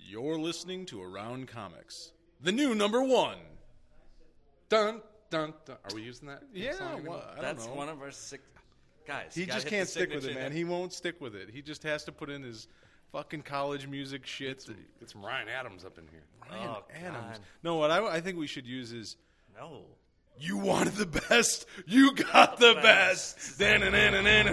You're listening to Around Comics, the new number one. Dun, dun, dun. Are we using that? Yeah, song anymore? I don't know. One of our six guys. He you gotta just hit can't the stick with it, signature man. note. He won't stick with it. He just has to put in his fucking college music shit. It's Ryan Adams up in here. Ryan Oh, Adams. God. No, what I think we should use is, No. you wanted the best, you got the best. Da-na-na-na-na-na.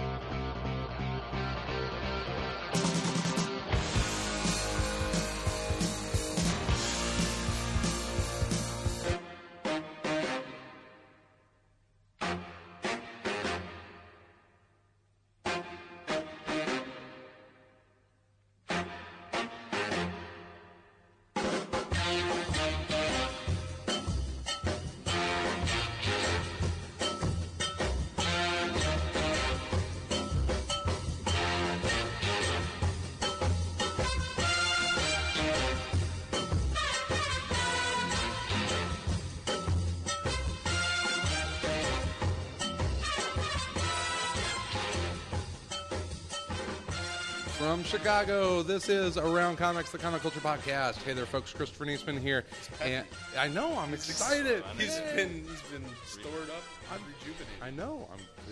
From Chicago, this is Around Comics, the comic culture podcast. Hey there, folks. Christopher Niesman here, and I know I'm excited. He's been stored up, rejuvenated. I know.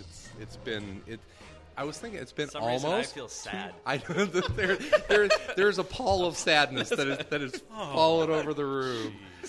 I was thinking it's been For some almost. reason, I feel sad. I know that there's a pall of sadness that is fallen over the room.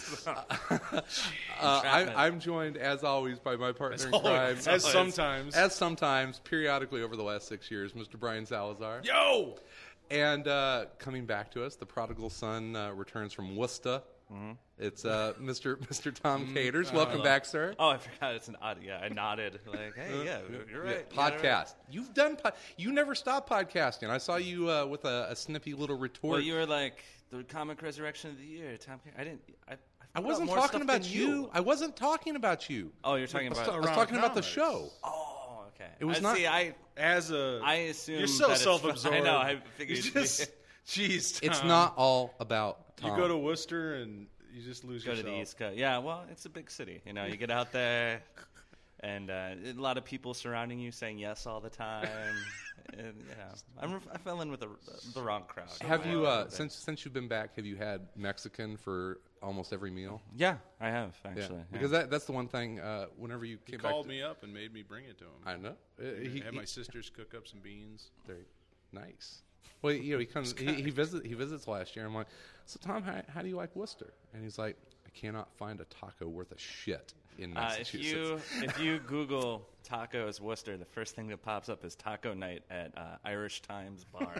I'm joined, as always, by my partner in crime. As sometimes. Periodically over the last 6 years, Mr. Brian Salazar. Yo! And coming back to us, the prodigal son returns from Worcester. Mm-hmm. It's Mr. Tom Caters. Welcome back, sir. Oh, I forgot it's an odd. Yeah, I nodded. Like, hey, yeah, you're right. Podcast. You're right. You've done. You never stop podcasting. I saw you with a snippy little retort. Well, you were like the comic resurrection of the year, Tom. I didn't. I wasn't talking about you. I wasn't talking about you. Oh, you're talking about. I was talking about the show. Oh, okay. It was not. See, I assume you're so that it's- self-absorbed. I know. I figured. Jeez, It's Tom. not all about Tom. You go to Worcester and you just lose Go yourself. to the East Coast. Yeah, well, it's a big city. You know, you get out there, and a lot of people surrounding you saying yes all the time. And, I fell in with the wrong crowd. Have you since you've been back? Have you had Mexican for almost every meal? Yeah, I have actually. Yeah. Because that's the one thing. Whenever you He came back, called me up and made me bring it to him. I know. I had my sisters cook up some beans. Very nice. Well, he comes. He visits last year. I'm like, so Tom, how do you like Worcester? And he's like, I cannot find a taco worth a shit in Massachusetts. If you Google tacos Worcester, the first thing that pops up is Taco Night at Irish Times Bar,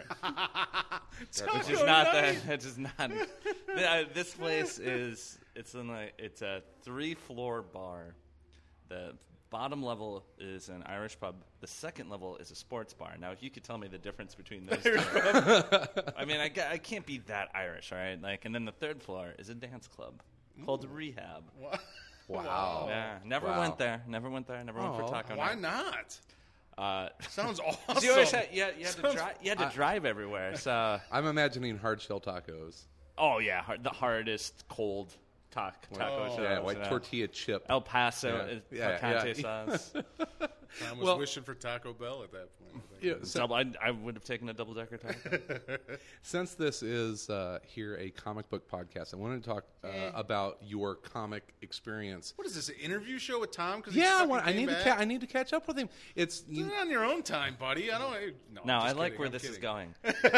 which is not that. It is not. This place is. It's a 3-floor bar. The bottom level is an Irish pub. The second level is a sports bar. Now, if you could tell me the difference between those two, I mean, I can't be that Irish, all right? Like, and then the third floor is a dance club called Rehab. Wow. Yeah, never went there. Never went for taco Why night. not? Sounds awesome. You always had, you had to drive everywhere. So, I'm imagining hard shell tacos. oh yeah, the hardest cold taco shells. Yeah, like tortilla chip. El Paso, Yeah. picante sauce. I was wishing for Taco Bell at that point. Yeah, so, I would have taken a double-decker taco. since this is here a comic book podcast, I wanted to talk about your comic experience. What is this, an interview show with Tom? Yeah, I need to catch up with him. It's Do it on your own time, buddy. I don't. No, I'm I just like kidding. where I'm this is kidding. going.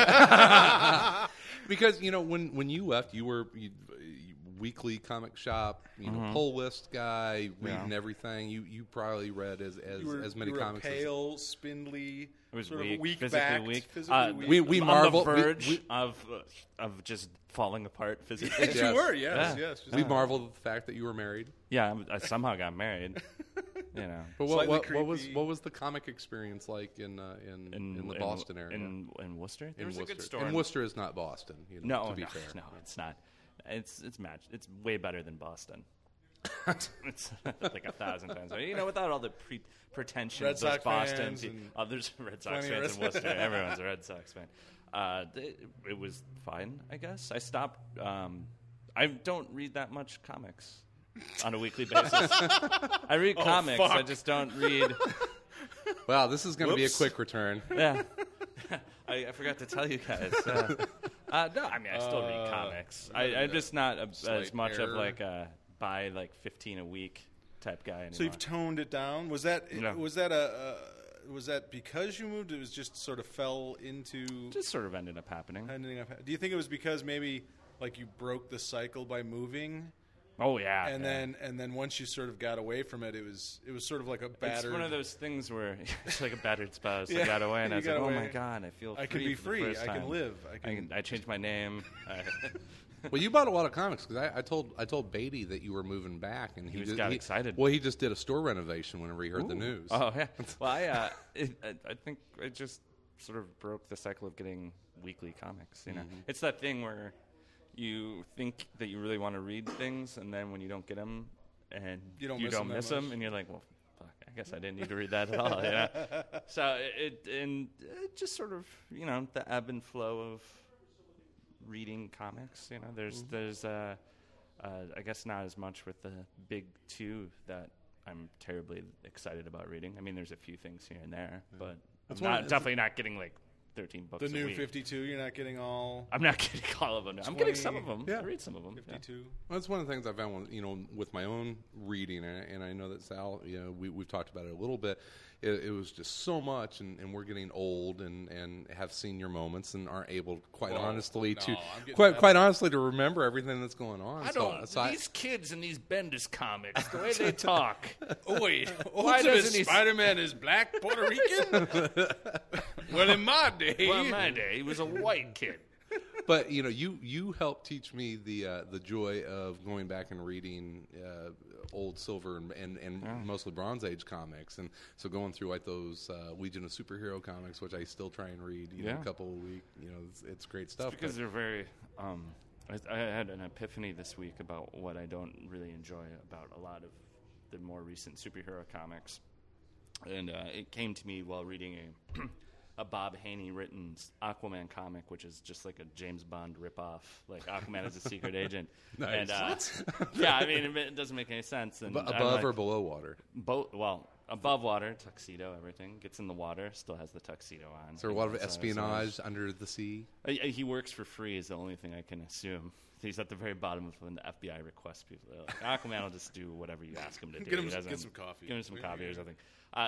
because when you left, you were weekly comic shop, pull list guy, reading everything. You probably read as many comics. Pale, spindly. It was sort weak, of physically weak. We on marvel the verge of just falling apart physically. Yes, you were. Yes. We marveled at the fact that you were married. Yeah, I somehow got married. You know, But Slightly what was the comic experience like in the Boston area? in Worcester. There In was Worcester. a good store. And Worcester is not Boston. No, to be fair. no, it's not. It's It's way better than Boston. It's like 1,000 times better. You know, without all the pretension Red of those Sox Boston. fans and There's Red Sox plenty of fans in Red- Worcester. Everyone's a Red Sox fan. It was fine, I guess. I stopped. I don't read that much comics on a weekly basis. I read comics. fuck. I just don't read. Wow, this is going to be a Whoops. quick return. Yeah. I forgot to tell you guys. No, I mean I still read comics. I'm just not as much of like a buy like 15 a week type guy anymore. So you've toned it down. Was that because you moved? It was just sort of fell into. Just sort of ended up happening. Do you think it was because maybe like you broke the cycle by moving? Oh yeah. And then once you sort of got away from it, it was sort of like a battered. It's one of those things where it's like a battered spouse. I got away, and I was like, oh my god, I feel free. I can be free. I can live. I changed my name. Well, you bought a lot of comics because I told Beatty that you were moving back, and he got excited. Well, he just did a store renovation whenever he heard the news. Oh yeah. Well, I think it just sort of broke the cycle of getting weekly comics. You know, it's that thing where you think that you really want to read things, and then when you don't get them, and you don't miss them, and you're like, well, fuck, I guess I didn't need to read that at all. You know? So it just sort of, you know, the ebb and flow of reading comics. You know, there's I guess not as much with the big two that I'm terribly excited about reading. I mean, there's a few things here and there, but I'm definitely not getting like 13 books the new a week. 52, you're not getting all. I'm not getting all of them. 20, I'm getting some of them. Yeah. I read some of them. 52. Well, that's one of the things I found, with my own reading, and I know that Sal, we've talked about it a little bit. It was just so much, and we're getting old and have senior moments and aren't able, quite honestly, to remember everything that's going on. These kids in these Bendis comics, the way they talk. Oh wait, Spider-Man is black Puerto Rican? Well, in my day, he was a white kid. But you helped teach me the joy of going back and reading old Silver and mostly Bronze Age comics, and so going through like those Legion of Superhero comics, which I still try and read a couple a week. It's great stuff. It's because they're very. I had an epiphany this week about what I don't really enjoy about a lot of the more recent superhero comics, and it came to me while reading a Bob Haney written Aquaman comic, which is just like a James Bond ripoff. Like Aquaman is a secret agent. Nice. And, yeah, I mean, it doesn't make any sense. And above or below water? Well, above water, tuxedo, everything. Gets in the water, still has the tuxedo on. Is there a lot of espionage under the sea? He works for free is the only thing I can assume. He's at the very bottom of when the FBI requests people. Like, Aquaman will just do whatever you ask him to do. Get some coffee. Give him some coffee or something.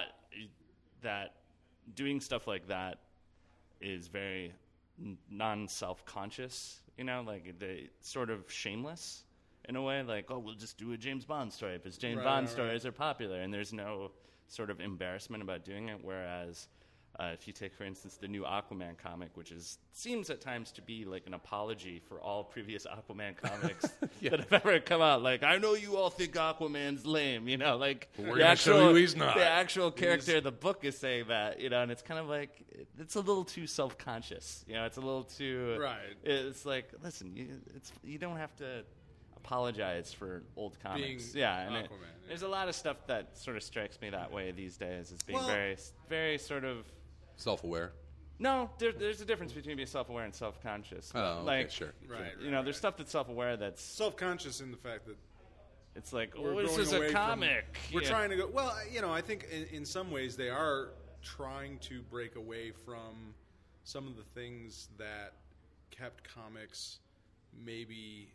That doing stuff like that is very non-self-conscious, like they sort of shameless in a way, like, oh, we'll just do a James Bond story because James Bond stories are popular, and there's no sort of embarrassment about doing it, whereas if you take, for instance, the new Aquaman comic, which seems at times to be like an apology for all previous Aquaman comics that have ever come out. Like, I know you all think Aquaman's lame, like we're going to show you he's not. The actual character of the book is saying that, and it's kind of like, it's a little too self-conscious. It's a little too... Right. It's like, listen, you don't have to apologize for old comics. Being and there's a lot of stuff that sort of strikes me that way these days as being very, very sort of... Self-aware? No, there's a difference between being self-aware and self-conscious. Oh, okay, sure. Right. There's stuff that's self-aware that's... Self-conscious in the fact that... It's like, this is a comic. We're trying to go... Well, I think in some ways they are trying to break away from some of the things that kept comics maybe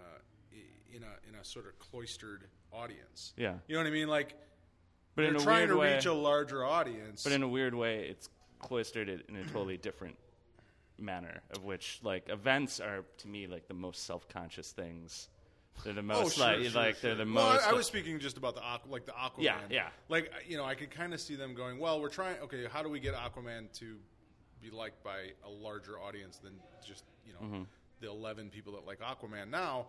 in a sort of cloistered audience. Yeah. You know what I mean? Like, but they're trying to reach a larger audience. But in a weird way, it's cloistered in a totally different manner, of which, like, events are, to me, like, the most self-conscious things. They're the most, they're the most... I was speaking just about the Aquaman. Yeah. Like, I could kind of see them going, well, we're trying, okay, how do we get Aquaman to be liked by a larger audience than just, the 11 people that like Aquaman now?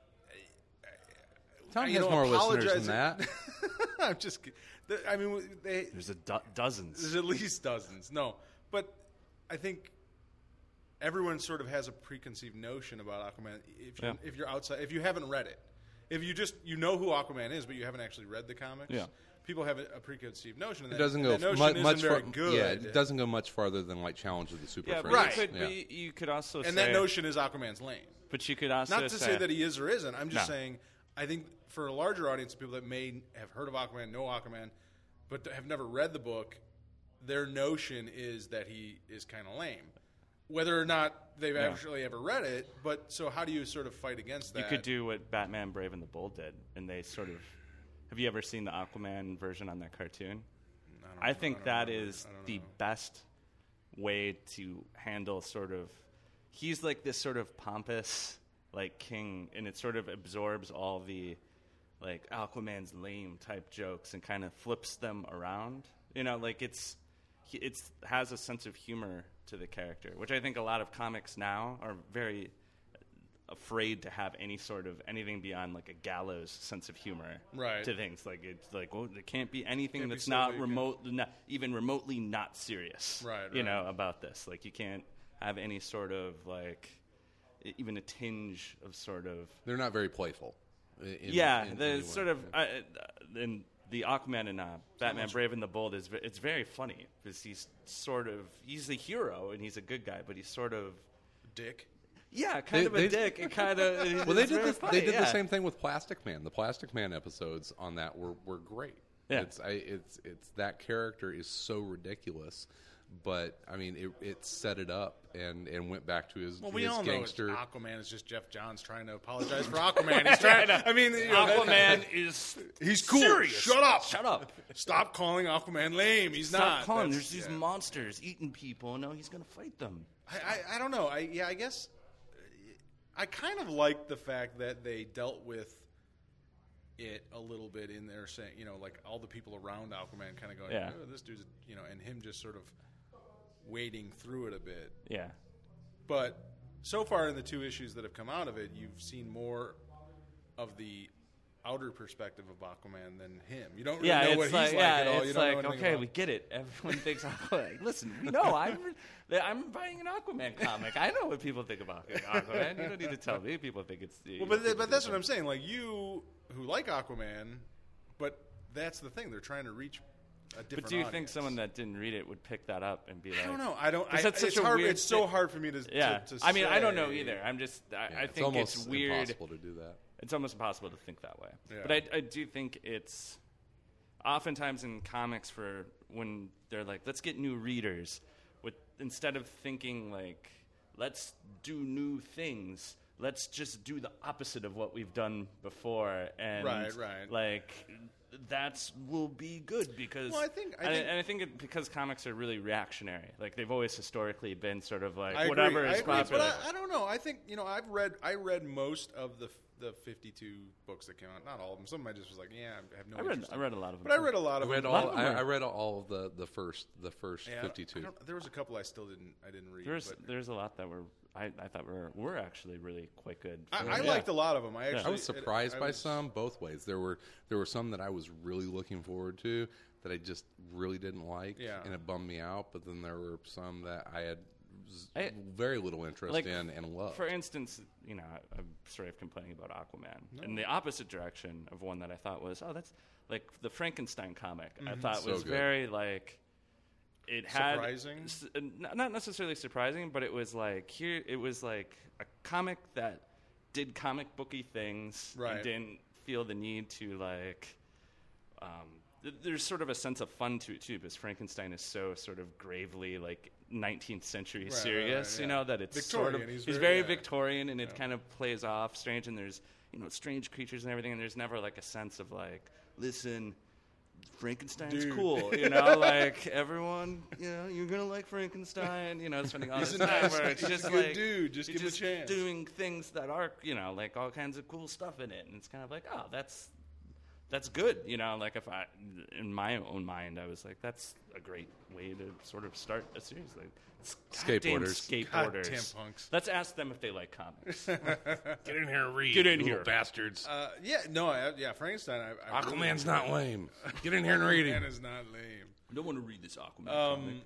Tom has more listeners than that. I'm just kidding. There's dozens. There's at least dozens. No, but I think everyone sort of has a preconceived notion about Aquaman. If you're outside, if you haven't read it, if you just know who Aquaman is, but you haven't actually read the comics, people have a preconceived notion. And it doesn't go much very good. Yeah, it doesn't go much farther than like Challenge of the Super Friends. Right. You could also and say, that notion is Aquaman's lame. But you could also not to say that he is or isn't. I'm just saying. I think for a larger audience of people that may have heard of Aquaman, know Aquaman, but have never read the book, their notion is that he is kind of lame. whether or not they've actually ever read it. But so how do you sort of fight against that? You could do what Batman Brave and the Bold did, and they sort of. Have you ever seen the Aquaman version on that cartoon? I think that is the best way to handle sort of. He's like this sort of pompous like king, and it sort of absorbs all the like Aquaman's lame type jokes and kind of flips them around. You know, like it's has a sense of humor to the character, which I think a lot of comics now are very afraid to have any sort of anything beyond like a gallows sense of humor to things. Like it's like, well, there can't be anything that's not even remotely not serious. You know, about this. Like you can't have any sort of like even a tinge of sort of. They're not very playful. The sort of in the Aquaman and Batman Brave and the Bold it's very funny because he's the hero and he's a good guy, but he's sort of dick. Yeah, kind of a dick. It kind of well, they did the same thing with Plastic Man. The Plastic Man episodes on that were great. Yeah. It's that character is so ridiculous, but I mean it set it up and went back to his we all gangster. Know Aquaman is just Jeff Johns trying to apologize for Aquaman. He's trying. I mean, Aquaman he's cool. Serious. Shut up. Stop calling Aquaman lame. He's not. Stop calling. There's these monsters eating people. And now he's going to fight them. I don't know. I guess. I kind of like the fact that they dealt with it a little bit in there, saying, you know, like all the people around Aquaman kind of going, oh, this dude's, you know, and him just sort of wading through it a bit. Yeah. But so far in the 2 issues that have come out of it, you've seen more of the outer perspective of Aquaman than him. You don't really know what he's like at all. You don't know okay, we get it. Everyone thinks Aquaman. Listen, we know. I'm buying an Aquaman comic. I know what people think about Aquaman. You don't need to tell me. People think it's. But that's what I'm saying. Like you, who like Aquaman, but that's the thing. They're trying to reach a different. But do you audience. think someone that didn't read it would pick that up and be like? I don't know. I don't. That's such it's a hard. weird it's so hard for me to. Yeah. To I mean, say. I don't know either. I'm just. I think almost it's weird. Impossible to do that. It's almost impossible to think that way. Yeah. But I do think it's oftentimes in comics for when they're like, let's get new readers, instead of thinking like, let's do new things, let's just do the opposite of what we've done before. And like that's will be good because I think because comics are really reactionary. Like they've always historically been sort of like I whatever agree. is popular. But I don't know. I think I read most of the 52 books that came out. Not all of them. Some of them I just was like, I have no interest. I read a lot of them. But I read a lot of them. I read all of the first 52. There was a couple I didn't read. There's a lot that I thought were actually really quite good. I liked a lot of them. I was surprised by some both ways. There were some that I was really looking forward to that I just really didn't like, and it bummed me out. But then there were some that I had very little interest in and loved. For instance, I'm sort of complaining about Aquaman in the opposite direction of one that I thought was, that's like the Frankenstein comic. I thought was good. Very like it had surprising, not necessarily surprising, but it was like it was like a comic that did comic booky things and didn't feel the need to like. There's sort of a sense of fun to it too, because Frankenstein is so sort of gravely like 19th century serious, that it's Victorian. Sort of he's very Victorian, and it kind of plays off strange, and there's strange creatures and everything, and there's never like a sense of like, listen, Frankenstein's cool, like everyone, you're gonna like Frankenstein, spending all this time where it's just like, dude, just give him a chance, doing things that are, like all kinds of cool stuff in it, and it's kind of like, oh, that's good, like if in my own mind, I was like, that's a great way to sort of start a series. Like, skateboarders. Goddamn punks. Let's ask them if they like comics. Get in here and read. Get in here, bastards. Frankenstein. Aquaman's not lame. Get in here and read him. Aquaman is not lame. I don't want to read this Aquaman comic.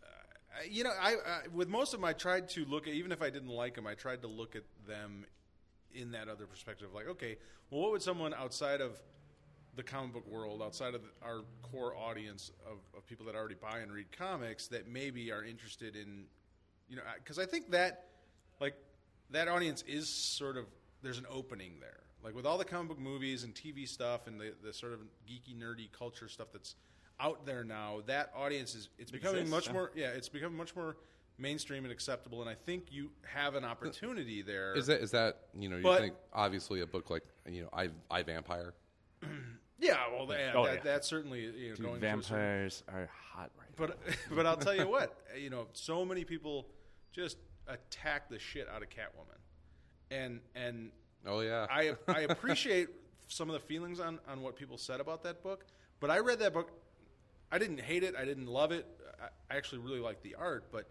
I with most of them, I tried to look at, even if I didn't like them, I tried to look at them in that other perspective. Like, okay, well, what would someone outside of the comic book world, outside of our core audience of people that already buy and read comics, that maybe are interested in, because I think that, like, that audience is sort of, there's an opening there. Like, with all the comic book movies and TV stuff and the sort of geeky, nerdy culture stuff that's out there now, that audience it's becoming much more mainstream and acceptable, and I think you have an opportunity there. Is that you think obviously a book like I Vampire? Yeah, well, that's certainly Dude, going. vampires are hot right now. But I'll tell you what, so many people just attack the shit out of Catwoman, and oh yeah, I appreciate some of the feelings on what people said about that book. But I read that book. I didn't hate it. I didn't love it. I actually really liked the art, but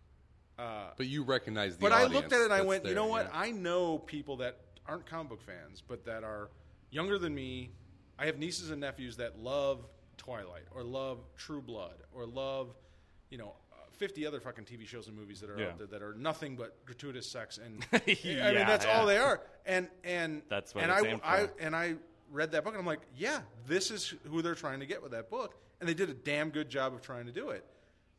you recognize the But audience I looked at it and I went, there, you know what? yeah. I know people that aren't comic book fans, but that are younger than me. I have nieces and nephews that love Twilight or love True Blood or love, 50 other fucking TV shows and movies that are out there that are nothing but gratuitous sex and I mean that's all they are. And that's what and it's aimed for. I read that book and I'm like, yeah, this is who they're trying to get with that book, and they did a damn good job of trying to do it.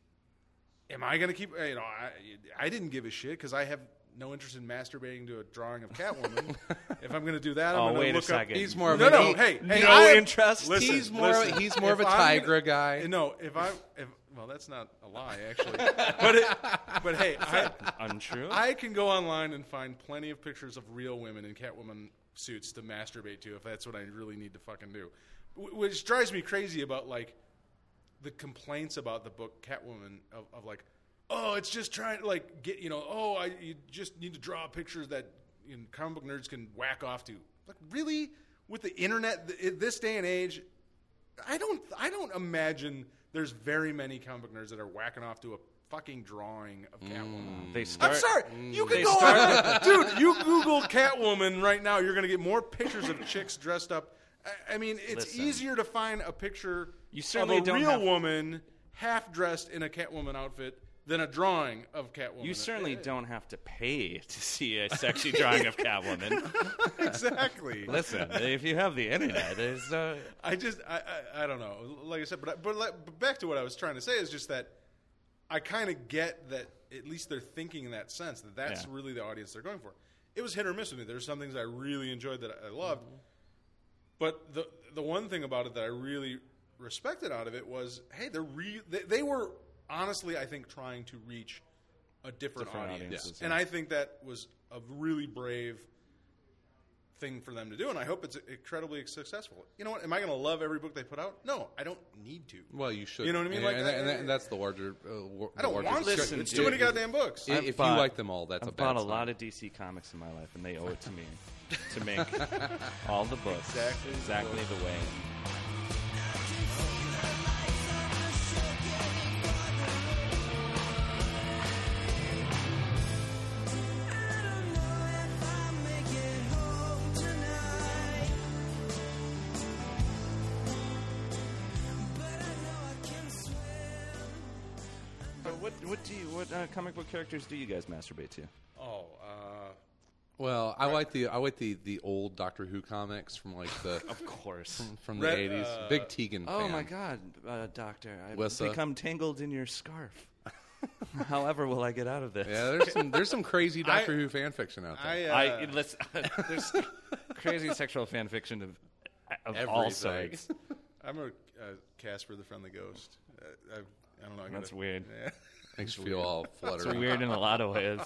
Am I going to keep? I didn't give a shit because I have no interest in masturbating to a drawing of Catwoman. If I'm going to do that, I'm going to look up. He's more of interest. Listen, he's more of a Tigra guy. No, well, that's not a lie actually. but hey, untrue. I can go online and find plenty of pictures of real women in Catwoman suits to masturbate to if that's what I really need to fucking do. Which drives me crazy about the complaints about the book Catwoman of like, oh, it's just trying to like get you just need to draw pictures that comic book nerds can whack off to. Like, really, with the internet this day and age, I don't imagine there's very many comic book nerds that are whacking off to a fucking drawing of Catwoman. I'm sorry, you can go on, dude. You Google Catwoman right now, you're going to get more pictures of chicks dressed up. I mean, it's easier to find a picture of a real woman half dressed in a Catwoman outfit than a drawing of Catwoman. You certainly don't have to pay to see a sexy drawing of Catwoman. Exactly. Listen, if you have the internet, there's. I don't know. Like I said, but back to what I was trying to say is just that I kind of get that at least they're thinking in that sense that that's really the audience they're going for. It was hit or miss with me. There's some things I really enjoyed that I loved. Mm-hmm. But the one thing about it that I really respected out of it was, hey, they were honestly, I think, trying to reach a different audience. Yeah. And I think that was a really brave thing for them to do, and I hope it's incredibly successful. You know what? Am I going to love every book they put out? No, I don't need to. Well, you should. You know what I mean? And that's the larger. I don't want to. It's too many goddamn books. If you like them all, that's I've a bad bought a sign. lot of DC comics in my life, and they owe it to me to make all the books exactly the way. What comic book characters do you guys masturbate to? Oh, well, I like the old Doctor Who comics from like the of course from the 80s. Big Tegan. Oh fan. my God, Doctor! I've Wissa. become tangled in your scarf. However, will I get out of this? Yeah, there's some crazy Doctor Who fan fiction out there. There's crazy sexual fan fiction of all sorts. I'm a Casper the Friendly Ghost. I don't know. That's weird. Yeah. Makes you feel all fluttered. It's weird in a lot of ways.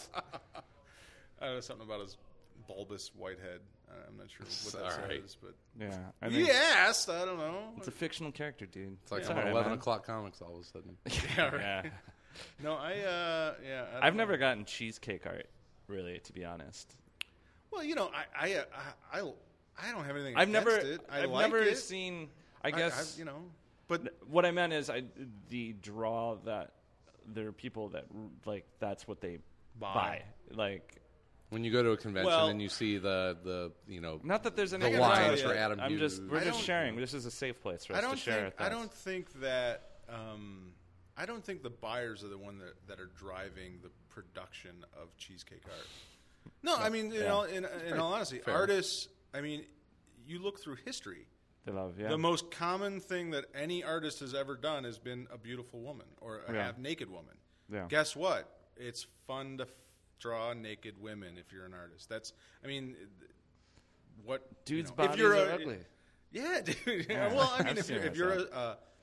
I don't know, something about his bulbous white head. I'm not sure what that says, but yeah. He asked. I don't know. It's a fictional character, dude. It's like some 11 o'clock comics all of a sudden. Yeah, right. No, I've never gotten cheesecake art, really, to be honest. Well, I don't have anything. I've never it. seen. I guess but what I meant is the draw that there are people that like that's what they buy. Like when you go to a convention and you see the not that there's the lines for Adam Hughes. We're just sharing. This is a safe place for us to share. I don't think that. I don't think the buyers are the one that are driving the production of cheesecake art. No, I mean, in all honesty, artists. I mean, you look through history. They love, the most common thing that any artist has ever done has been a beautiful woman or a half-naked woman. Yeah. Guess what? It's fun to draw naked women if you're an artist. What dudes' bodies are ugly. Yeah, dude. Yeah. Well, I mean, if you're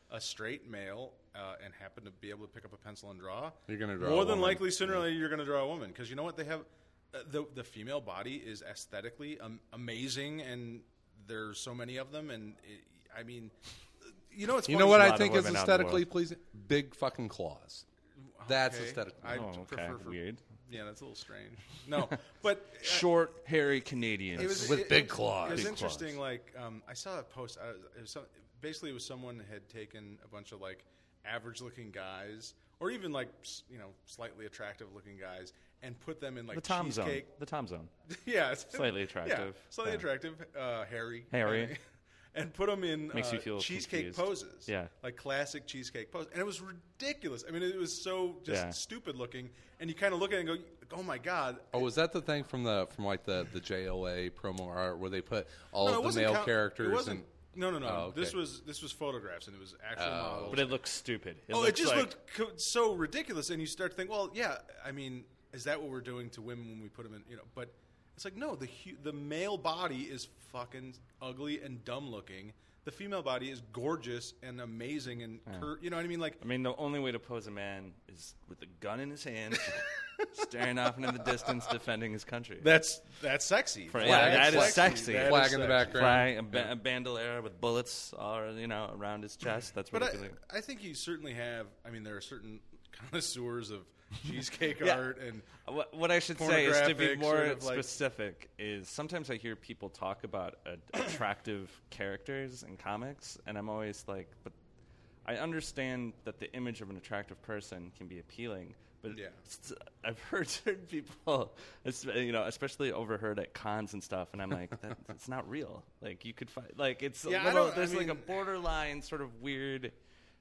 a straight male and happen to be able to pick up a pencil and draw, You're gonna draw more a than woman. likely sooner or later you're going to draw a woman, because you know what they have. The female body is aesthetically amazing, and there's so many of them, and I mean, you know, it's You funny. know what a I lot of think is women out in the aesthetically world. pleasing? Big fucking claws. That's Okay. aesthetically. I Oh, okay. prefer for Weird. Yeah, that's a little strange. No, but Short, hairy Canadians. it was With big claws. It was Big interesting. claws. Like I saw a post. It was basically it was someone had taken a bunch of like average-looking guys, or even like slightly attractive-looking guys, and put them in like the Tom Zone. cheesecake. The Tom Zone. Yeah, Slightly attractive. Yeah, slightly Yeah. attractive, hairy, Hairy. and put them in Makes you feel cheesecake confused. poses. Yeah. like classic cheesecake poses, and it was ridiculous. I mean, it was so just Yeah. stupid looking, and you kind of look at it and go, "Oh my god." Oh, was that the thing from like the JLA promo art where they put all No, it of the wasn't male count- characters It wasn't. and No. Oh, okay. This was photographs, and it was actual models. But it looks stupid. it looks just like, looked so ridiculous, and you start to think, well, yeah. I mean, is that what we're doing to women when we put them in? But it's like, no. The male body is fucking ugly and dumb looking. The female body is gorgeous and amazing, and you know what I mean? Like, I mean, the only way to pose a man is with a gun in his hand, staring off into the distance, defending his country. that's sexy. That is sexy. That flag is in the sexy. background. Flag, a bandolier with bullets all around his chest. That's what But he's doing. I think you certainly have. I mean, there are certain connoisseurs of cheesecake Yeah. art, and What I should say is to be pornographic more sort of like- specific is sometimes I hear people talk about attractive characters in comics, and I'm always like, but I understand that the image of an attractive person can be appealing, but Yeah. I've heard certain people, especially overheard at cons and stuff, and I'm like, that's not real. Like you could find, like it's Yeah, a little, I there's like a mean- borderline sort of weird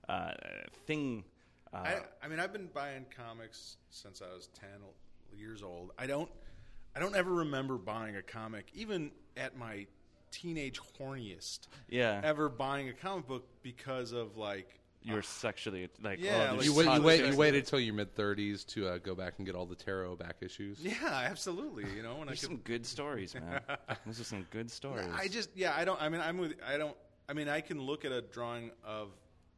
thing. I mean, I've been buying comics since I was 10 years old. I don't ever remember buying a comic, even at my teenage horniest. Yeah. Ever buying a comic book because of like. You're sexually like, Yeah, oh, like- there's tons of you waited till your mid-30s to go back and get all the tarot back issues. Yeah, absolutely. When I There's could. some good stories, man. Those are some good stories. I mean, I can look at a drawing of,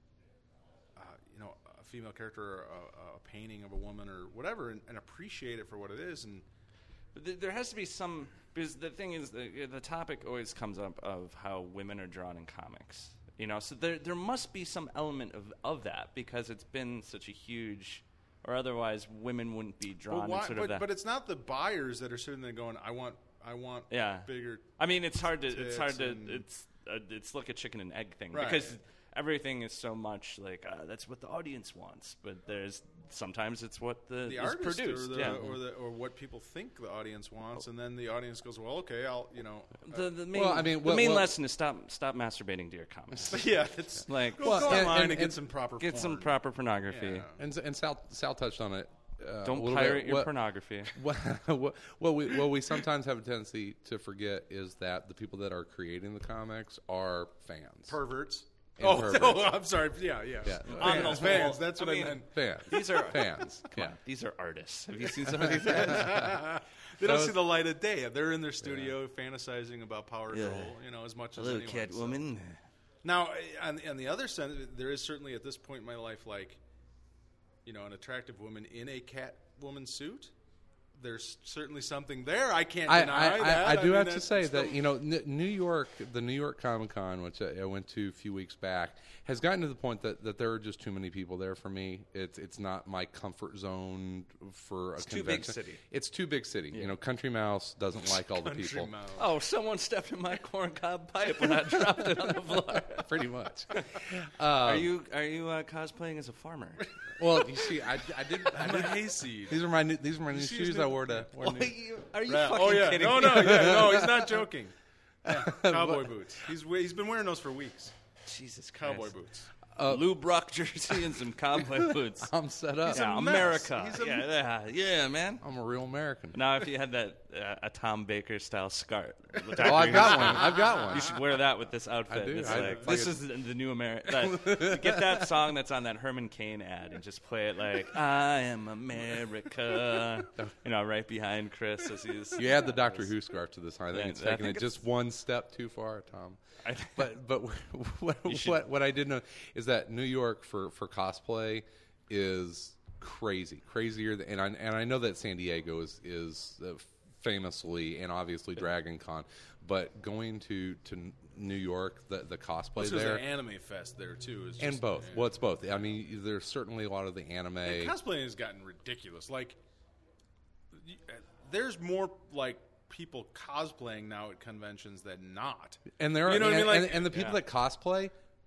a female character, or a painting of a woman, or whatever, and appreciate it for what it is. And But there has to be some, because the thing is, the topic always comes up of how women are drawn in comics. So there must be some element of that, because it's been such a huge, or otherwise women wouldn't be drawn in sort of that. But it's not the buyers that are sitting there going, I want Yeah. bigger. I mean, it's hard to and- it's like a chicken and egg thing, Right. because everything is so much like that's what the audience wants, but there's sometimes it's what The is artist produced, or what people think the audience wants, and then the audience goes, well, okay, I'll. The main, Well, I mean, the main well- lesson is stop masturbating to your comics. Yeah, it's Like go Well, online and- and get and some proper get some porn. proper pornography. Yeah. And Sal touched on it. A Don't little pirate bit. your What- pornography. What we sometimes have a tendency to forget is that the people that are creating the comics are fans. Perverts. And Oh, perverts. no, I'm sorry. Yeah. Yeah. On the Fans, whole, fans. That's what I mean, meant. Fans. These are fans. Come Yeah. on, these are artists. Have you seen some of these ads? They don't So- see the light of day. They're in their studio fantasizing about Power Yeah. Girl, as much as Hello, anyone. Catwoman. Now, on the other side, there is certainly at this point in my life, like, an attractive woman in a Catwoman suit. There's certainly something there. I can't deny that. I do mean, have to that's say still- that New York, the New York Comic Con, which I went to a few weeks back, has gotten to the point that there are just too many people there for me. It's not my comfort zone for a It's too big convention. city. It's too big city. Country Mouse doesn't like all the Country people. Mouse. Oh, someone stepped in my corncob pipe when I dropped it on the floor. Pretty much. Are you cosplaying as a farmer? Well, you see, I did. I'm a hayseed. These are my new see shoes his I new- wore to. Are you Yeah. fucking Oh yeah. kidding No, me? no, he's not joking. Yeah. Cowboy boots. He's been wearing those for weeks. Jesus Christ. Cowboy boots. Lou Brock jersey and some cowboy boots. I'm set up. Yeah, a mess. America. He's a Yeah, man. I'm a real American. Now, if you had that a Tom Baker style scarf, Oh, I've got one. I've got one. You should wear that with this outfit. I do. It's I- like it's this like is the new America. Get that song that's on that Herman Cain ad and just play it like "I am America," right behind Chris as he's. You add the Doctor Who scarf to this. I think Yeah, it's I taking think it just one step too far, Tom. I- But what I did know is that New York for cosplay is crazier than, and I know that San Diego is famously and obviously Dragon Con, but going to New York, the cosplay there, the Anime Fest there too, is just, and both. Well, it's both. I mean, there's certainly a lot of the anime. And cosplaying has gotten ridiculous. Like, there's more like people cosplaying now at conventions than not. And there are, you know what I mean? Like, and the people that cosplay,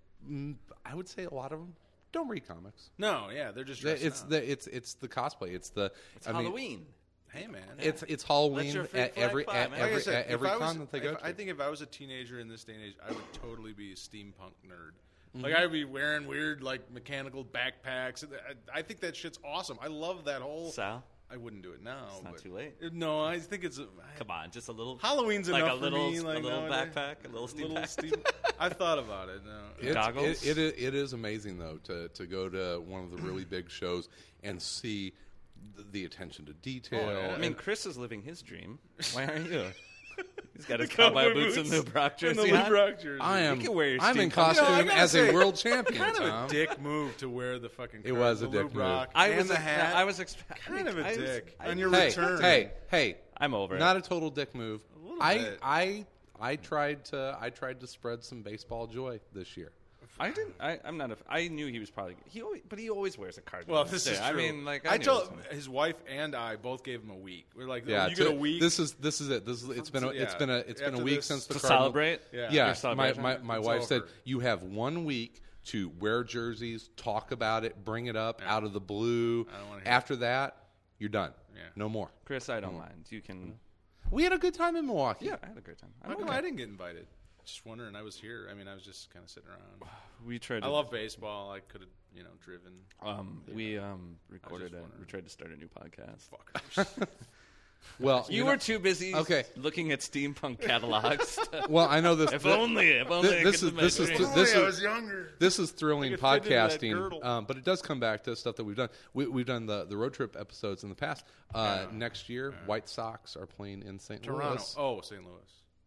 I would say a lot of them don't read comics. No, yeah, they're just dressed it's up. it's the cosplay. It's Halloween. Hey man, it's Halloween your at flag every fly, man. every Like I said, every if I con was- that they go if- to. I think if I was a teenager in this day and age, I would totally be a steampunk nerd. Mm-hmm. Like, I'd be wearing weird, like, mechanical backpacks. I think that shit's awesome. I love that whole. Sal, I wouldn't do it now. it's not but- too late. No, I think it's. Come on, just a little. Halloween's like enough a little, for me. Like, a little nowadays. backpack, a little steam pack. I've thought about it. No. Goggles? It is amazing though to go to one of the really big shows and see the attention to detail. Oh, yeah. I mean, Chris is living his dream. Why aren't you? He's got his Cowboy cowboy boots and the Brock and the jersey Lou on. Brock jersey. I'm can wear your I'm in steampunk. costume I gotta as say, a world champion. Kind of Tom. a dick move to wear the fucking. It was a the Lou dick move. Brock I and was the hat. I was expecting kind of a dick on I- your Hey, return. hey! I'm over Not it. a total dick move. little bit. I tried to spread some baseball joy this year. I didn't. I'm not. I knew he was probably. But he always wears a cardinal. Well, this is true. I mean, like I knew told it was him. his wife and I both gave him a week. We're like, Yeah, you get a week. This is it. It's been a After week this- since the to Cardinal- celebrate. Yeah. Yeah, Your celebration? my It's wife said over. you have 1 week to wear jerseys, talk about it, bring it up out of the blue. I don't wanna hear After that, you're done. Yeah. No more. Chris, I don't mind. You can. We had a good time in Milwaukee. Yeah, I had a great time. How come I didn't get invited? Just wondering. I was here. I mean, I was just kind of sitting around. We tried. I To, love baseball. I could have, driven. We recorded just it. wondering. We tried to start a new podcast. Fuck. Well, You were too busy. Okay. Looking at steampunk catalogs. well, I know this. if only. If only. this I is could this is imagine. this I is was younger. this is thrilling I could fit into that podcasting, girdle. but it does come back to stuff that we've done. We've done the road trip episodes in the past. Next year, White Sox are playing in St. Toronto. Louis. Oh, St. Louis.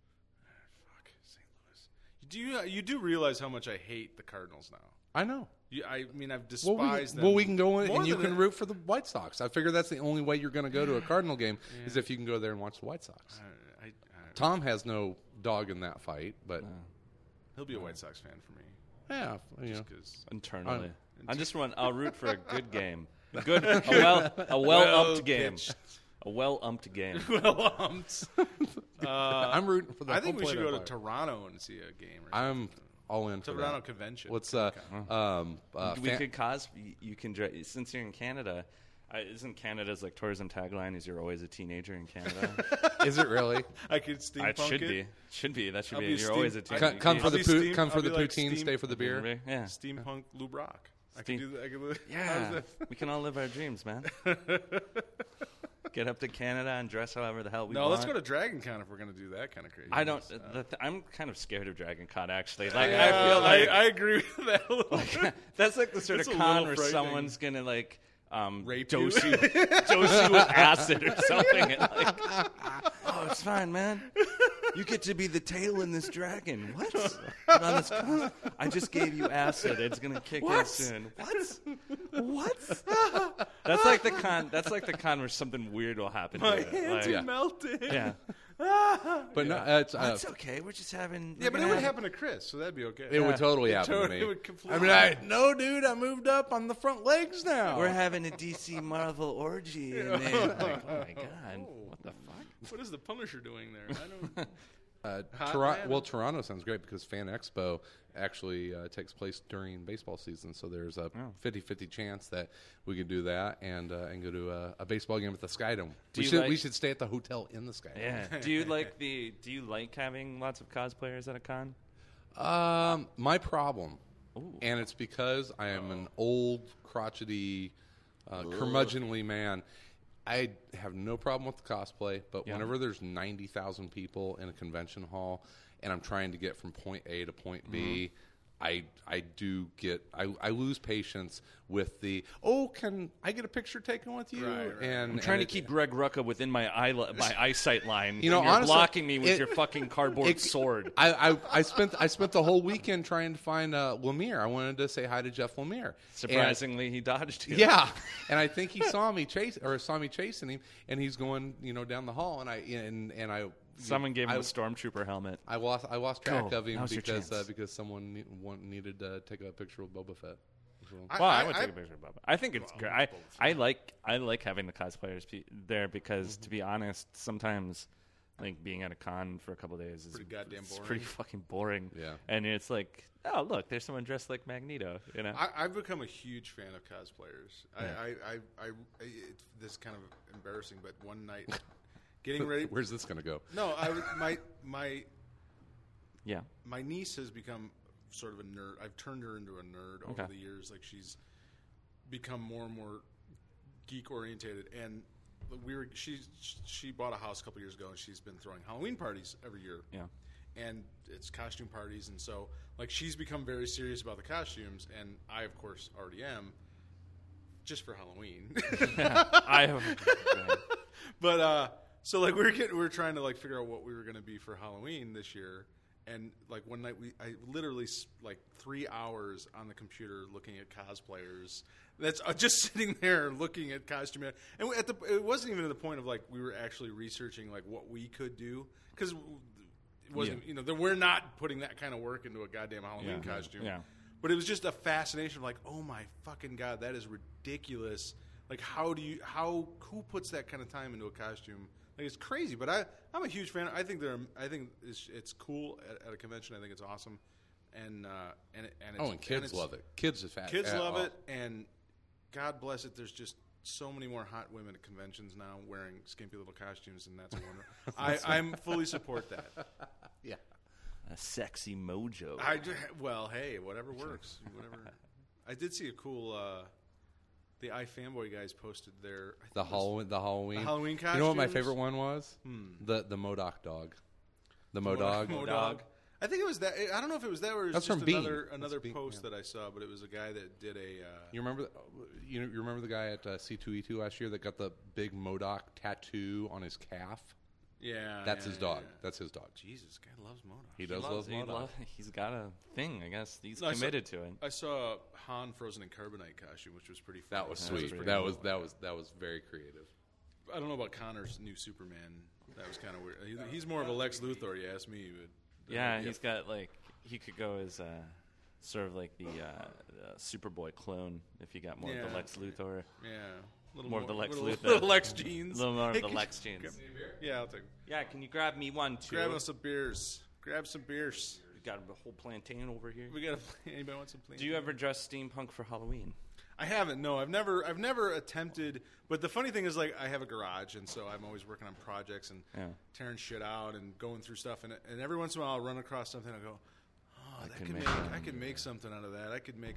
Fuck, St. Louis. You do realize how much I hate the Cardinals now? I know. I mean, I've Well, despised them. well, we can go in more and you than can it- root for the White Sox. I figure that's the only way you're going to go to a Cardinal game is if you can go there and watch the White Sox. I- Tom has no dog in that fight, but he'll be a White Sox fan for me. yeah, you know. Because Internally, I'll root for a good game. A well-umped game. pitched. A well-umped game. I'm rooting for the. I think home we should plate go to umpire. Toronto and see a game. Or I'm something. all in for Toronto that. convention. What's We could cause. You can since you're in Canada. Isn't Canada's like tourism tagline? Is you're always a teenager in Canada? Is it really? I could steampunk It should be. Should be. That should I'll be. be a You're always a steam- teenager. Come for I'll the be poo- steam- come for I'll the be like poutine, steam- stay for the beer. Yeah. Steampunk Lou Brock. I Steam- could do that. I could, Yeah. We can all live our dreams, man. Get up to Canada and dress however the hell we No, want. let's go to Dragon Con if we're going to do that kind of crazy. I don't. stuff. I'm kind of scared of Dragon Con actually. Like Yeah, I feel like I agree with that a little bit. that's like the sort It's of a con little where frightening. someone's gonna like Rape dose you. you with acid or something. And like, oh, it's fine, man. You get to be the tail in this dragon. What? But on this con, I just gave you acid. It's gonna kick in soon. What? That's like the con. That's like the con where something weird will happen. My to it. hands Like, are melting. yeah. But no, it's, It's okay. We're just having. Yeah, but it would happen to Chris, so that'd be okay. it would totally happen to totally me. would completely I mean, no, dude, I moved up on the front legs now. We're having a DC Marvel orgy, and then like, oh my god, what the fuck? What is the Punisher doing there? I don't. Hot man. Well, Toronto sounds great because Fan Expo actually takes place during baseball season, so there's a 50-50 chance that we could do that and go to a baseball game at the Skydome. We should stay at the hotel in the Skydome. Yeah. Do you like having lots of cosplayers at a con? My problem, and it's because I am an old, crotchety, curmudgeonly man. I have no problem with the cosplay, but whenever there's 90,000 people in a convention hall and I'm trying to get from point A to point B, I lose patience with the can I get a picture taken with you? Right. And I'm trying to keep Greg Rucka within my eyesight line. You know, and you're honestly, blocking me with your fucking cardboard sword. I spent the whole weekend trying to find Lemire. I wanted to say hi to Jeff Lemire. Surprisingly, he dodged you. Yeah, and I think he saw me chasing him, and he's going down the hall, and I. Someone gave him a stormtrooper helmet. I lost track of him Now's your chance. because someone needed to take a picture with Boba Fett. So. I would take a picture of Boba. I think it's great. I like having the cosplayers there because, to be honest, sometimes like being at a con for a couple of days is pretty goddamn boring. Pretty fucking boring. Yeah, and it's like, oh look, there's someone dressed like Magneto. I've become a huge fan of cosplayers. Yeah. This is kind of embarrassing, but one night. Getting ready. Where's this going to go? No, my niece has become sort of a nerd. I've turned her into a nerd over the years. Like she's become more and more geek orientated, and she bought a house a couple years ago, and she's been throwing Halloween parties every year. Yeah, and it's costume parties, and so like she's become very serious about the costumes, and I of course already am, just for Halloween. I have, but. So like we're trying to like figure out what we were going to be for Halloween this year, and like one night I literally like 3 hours on the computer looking at cosplayers. That's just sitting there looking at costume, and it wasn't even to the point of like we were actually researching like what we could do because it wasn't we're not putting that kind of work into a goddamn Halloween costume. Yeah. But it was just a fascination of like, oh my fucking god, that is ridiculous. Like who puts that kind of time into a costume? Like it's crazy, but I'm a huge fan. I think it's cool at a convention. I think it's awesome, and kids love it. Kids love it, and God bless it. There's just so many more hot women at conventions now wearing skimpy little costumes, and that's a wonder. I'm fully support that. Yeah, a sexy mojo. Hey, whatever works. Whatever. I did see a cool. The iFanboy guys posted their the Halloween costumes. You know what my favorite one was? The MODOK dog. The MODOK. I think it was that. I don't know if it was that or it was That's just from another post that I saw, but it was a guy that did a. You remember the guy at C2E2 last year that got the big MODOK tattoo on his calf? Yeah, that's his dog. Yeah. That's his dog. Jesus, guy loves MODOK. He does love MODOK. He's got a thing, I guess. He's committed to it. I saw Han frozen in carbonite costume, which was pretty fun. That was sweet. That was very creative. I don't know about Connor's new Superman. That was kind of weird. He's more of a Lex Luthor, you ask me. But he's got like he could go as sort of like the Superboy clone if you got more of the Lex Luthor. Yeah. More of the Lex Luthor. Little Lex jeans. A little more of the Lex jeans. Yeah, I'll take. Yeah, can you grab me one too? Grab us some beers. Grab some beers. We got a whole plantain over here. Anybody want some plantain? Do you ever dress steampunk for Halloween? I haven't. No, I've never attempted. But the funny thing is, like, I have a garage, and so I'm always working on projects and tearing shit out and going through stuff. And every once in a while, I'll run across something. I go, I could make something out of that. I could make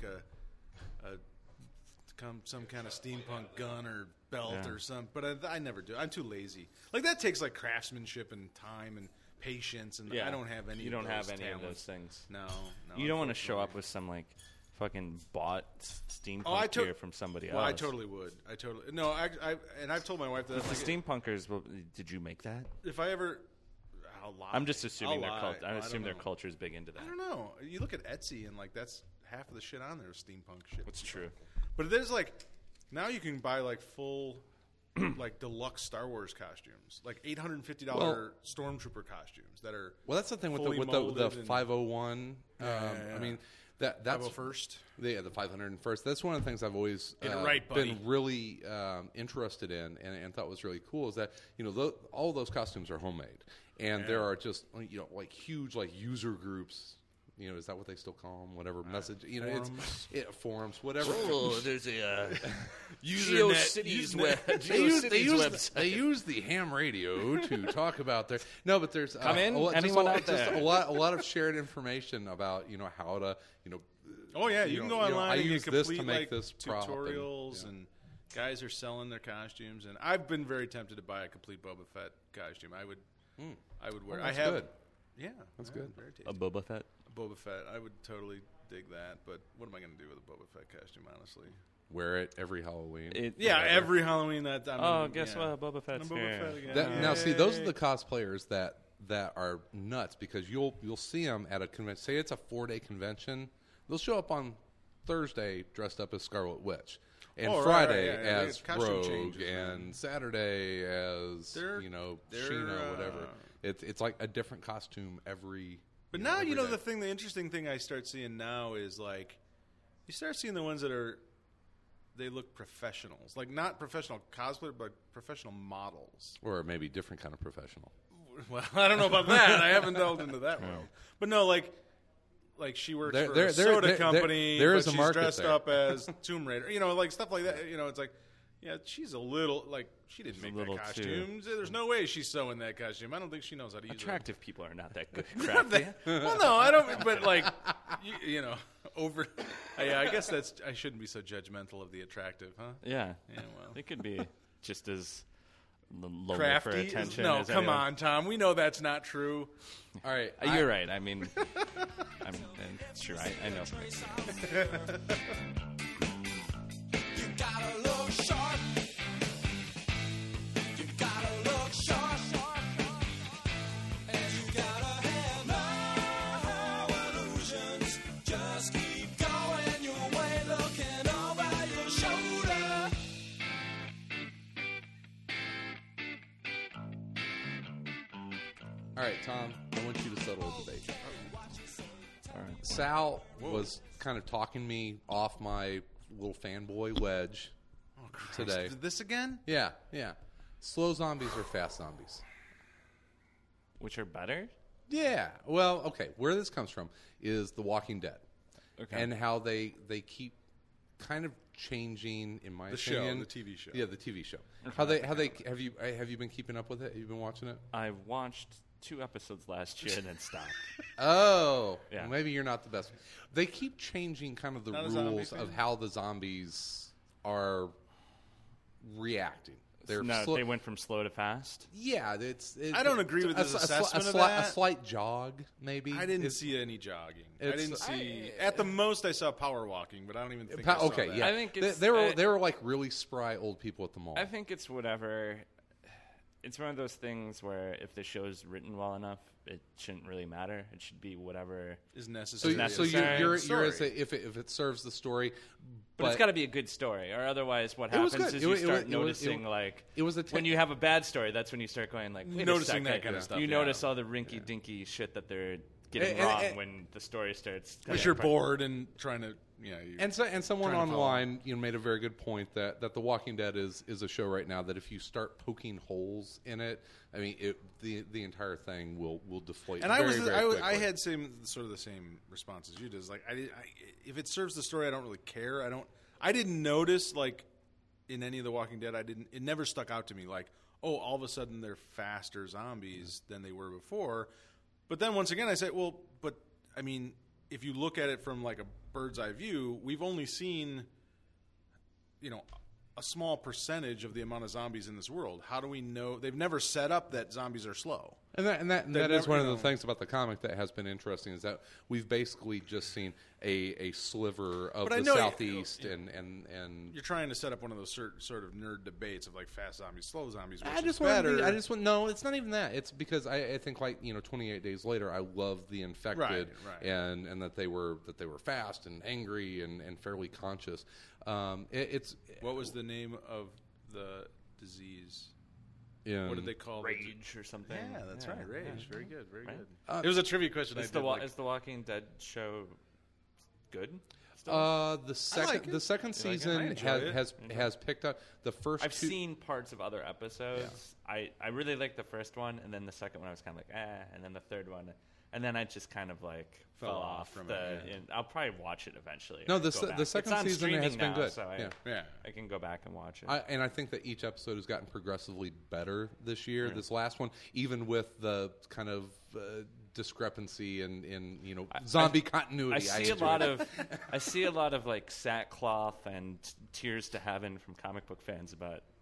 some kind of steampunk gun or belt or something, but I never do. I'm too lazy. Like that takes like craftsmanship and time and patience, and I don't have any. You don't have any of those things. No. You don't want to show up with some like fucking bought steampunk gear from somebody else. Well, I totally would. No. I've told my wife that the steampunkers. Well, did you make that? If I ever. I'll lie. I'm just assuming their culture. I assume their culture is big into that. I don't know. You look at Etsy and like that's half of the shit on there is steampunk shit. That's true. But there's like now you can buy like full like deluxe Star Wars costumes, like $850 stormtrooper costumes that are that's the thing with the 501. I mean that's 501st. Yeah, the 501st. That's one of the things I've always been really interested in and thought was really cool is that all of those costumes are homemade and there are just like huge like user groups. Is that what they still call them? Whatever message, forums. It's forums, whatever. Oh, there's a GeoCities website. They use the ham radio to talk about their. No, but there's anyone out there? A lot of shared information about how to Oh yeah, you can go online and use this to make this tutorials and guys are selling their costumes, and I've been very tempted to buy a complete Boba Fett costume. I would wear. That's good. Yeah, that's good. Very tasty. A Boba Fett. Boba Fett. I would totally dig that. But what am I going to do with a Boba Fett costume? Honestly, Wear it every Halloween. Every Halloween. Guess what? Boba Fett's Boba here. Fett again. Now, see, those are the cosplayers that are nuts because you'll see them at a convention. Say it's a 4-day convention. They'll show up on Thursday dressed up as Scarlet Witch, and Friday as Rogue, changes, and Saturday as Sheena, whatever. It's like a different costume every. But now every day. the interesting thing I start seeing now is like you start seeing the ones that they look professionals, like not professional cosplayer, but professional models, or maybe different kind of professional. Well, I don't know about that. I haven't delved into that world, but no, like she works for a soda company. There but is a she's market dressed there. up as Tomb Raider, like stuff like that. It's like, yeah, she's a little like she didn't make that costume. There's no way she's sewing that costume. I don't think she knows how to use it. Attractive people are not that good. Crafty. Well, no, I don't. But like, over. Yeah, I guess I shouldn't be so judgmental of the attractive, huh? Yeah. Yeah. Well, They could be just as low for crafty. attention. No, as come anyone. on, Tom. We know that's not true. All right, You're right. I mean, sure. I know. You gotta look sharp. You gotta look sharp. And you gotta have no illusions. Just keep going your way, looking over your shoulder. All right, Tom. I want you to settle a debate. All right. Sal was kind of talking me off my little fanboy ledge today. This again? Yeah. Slow zombies or fast zombies? Which are better? Yeah. Well, okay. Where this comes from is The Walking Dead, Okay. and how they keep kind of changing, in my opinion, the TV show. Yeah, the TV show. How they have you been keeping up with it? Have you been watching it? I watched 2 episodes last year and then stopped. Oh, Yeah. Maybe you're not the best. They keep changing kind of the Not a zombie rules fan? of how the zombies are reacting. They're No, they went from slow to fast. Yeah, it's I don't agree with his assessment of that. A slight jog, maybe. I didn't see any jogging. I it's- didn't see. At the most, I saw power walking, but I don't even think. I saw Okay, that. yeah. I think it's- they were like really spry old people at the mall. I think it's whatever. It's one of those things where if the show's written well enough, it shouldn't really matter. It should be whatever. Is so necessary. you're Story. as if it serves the story, But it's got to be a good story, or otherwise, what It was happens good. is It you was- start it was- noticing like it was when you have a bad story. That's when you start going like, wait Noticing a second. that kind of stuff, You yeah. notice all the rinky dinky shit that they're getting And- wrong and- when the story starts. Because you're bored and trying to. Yeah. And someone trying to follow. online made a very good point that The Walking Dead is a show right now that if you start poking holes in it, I mean the entire thing will deflate. And very, very I quickly. had sort of the same response as you did. It's like if it serves the story, I don't really care. I didn't notice like in any of The Walking Dead. It never stuck out to me like, oh, all of a sudden they're faster zombies than they were before. But then once again, I say, well, but I mean, if you look at it from like a bird's eye view, we've only seen, a small percentage of the amount of zombies in this world. How do we know? They've never set up that zombies are slow. And that They've is never- one of the things about the comic that has been interesting is that we've basically just seen a sliver of But I the know- southeast and You're trying to set up one of those sort of nerd debates of like fast zombies, slow zombies. I Versus just want better. no, it's not even that. It's because I think 28 days later, I love the infected Right. and that they were fast and angry and fairly conscious. It's What was the name of the disease? in, What did they call it? Rage or something. Yeah, that's right. Rage. Very good. Very Right. good. It was a trivia question. I Is did. is the Walking Dead show good? Still? the second like it. the second You like it? I season enjoy it. has picked up the first. I've two, seen parts of other episodes. I really liked the first one, and then the second one I was kind of like, and then the third one, and then I just kind of like Fell fell off off from the. it, yeah. And I'll probably watch it eventually. No, or the go back. the second It's on season has streaming been now, good. so Yeah. I can go back and watch it. And I think that each episode has gotten progressively better this year. This last one, even with the kind of discrepancy in zombie continuity. I see a lot of like sackcloth and tears to heaven from comic book fans about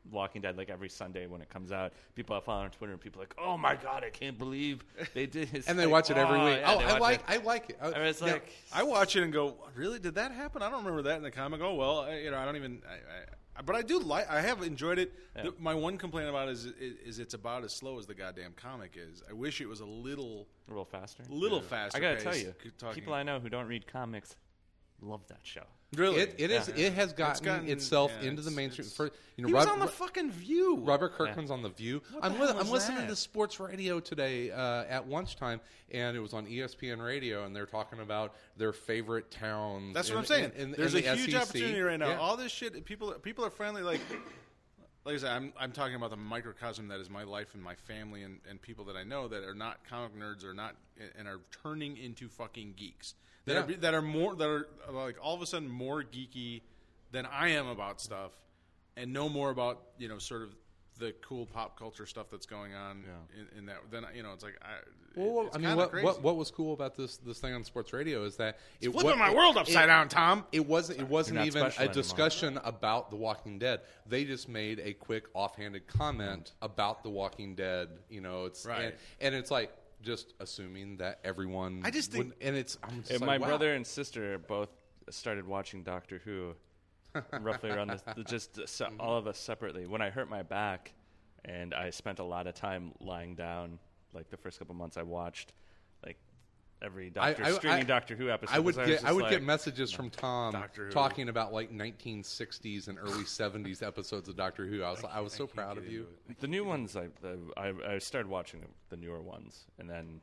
Walking Dead like every Sunday when it comes out. People I follow on Twitter and people are like, oh my god, I can't believe they did. It's And they like, watch it every week. yeah, Oh, they I watch like it. I mean, it's like I watch it and go, really? Did that happen? I don't remember that in the comic. Oh well, I don't even. But I do like. I have enjoyed it. Yeah. My one complaint about it is it's about as slow as the goddamn comic is. I wish it was a little faster. faster. I gotta tell paced. you, Talking- people I know who don't read comics love that show. really, It has gotten itself into the mainstream. For, he was on the fucking View. Robert Kirkman's on The View. I'm hell was listening that? to sports radio today at lunchtime, and it was on ESPN radio, and they're talking about their favorite towns. That's what in- I'm saying. in There's the a huge SEC. opportunity right now. Yeah. All this shit, people are friendly. Like I said, I'm talking about the microcosm that is my life and my family and people that I know that are not comic nerds or not and are turning into fucking geeks. That are like all of a sudden more geeky than I am about stuff, and know more about sort of the cool pop culture stuff that's going on in that. Then it's like it's kinda crazy. what was cool about this thing on sports radio is that it flipping my world upside down, Tom. It wasn't You're not even special a anymore. discussion about The Walking Dead. They just made a quick offhanded comment about The Walking Dead. It's Right. and it's like just assuming that everyone. I just think- would- and it's I'm just And like, my wow. brother and sister both started watching Doctor Who, roughly around all of us separately. When I hurt my back, and I spent a lot of time lying down, like the first couple months, I watched like every streaming Doctor Who episode. I would because get get messages from Tom Doctor Who. talking about like 1960s and early 70s episodes of Doctor Who. I was so proud of you. The new ones, I started watching the newer ones, and then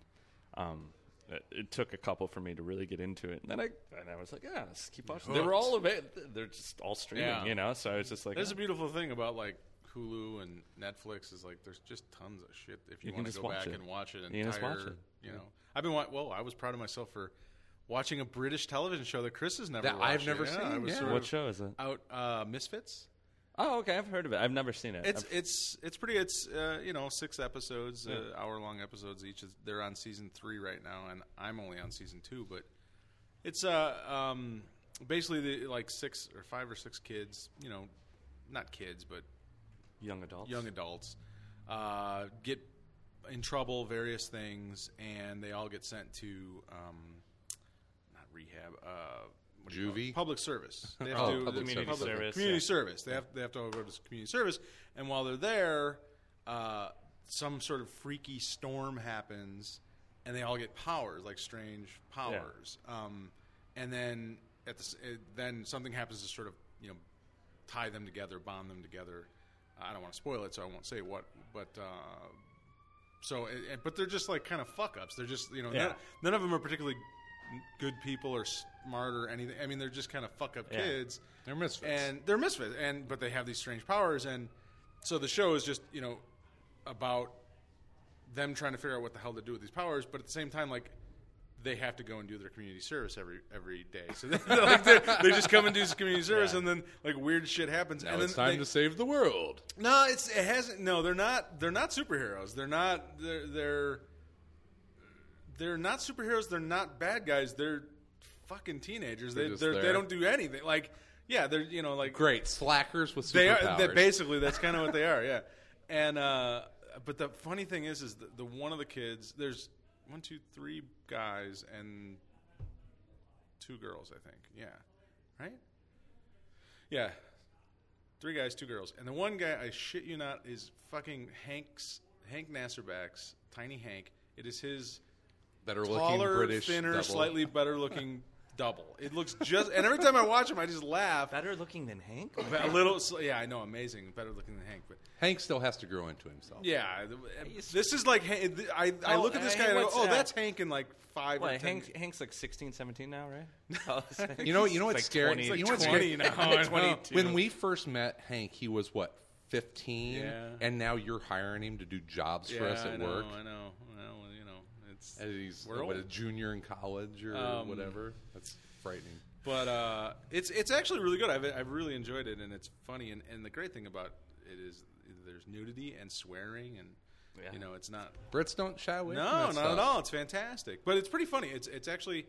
it took a couple for me to really get into it. And then I was like, yeah, let's keep watching. They were all available. They're just all streaming, Yeah. So I was just like, There's a beautiful thing about like Hulu and Netflix is like there's just tons of shit if you You want can to just go watch back it. and watch it. You can just watch it. I've been I was proud of myself for watching a British television show that Chris has never That watched. I've never Yeah, seen, I was yeah. sort what of show is it? out Misfits. Oh, okay, I've heard of it. I've never seen it. It's pretty. It's 6 episodes, hour-long episodes each. They're on season 3 right now, and I'm only on season 2. But it's basically like 5 or 6 kids. Not kids, but young adults. young adults get in trouble, various things, and they all get sent to not rehab. What do you call it? Juvie? Public service. They have Oh, to do public Community service. service. Community yeah. service. They have to go to community service, and while they're there, some sort of freaky storm happens, and they all get powers, like strange powers. And then then something happens to sort of tie them together, bond them together. I don't want to spoil it, so I won't say what. But but they're just like kind of fuck ups. They're just none of them are particularly good people or smart or anything. I mean, they're just kind of fuck up kids. They're misfits. And they're misfits, but they have these strange powers, and so the show is just about them trying to figure out what the hell to do with these powers, but at the same time, like they have to go and do their community service every day. So they just come and do community service, and then like weird shit happens. Now and it's then time to save the world. No, it hasn't. No, they're not. They're not superheroes. They're not. They're not superheroes. They're not bad guys. They're fucking teenagers. They're just They there. don't do anything. Like they're like Great slackers with they superpowers. are. Basically, that's kind of what they are. Yeah. And but the funny thing is the one of the kids. There's 1, 2, 3 guys and 2 girls. I think. Yeah. Right. Yeah. 3 guys, 2 girls, and the one guy, I shit you not, is fucking Hank Nasserback's Tiny Hank. It is his Better looking taller, British thinner, double. slightly better looking double. It looks just, and every time I watch him, I just laugh. Better looking than Hank? But a little, yeah, I know, amazing, better looking than Hank, but Hank still has to grow into himself. yeah, this is like I look at this guy and I go, what's oh, that? that's Hank in like 5 or What, 10. Hank's like 16, 17 now, right? You know He's what's like scary? 20. You know what's 20 scary? now. I know. 22. When we first met Hank, he was what, 15, Yeah. and now you're hiring him to do jobs for us at I know, work. I know. Well, it's And he's We're what, old. a junior in college or whatever. That's frightening. But it's actually really good. I've really enjoyed it, and it's funny. And the great thing about it is there's nudity and swearing, and it's not. Brits don't shy away. No, from that not stuff. at all. It's fantastic, but it's pretty funny. It's actually,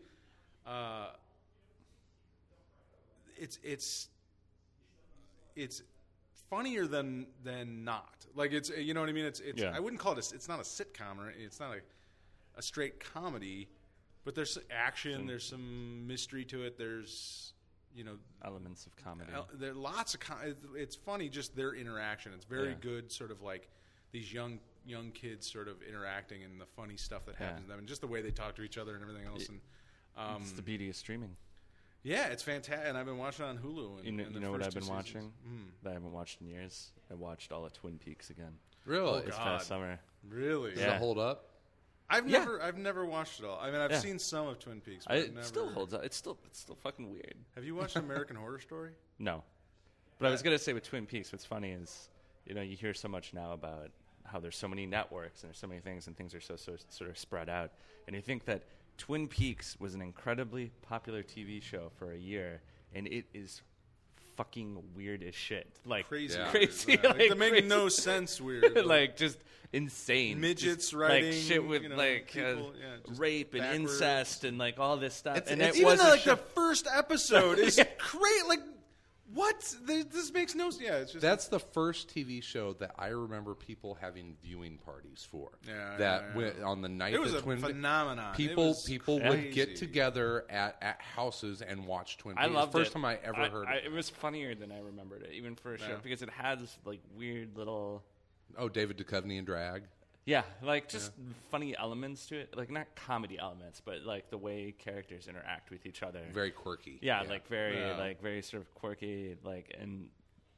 it's funnier than not. Like it's you know what I mean. It's Yeah. I wouldn't call it it's not a sitcom or it's not a straight comedy, but there's action. There's some mystery to it. There's Elements of comedy. there are lots of it's funny just their interaction. It's very good, sort of like these young kids sort of interacting and the funny stuff that happens to them, and just the way they talk to each other and everything else. And It's the beauty of streaming. yeah, it's fantastic. And I've been watching it on Hulu. And, You know what I've been two watching seasons. that I haven't watched in years? I watched all of Twin Peaks again Really? this God. past summer. Really? Does Yeah. it hold up? I've Yeah. never watched it all. I mean, I've Yeah. seen some of Twin Peaks. But I, I've it never, still holds up. It's still fucking weird. Have you watched American Horror Story? No. But I was going to say with Twin Peaks, what's funny is, you hear so much now about how there's so many networks and there's so many things and things are so sort of spread out. And you think that Twin Peaks was an incredibly popular TV show for a year, and it is fucking weird as shit. Like, Crazy. Yeah. crazy. Yeah, like, they make crazy. no sense weird. like, just insane. Midgets just, writing, like, shit with, people, just rape and backwards. incest and, like, all this stuff. It's- and it's it Even was the, a like show. the first episode is great. Like, what? This makes no sense. Yeah, it's just That's the first TV show that I remember people having viewing parties for. Yeah, that yeah. went on the night It was of a Twin phenomenon. It People was would crazy. get together at houses and watch Twin Peaks. I loved First it. time I ever heard it. it. It was funnier than I remembered it, even for a show, Yeah. because it has, like, weird little... Oh, David Duchovny and drag. Yeah, like just funny elements to it, like not comedy elements, but like the way characters interact with each other. Very quirky. yeah, like very, Yeah. like very sort of quirky, like and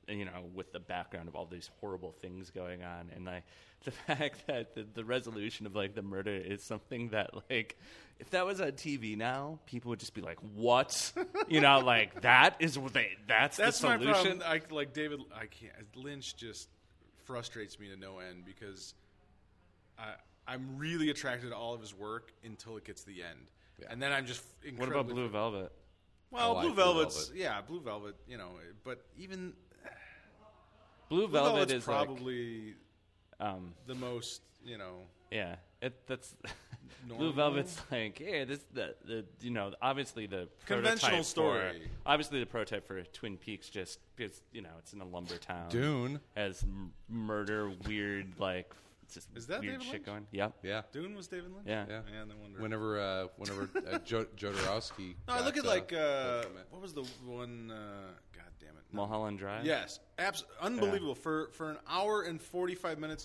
with the background of all these horrible things going on, and like the fact that the resolution of like the murder is something that like if that was on TV now, people would just be like, "What?" Like that's the That's my solution. problem. I can't. Lynch just frustrates me to no end because I'm really attracted to all of his work until it gets to the end, and then I'm just What incredibly. about Blue Velvet? Well, I like Blue Blue Velvet's Velvet. yeah, Blue Velvet. But even Blue Blue Velvet Velvet's is probably like, the most yeah, that's Blue normal. Velvet's like, yeah, this the obviously the Conventional prototype story. obviously the prototype for Twin Peaks just because it's in a lumber town. Dune. Has murder, weird like just Is that weird David shit Lynch? going. Yep. Yeah. Dune was David Lynch. Yeah. Yeah. No wonder. Whenever Jodorowsky. No, I look at got, commit. what was the one? God damn it! No. Mulholland Drive. Yes, unbelievable for an hour and 45 minutes.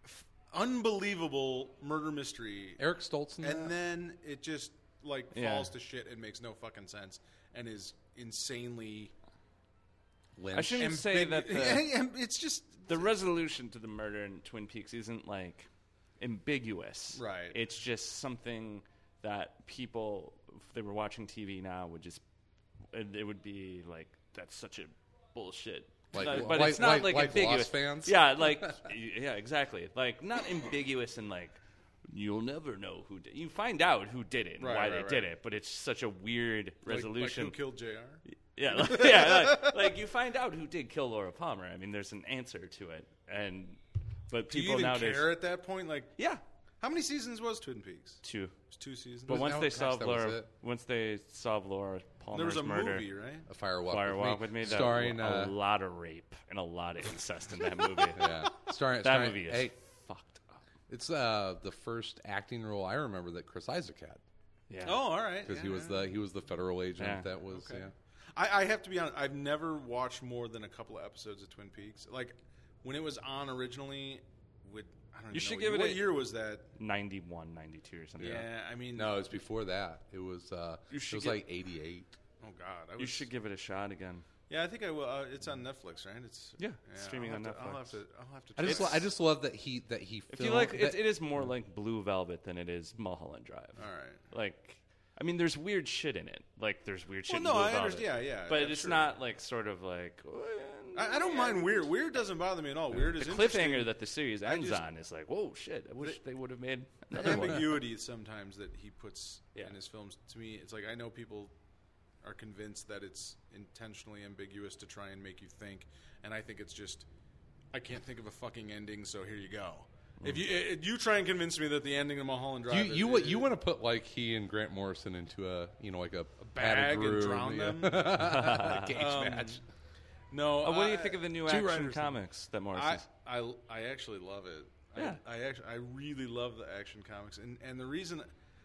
Unbelievable murder mystery, Eric Stoltz in and that? then it just like Yeah. falls to shit and makes no fucking sense and is insanely. Lynch. I shouldn't say that it's just the resolution to the murder in Twin Peaks isn't like ambiguous. Right. It's just something that people, if they were watching TV now, would just it would be like that's such a bullshit. Like- But like- it's not like ambiguous. Lost fans? Yeah, like yeah, exactly. Like not ambiguous and like you'll never know who did. You find out who did it and Right, why right, they right. did it, but it's such a weird resolution. Like who killed Jr. Yeah, like you find out who did kill Laura Palmer. I mean, there's an answer to it, but Do you people even nowadays, care at that point? Like, yeah, how many seasons was Twin Peaks? 2. It was 2 seasons. But once that they was- solve that was Laura, it? once they solve Laura Palmer's there was a murder, movie, right? A Fire Walk, Firewalk with Me, that starring a lot of rape and a lot of incest in that movie. yeah, starring That movie is Hey, fucked up. it's the first acting role I remember that Chris Isaac had Yeah. Oh, all right. because Yeah, he was the federal agent Yeah. that was Okay. yeah. I have to be honest. I've never watched more than a couple of episodes of Twin Peaks. Like when it was on originally, I don't You even should know give it what a- year was that? 91, 92 or something. Yeah, I mean, No, it was before that. It was should it was get- like 88. Oh God, You should give it a shot again. Yeah, I think I will. It's on Netflix, right? It's Yeah, streaming I'll on have to- Netflix. I'll have to. I just check. I just love that he If you like, it is more like Blue Velvet than it is Mulholland Drive. All right. Like, I mean, there's weird shit in it. Like, there's weird shit Well, in no, Blue I Velvet. understand. Yeah, But I'm it's sure. not like sort of like. I don't mind weird. Weird doesn't bother me at all. Weird The is cliffhanger interesting. that the series ends just- on is like, whoa, shit! I wish they would have made The another one. ambiguity sometimes that he puts Yeah. in his films. To me, it's like I know people are convinced that it's intentionally ambiguous to try and make you think, and I think it's just I can't think of a fucking ending, so here you go. If you try and convince me that the ending of Mulholland Drive, you want to put like he and Grant Morrison into a like a bag padded and room, drown yeah. them. a cage match. No. What do you think of the new two Action writers- Comics that Morrison's? I actually love it. Yeah. I really love the Action Comics, and the reason,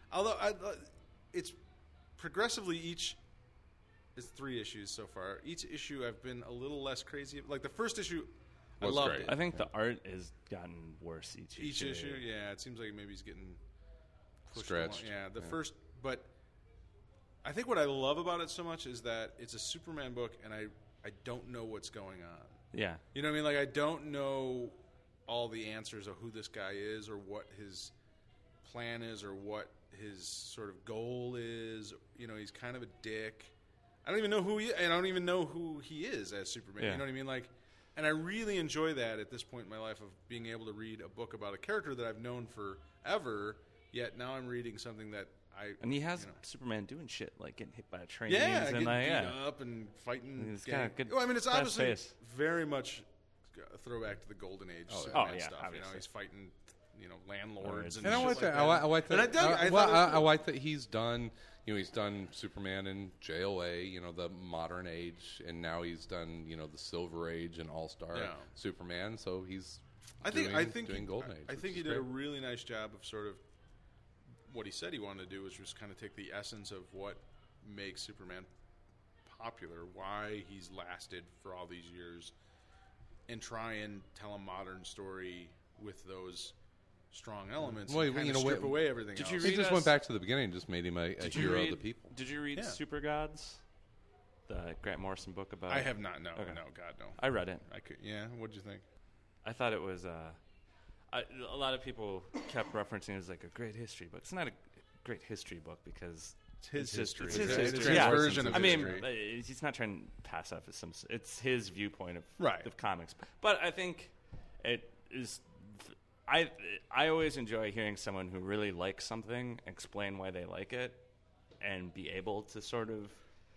it's progressively it's 3 issues so far. Each issue I've been a little less crazy. Like the first issue, I Was loved great. it. I think the art has gotten worse each Issue, yeah, it seems like maybe he's getting pushed Stretched. along. Yeah, the first, but I think what I love about it so much is that it's a Superman book, and I don't know what's going on. Yeah. You know what I mean? Like I don't know all the answers of who this guy is, or what his plan is, or what his sort of goal is. You know, he's kind of a dick. I don't even know who he is, and I don't even know who he is as Superman. Yeah. You know what I mean? Like, and I really enjoy that at this point in my life of being able to read a book about a character that I've known forever. Yet now I'm reading something that And he has you know. Superman doing shit like getting hit by a train. Yeah, and getting like, beat up and fighting. He's got a good well, I mean, it's fast obviously face. very much a throwback to the Golden Age Oh, yeah. Superman Oh, yeah, stuff. You know, obviously. he's fighting, landlords and And I shit like like that. that. I like that. And I dug it. I well, thought it was I cool. like that he's done. You know, he's done Superman in JLA. You know, the modern age, and now he's done. You know, the Silver Age and All Star Yeah. Superman. So he's. I think doing he, Golden Age. I which think he is did a great. really nice job of sort of what he said he wanted to do, was just kind of take the essence of what makes Superman popular, why he's lasted for all these years, and try and tell a modern story with those strong elements. Well, and kind you of know, strip away everything did else. you He read just us- went back to the beginning and just made him a Did you hero read of the people. Did you read Yeah. Super Gods? The Grant Morrison book about I have not. No, Okay. no, God, no. I read it. I could. Yeah. What'd you think? I thought it was a lot of people kept referencing it as like a great history book. It's not a great history book because It's his history. It's his It's history. his Yeah. version of I mean, history. he's not trying to pass off as some. It's his viewpoint of Right. of comics. But I think it is. I always enjoy hearing someone who really likes something explain why they like it, and be able to sort of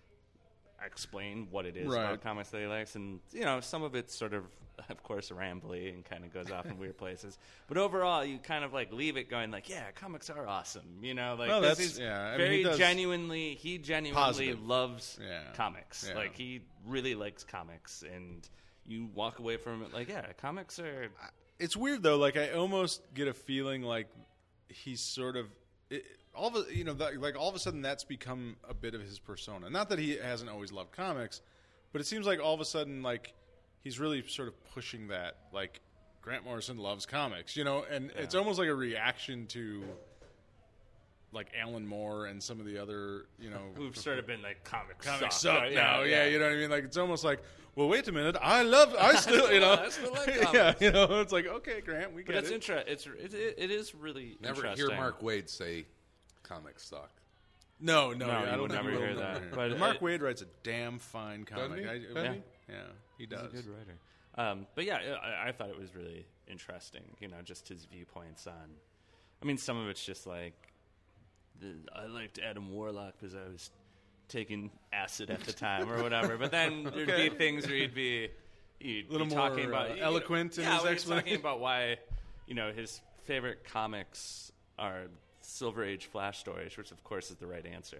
explain what it is Right. about comics that he likes. And some of it's sort of course, rambly and kind of goes off in weird places. But overall, you kind of like leave it going like, yeah, comics are awesome. Like Well, this that's- is yeah, I mean, very he does- genuinely. He genuinely Positive. loves Yeah. comics. Yeah. Like he really likes comics, and you walk away from it like, yeah, comics are. It's weird though. Like I almost get a feeling like he's sort of all of all of a sudden that's become a bit of his persona. Not that he hasn't always loved comics, but it seems like all of a sudden like he's really sort of pushing that. Like Grant Morrison loves comics, and it's almost like a reaction to like Alan Moore and some of the other, Who've sort of been like comics suck now. Yeah, you know what I mean? Like it's almost like, well, wait a minute, I still, I still like yeah, comics. it's like, okay, Grant, we But get it's it. interesting. It is really Never interesting. hear Mark Waid say comics suck. No, No, yeah, I you don't would think never he will hear never that. hear it. But Mark Waid writes a damn fine comic. he? I- Doesn't he? Yeah, he does. He's a good writer. But yeah, I thought it was really interesting. Just his viewpoints on. I mean, some of it's just like I liked Adam Warlock because I was taking acid at the time or whatever. But then there'd be things where you'd be Little talking more, about eloquent in yeah, his when he's explanation. talking about why his favorite comics are Silver Age Flash stories, which of course is the right answer.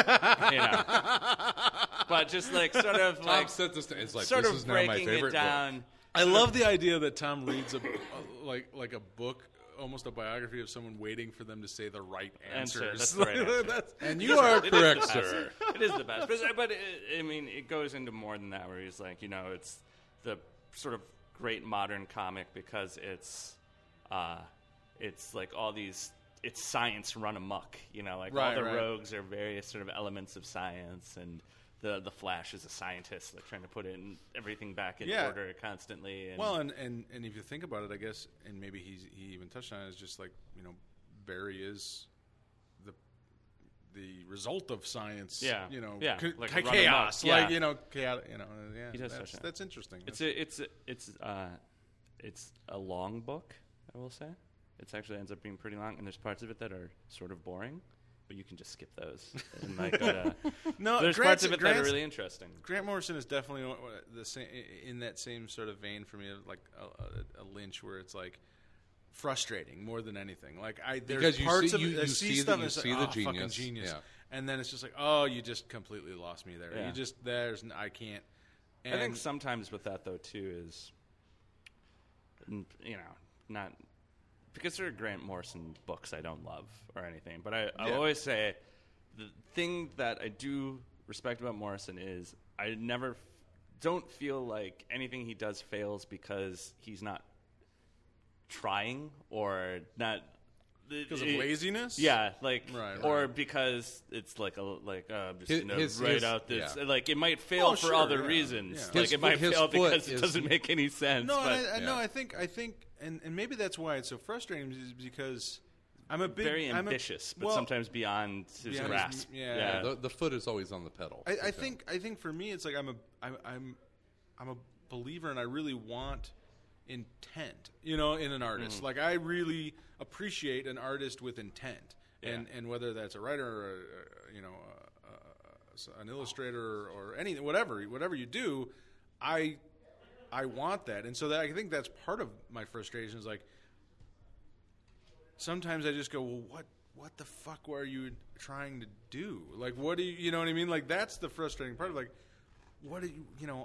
But just like sort of Tom like said this. It's like sort this of is now my breaking favorite it down. I love the idea that Tom reads like a book, almost a biography of someone waiting for them to say the right Answer, answers. that's the right answer. That's- book. And you are It is correct, the best. sir. It is the best. But it goes into more than that, where he's like, it's the sort of great modern comic because it's like all these, it's science run amok, like all Right, the right. rogues are various sort of elements of science, and the Flash is a scientist, like trying to put everything back in Yeah. order constantly. And Well, and if you think about it, I guess, and maybe he even touched on it, is just like Barry is the result of science. Yeah. Yeah. Like run chaos. amok. Yeah. Like chaotic. Yeah, He does touch on it. that's interesting. It's a long book, I will say. It actually ends up being pretty long, and there's parts of it that are sort of boring, but you can just skip those. And like, No, there's parts of it that are really interesting. Grant Morrison is definitely the same in that same sort of vein for me, like a Lynch, where it's like frustrating more than anything. Like there's Because you parts see- of you- it, I you see see the- stuff you and it's see like, the fucking genius. genius, Yeah. and then it's just like, oh, you just completely lost me there. Yeah. I can't. And I think sometimes with that though too is, not because there are Grant Morrison books I don't love or anything, but I always say the thing that I do respect about Morrison is I never don't feel like anything he does fails because he's not trying or not because of laziness. Yeah, like Right. or because it's like I'm just gonna His- write out this. yeah. Like it might fail Oh, for sure, other yeah, reasons. yeah. Like His it might foot- his fail because foot it is- doesn't make any sense. No, but I think, and maybe that's why it's so frustrating is because I'm a big, very I'm a- ambitious, but well, sometimes beyond his beyond his- grasp. yeah. The foot is always on the pedal. I think for me it's like I'm a believer and I really want intent, in an artist. Like I really appreciate an artist with intent, and whether that's a writer or an illustrator or anything, whatever you do, I want that, and so I think that's part of my frustration is like sometimes I just go, well, what the fuck are you trying to do? Like, what do you know what I mean? Like, that's the frustrating part of like, what do you,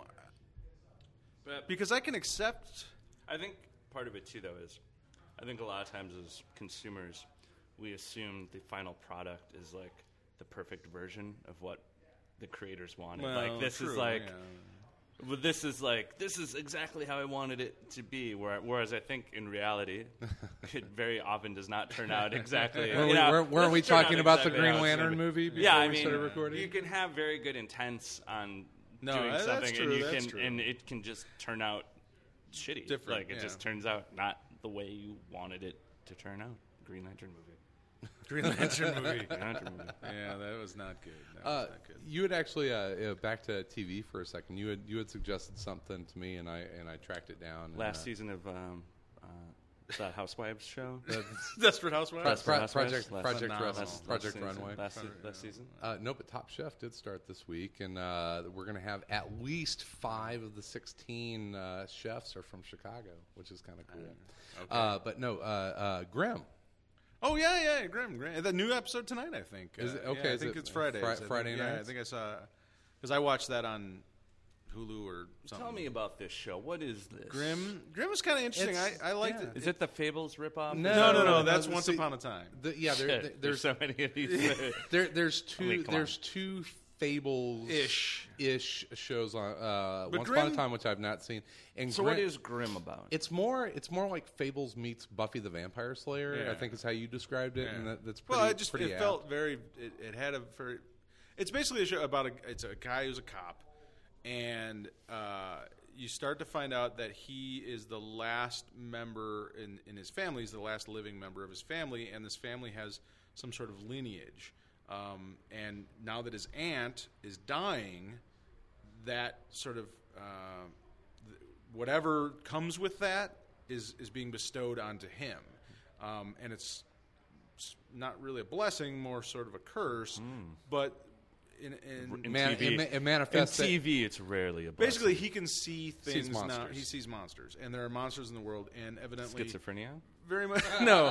But because I can accept. I think part of it too, though, is I think a lot of times as consumers, we assume the final product is like the perfect version of what the creators wanted. Like this true, is like. yeah. Well, this is exactly how I wanted it to be. Whereas I think in reality, it very often does not turn out exactly. Weren't we doesn't turn talking out about the exactly Green how it should Lantern be. movie before Yeah, I we mean, started recording? you can have very good intents on No, doing that's something, true, and you that's can, true. and it can just turn out shitty. Different, Like it yeah. just turns out not the way you wanted it to turn out. Green Lantern movie. Green Lantern movie. Green Lantern movie. Yeah, that was not good. That was not good. You had actually back to TV for a second. You had suggested something to me, and I tracked it down. Last season of that Housewives show. Desperate Housewives. Project Phenomenal. Runway. Last season. No, but Top Chef did start this week, and we're going to have at least 5 of the 16 chefs are from Chicago, which is kind of cool. Okay. But no, Grimm. Oh yeah, Grim. The new episode tonight, I think. Is it- okay, Yeah, I is think it it's Fridays. Friday Yeah, I nights? think I saw because I watched that on Hulu or something. Tell me about this show. What is this? Grim was kind of interesting. It's- I liked yeah. it. Is it the Fables ripoff? No. That's no, Once see, Upon a Time. Shit, there's so many of these. There's two. I mean, come there's two Fables ish shows on Once Upon a Grimm- Time, which I've not seen. And So what is Grimm about? It's more like Fables meets Buffy the Vampire Slayer. Yeah. I think is how you described it, Yeah. and that's pretty. Well, it pretty apt. felt very. It had a very. It's basically a show about it's a guy who's a cop, and you start to find out that he is the last member in his family. He's the last living member of his family, and this family has some sort of lineage. And now that his aunt is dying, that sort of whatever comes with that is being bestowed onto him, and it's not really a blessing, more sort of a curse. But in TV. It manifests. In TV, it's rarely a blessing. basically, he can see things now. monsters. He sees monsters, and there are monsters in the world, and evidently Schizophrenia? very much no.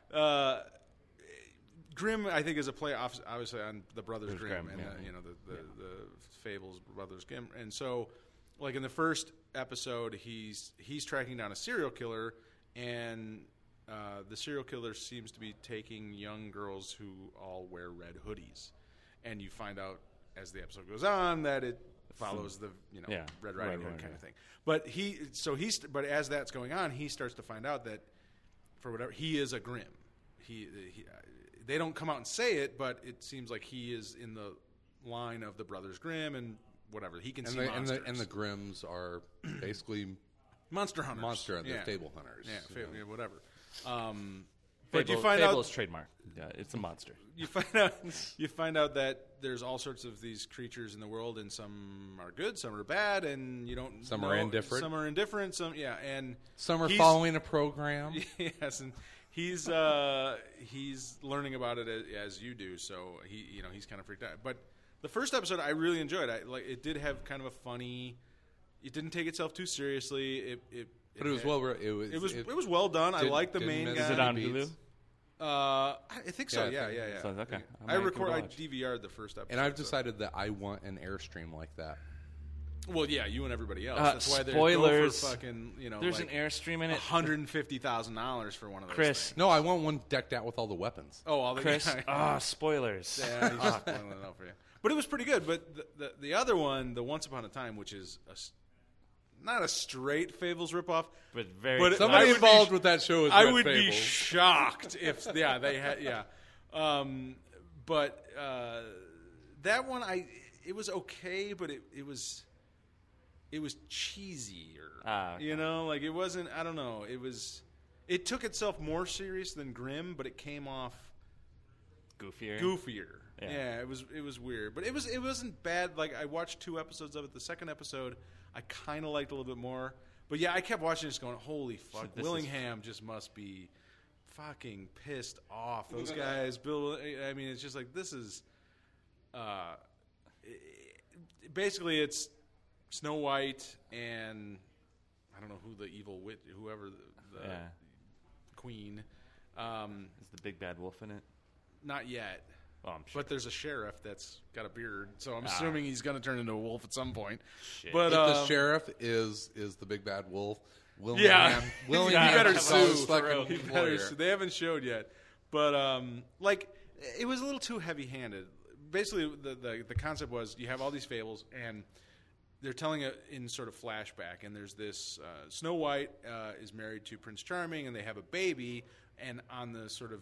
Grimm, I think, is a play obviously on the Brothers Grimm, and yeah. the Fables Brothers Grimm, and so like in the first episode, he's tracking down a serial killer, and the serial killer seems to be taking young girls who all wear red hoodies, and you find out as the episode goes on that it follows the Red Riding Hood kind of thing. But but as that's going on, he starts to find out that for whatever he is a Grimm. They don't come out and say it, but it seems like he is in the line of the Brothers Grimm and whatever. He can see monsters. And the Grimms are basically monster hunters. They're fable hunters. Yeah, whatever. But you find out Fable's trademark. Yeah, it's a monster. you find out that there's all sorts of these creatures in the world, and some are good, some are bad, and you don't. Some are indifferent. Some are indifferent. And Some are following a program. Yes, and he's learning about it as you do, so he's kind of freaked out. But the first episode I really enjoyed. It did have kind of a funny. It didn't take itself too seriously. But it was it was well done. I like the main guy. Is it on Hulu? I think so. Yeah, Yeah. So, okay. I might give it a watch. DVR'd the first episode. And I've decided that I want an Airstream like that. Well, yeah, you and everybody else. That's why they go spoilers. for fucking, There's like an Airstream in it. $150,000 for one of those Chris. things. No, I want one decked out with all the weapons. Oh, all the Chris, spoilers. Yeah, he's just spoiling it out for you. But it was pretty good. But the other one, the Once Upon a Time, which is not a straight Fables ripoff, But very. But Somebody I would involved be- with that show is I Red would be Fables. shocked if they had but that one it was okay, but it was cheesier. Okay. Like it wasn't. I don't know. It took itself more serious than Grimm, but it came off goofier. Yeah, it was weird, but it wasn't bad. Like I watched 2 episodes of it. The second episode, I kind of liked a little bit more. But yeah, I kept watching, just going, "Holy fuck!" this Willingham just must be fucking pissed off. Those guys, Bill. I mean, it's just like this is. Basically, it's Snow White and I don't know who the evil witch, whoever the queen. Is the big bad wolf in it? Not yet. Oh, I'm sure. But there's a sheriff that's got a beard, so I'm assuming he's going to turn into a wolf at some point. Shit. But If the sheriff is the big bad wolf, Yeah. Willingham He better is his sue. fucking He better lawyer. sue. They haven't showed yet, but it was a little too heavy-handed. Basically, the concept was you have all these fables, and they're telling it in sort of flashback. And there's this Snow White is married to Prince Charming, and they have a baby. And on the sort of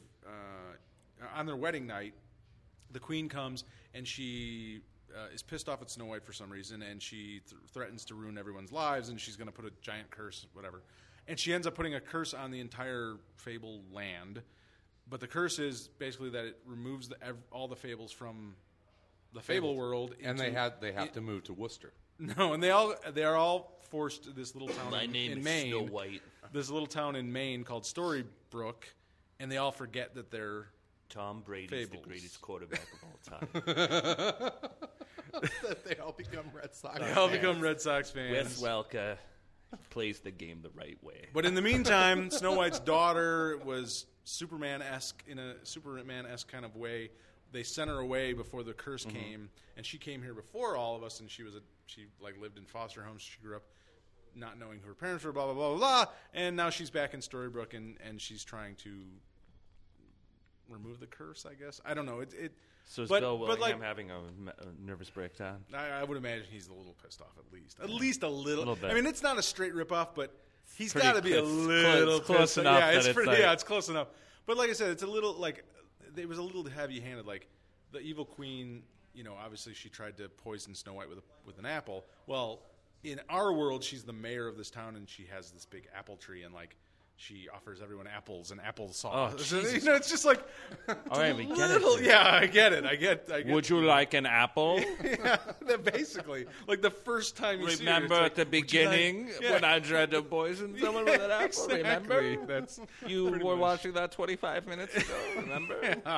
on their wedding night, the queen comes and she is pissed off at Snow White for some reason, and she threatens to ruin everyone's lives, and she's going to put a giant curse, whatever. And she ends up putting a curse on the entire fable land. But the curse is basically that it removes all the fables from the fable world. And they have to move to Worcester. No, and they are all forced to this little town in Maine. Snow White. This little town in Maine called Storybrooke, and they all forget that they're Tom Brady's Fables. the greatest quarterback of all time. That they all become Red Sox. they all become Red Sox fans. Wes Welker plays the game the right way. But in the meantime, Snow White's daughter was Superman-esque in a Superman-esque kind of way. They sent her away before the curse came, and she came here before all of us. And she lived in foster homes. She grew up not knowing who her parents were. Blah blah blah blah blah. And now she's back in Storybrooke, and she's trying to remove the curse. I guess I don't know. So is but- Bill but, Willingham like- having a nervous breakdown? I would imagine he's a little pissed off at least a little. Little bit. I mean, it's not a straight rip-off, but he's Pretty got to be a close- little close pissed. enough Yeah, that it's it's pretty. like- Yeah, it's close enough. But like I said, it's a little like it was a little heavy-handed. Like the evil queen, obviously she tried to poison Snow White with an apple. Well, in our world, she's the mayor of this town, and she has this big apple tree, and like. She offers everyone apples and applesauce. Oh, Jesus. It's just like All right, we get it. little. dude. Yeah, I get it. I get. Would you like an apple? Yeah, basically, like the first time you see her, Remember it's at the like, would you like- beginning Yeah. when I tried to poison someone with an apple? Exactly. Remember? That's You pretty were much. watching that 25 minutes ago, remember?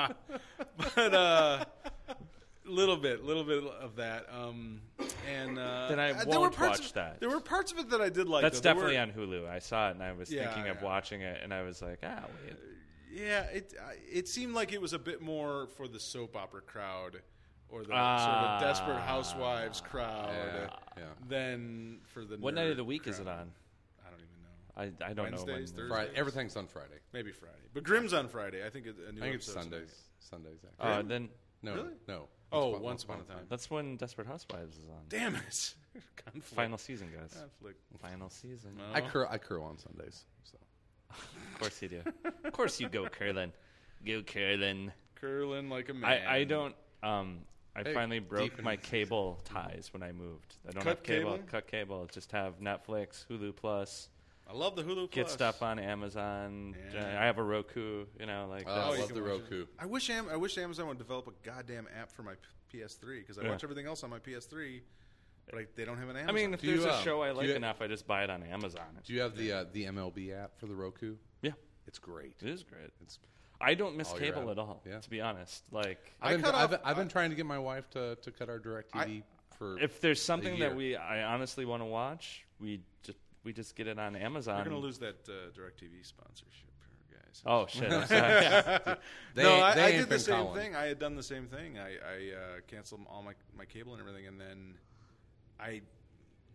but little bit of that. And Then I there were won't parts watch of, that. There were parts of it that I did like. That's though. There definitely were- on Hulu. I saw it and I was Yeah, thinking of yeah. watching it, and I was like, wait. Yeah, it seemed like it was a bit more for the soap opera crowd or the sort Ah. of Desperate Housewives crowd Yeah. than for the. What nerd night of the week is it crowd. on? I don't even know. I don't Wednesdays, know. Thursdays? Friday. Everything's on Friday. Maybe Friday, but Grimm's on Friday. I think a new I think it's episode's Sundays. Sundays. Actually. Then no, really? no. Oh, Once Upon a Time. that's when Desperate Housewives is on. Damn it! Conflict. Final season, guys. Conflict. Final season. No. I curl on Sundays. So. Of course you do. Of course you go curling. Go curling. Curling like a man. I don't. I Hey, finally broke deep in my the cable ties when I moved. I don't Cut have cable. cable? Cut cable. Just have Netflix, Hulu Plus. I love the Hulu Plus. Get stuff on Amazon. Yeah. I have a Roku. Like Oh, that's- I you love can the watch Roku. I wish Amazon would develop a goddamn app for my PS3 because I Yeah. watch everything else on my PS3, but they don't have an Amazon. I mean, if Do you, there's a show I do like you- enough, I just buy it on Amazon. Do you have the MLB app for the Roku? Yeah, It's great. it is great. It's. I don't miss All you're cable out. at all. Yeah. To be honest, like I've been trying to get my wife to cut our DirecTV for. if there's something that year. I honestly want to watch, we just get it on Amazon. you're going to lose that DirecTV sponsorship, guys. Oh shit! I'm sorry. They- no, they I ain't did the been same calling. thing. I had done the same thing. I canceled all my cable and everything, and then I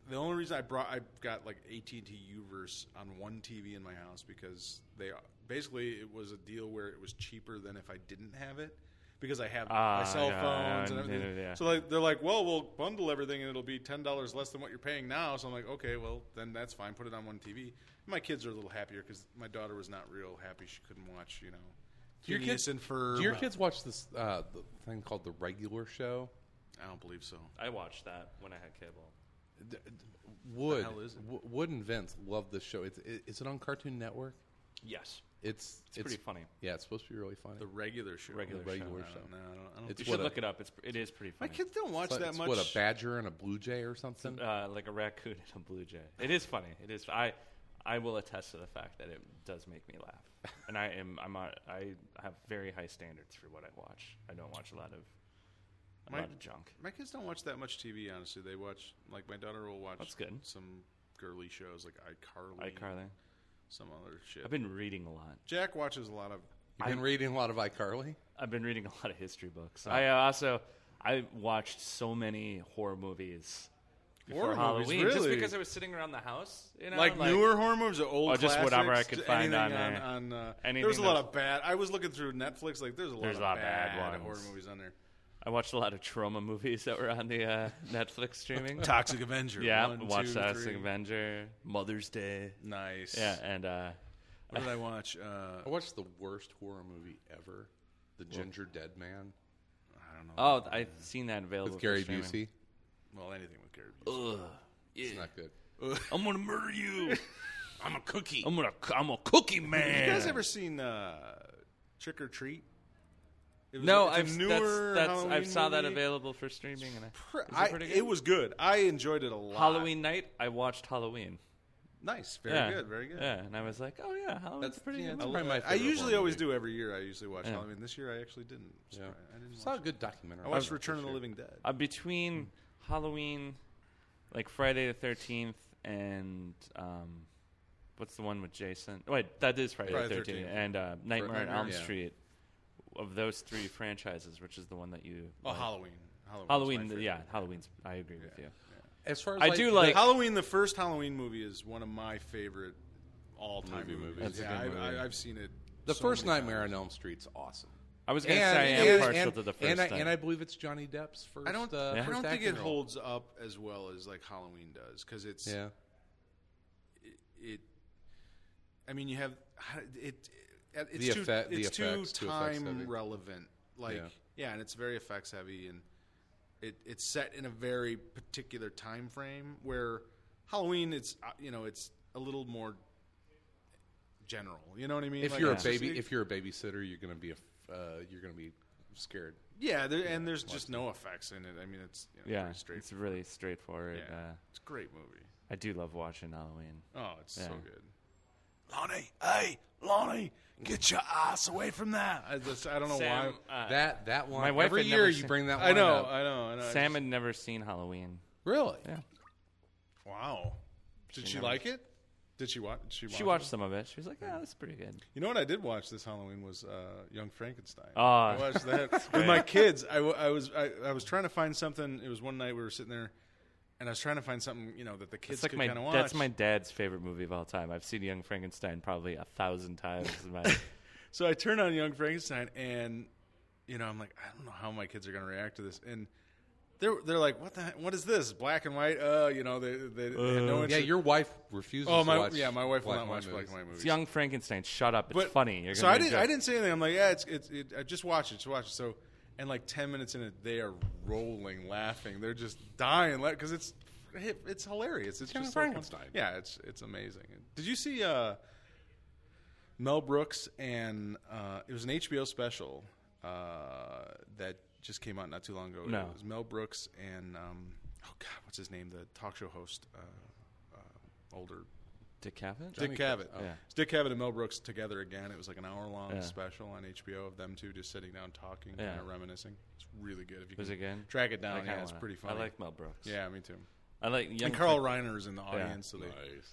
the only reason I got like AT&T Uverse on one TV in my house because basically it was a deal where it was cheaper than if I didn't have it because I have my cell phones and everything. Yeah. So like, they're like, well, we'll bundle everything and it'll be $10 less than what you're paying now. So I'm like, okay, well then that's fine. Put it on one TV. My kids are a little happier because my daughter was not real happy she couldn't watch, Phineas and Ferb. Do your kids watch this the thing called The Regular Show? I don't believe so. I watched that when I had cable. Wood, hell is it? Wood and Vince love this show. Is it on Cartoon Network? Yes. It's pretty funny. Yeah, it's supposed to be really funny. The regular show. Regular show. I don't It's You what should a- look it up. It is pretty my funny. kids don't watch It's that it's much. what, a badger and a blue jay or something? Like a raccoon and a blue jay. It is funny. It is. I will attest to the fact that it does make me laugh, and I have very high standards for what I watch. I don't watch a lot of junk. My kids don't watch that much TV, honestly. They watch, like, my daughter will watch That's good. some girly shows like iCarly. iCarly. Some other shit. I've been reading a lot. Jack watches a lot of... You've been reading a lot of iCarly? I've been reading a lot of history books. Oh. I watched so many horror movies before Horror movies, Halloween, just really? because I was sitting around the house. like newer horror movies or old just classics? whatever I could find Anything on there. there was a lot of bad... I was looking through Netflix, like, there's a lot of bad ones. horror movies on there. I watched a lot of trauma movies that were on the Netflix streaming. Toxic Avenger. Yeah, 1, watched 2, Toxic 3. Avenger, Mother's Day. Nice. Yeah, and What did I watch? I watched the worst horror movie ever, The Ginger Dead Man, I don't know. oh, I've seen that available with Gary for streaming. Busey. Well, anything with Gary Busey. Ugh, It's yeah. not good. I'm gonna murder you. I'm a cookie. I'm a cookie man. You guys ever seen Trick or Treat? No, it's a newer Halloween I've saw that movie. available for streaming, and is it pretty good? It was good. I enjoyed it a lot. Halloween night. I watched Halloween. Nice. Very Yeah. good. Very good. Yeah, and I was like, oh yeah, Halloween's That's pretty good. that's probably my I favorite usually horror always movie. do every year. I usually watch Yeah. Halloween. This year I actually didn't. Yeah. I didn't Saw a watch it. good documentary. I watched on it Return of this the year. Living Dead. Between Halloween, like Friday the 13th, and what's the one with Jason? Oh, wait, that is Friday Friday the the 13th, 13th. and Nightmare on Elm yeah. Street. Of those three franchises, which is the one that you? Oh, like? Halloween. Halloween's Halloween. my favorite. Yeah, Halloween's. I agree with you. As far as I do like- Halloween. The first Halloween movie is one of my favorite all-time Movies. movies. That's a yeah, good movie. I've seen it. the so first many Nightmare times. on Elm Street's awesome. I was going to say I am partial to the first. and thing. I believe it's Johnny Depp's first. I don't. first I don't think acting it role. holds up as well as like Halloween does because it's. Yeah. It. I mean, you have it. It's The too. effect- the it's too effects, too effects heavy. time relevant. Like Yeah. and it's very effects heavy, and it's set in a very particular time frame. Where Halloween, it's it's a little more general. You know what I mean? If Like, you're a it's just- baby, if you're a babysitter, you're gonna be scared. yeah, and there's just no effects in it. I mean, it's yeah, pretty straight. it's really straightforward. Yeah, it's a great movie. I do love watching Halloween. Oh, it's so Yeah. good. Lonnie, get your ass away from that. I don't know Sam, why. That one. my wife every had year never you seen- bring that one I know, up. I know. Sam had never seen Halloween. Really? Yeah, Wow. Did she never- like it? Did she watch? she watched some of it. She was like, "Yeah, that's pretty good." You know what I did watch this Halloween was Young Frankenstein. Oh, I watched that with my kids. I was trying to find something. It was one night we were sitting there, and I was trying to find something that the kids It's like could kind of watch. that's my dad's favorite movie of all time. I've seen Young Frankenstein probably 1,000 times. So I turned on Young Frankenstein, and I'm like, I don't know how my kids are going to react to this, and they're like, what is this? Black and white? They had no interest. Yeah, your wife refuses Oh, to my watch. my wife will black not and watch white black and movies. white movies. It's Young Frankenstein. Shut up. It's funny. You're So gonna I didn't. enjoy I it. didn't say anything. I'm like, yeah, I just watch it. Just watch it. So, and like 10 minutes in it, they are rolling, laughing. They're just dying because it's hilarious. It's Young just so fun. Frankenstein. Yeah, it's amazing. Did you see Mel Brooks and it was an HBO special that just came out not too long ago. No. It was Mel Brooks and what's his name? The talk show host, older. Dick Cavett? Dick Cavett. Yeah. It's Dick Cavett and Mel Brooks together again. It was like an hour-long Yeah. special on HBO of them two just sitting down talking, Yeah. kind of reminiscing. It's really good. If you Was can it good? track it I down, kinda yeah, it's wanna- pretty funny. I like Mel Brooks. Yeah, me too. I like Young And Carl Reiner is in the audience, so they.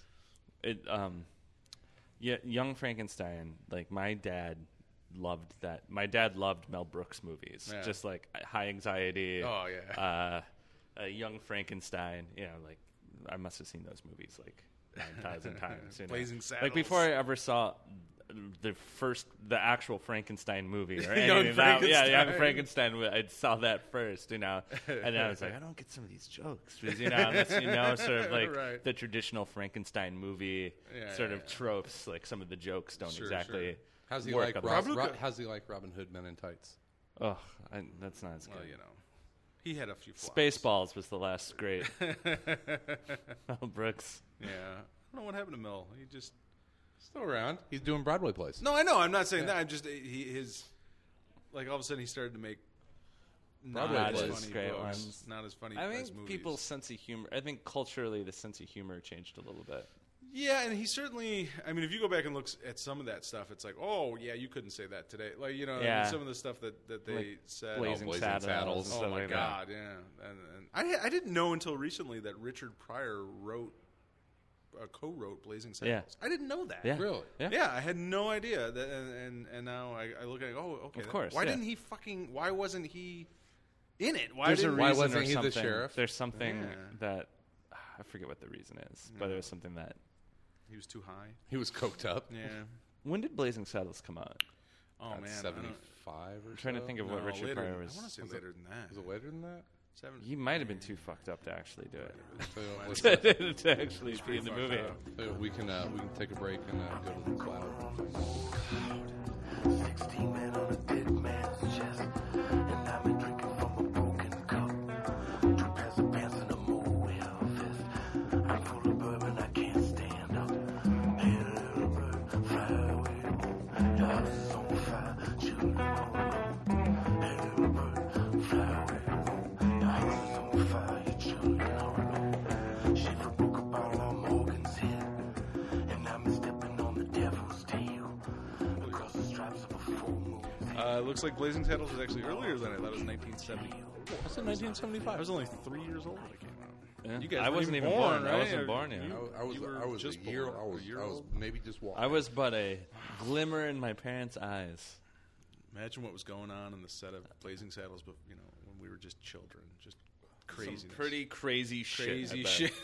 Young Frankenstein. Like my dad loved that. My dad loved Mel Brooks movies. Yeah. Just like High Anxiety. Oh yeah. Young Frankenstein. Like I must have seen those movies like 9,000 times. You know? Blazing Saddles. Like before I ever saw the actual Frankenstein movie or Young anything. Young Frankenstein. Frankenstein. I saw that first, and I was like, I don't get some of these jokes, because unless you know sort of like Right. the traditional Frankenstein movie sort of tropes, like some of the jokes don't exactly. Sure. How's he work like on that. how's he like Robin Hood Men in Tights? Oh, that's not as good. Well, he had a few flops. Spaceballs was the last great. Mel Brooks. Yeah. I don't know what happened to Mel. He just... Still around. He's doing Broadway plays. No, I know. I'm not saying that. I'm just... Like, all of a sudden, he started to make Broadway not as plays. funny Great books, ones. not as funny I as think movies. people's sense of humor. I think culturally, the sense of humor changed a little bit. Yeah, and he certainly... I mean, if you go back and look at some of that stuff, it's like, oh, yeah, you couldn't say that today. Like, Yeah. some of the stuff that they Like said... Blazing Blazing Saddles. Saddles. and Oh stuff my like God! Yeah, and I didn't know until recently that Richard Pryor co-wrote Blazing Saddles. I didn't know that. Yeah. Really? Yeah. I had no idea that, and now I look at it, okay. Of course, Why yeah. didn't he fucking? Why wasn't he in it? Why There's a didn't? Why reason wasn't or he the something. sheriff? There's something Yeah. that I forget what the reason is, but it was something that. He was too high. He was coked up. Yeah. When did Blazing Saddles come out? Oh About man, 75 or I'm trying to think of what Richard later, Pryor was. I want to say later than that. Was it later than that? He might have been too fucked up to actually do it. So, let's- To actually be in the movie. so we can take a break and go to the cloud. 16 men on a dead man's chest, and I've been drinking from a broken cup. Two pairs of pants and a mobile vest. I'm full of bourbon, I can't stand up. Hey, little bird, fly away. Your house is on fire, children all alone. Hey, little bird, fly away. Your house is on fire, your children all alone. Shiver broke a bottle on Morgan's head, and I'm stepping on the devil's tail. Across the stripes of a full moon. It looks like Blazing Saddles was actually earlier than I thought. It was 1970. What's in 1975? I was only 3 years old when it came out. Yeah. You guys I weren't wasn't even even born. right? I wasn't born yet. I was You were I was just a year. born. I was A year I was old? maybe just walking. I was but a glimmer in my parents' eyes. Imagine what was going on in the set of Blazing Saddles, but when we were just children, just crazy, Some pretty crazy shit. I crazy bet. shit.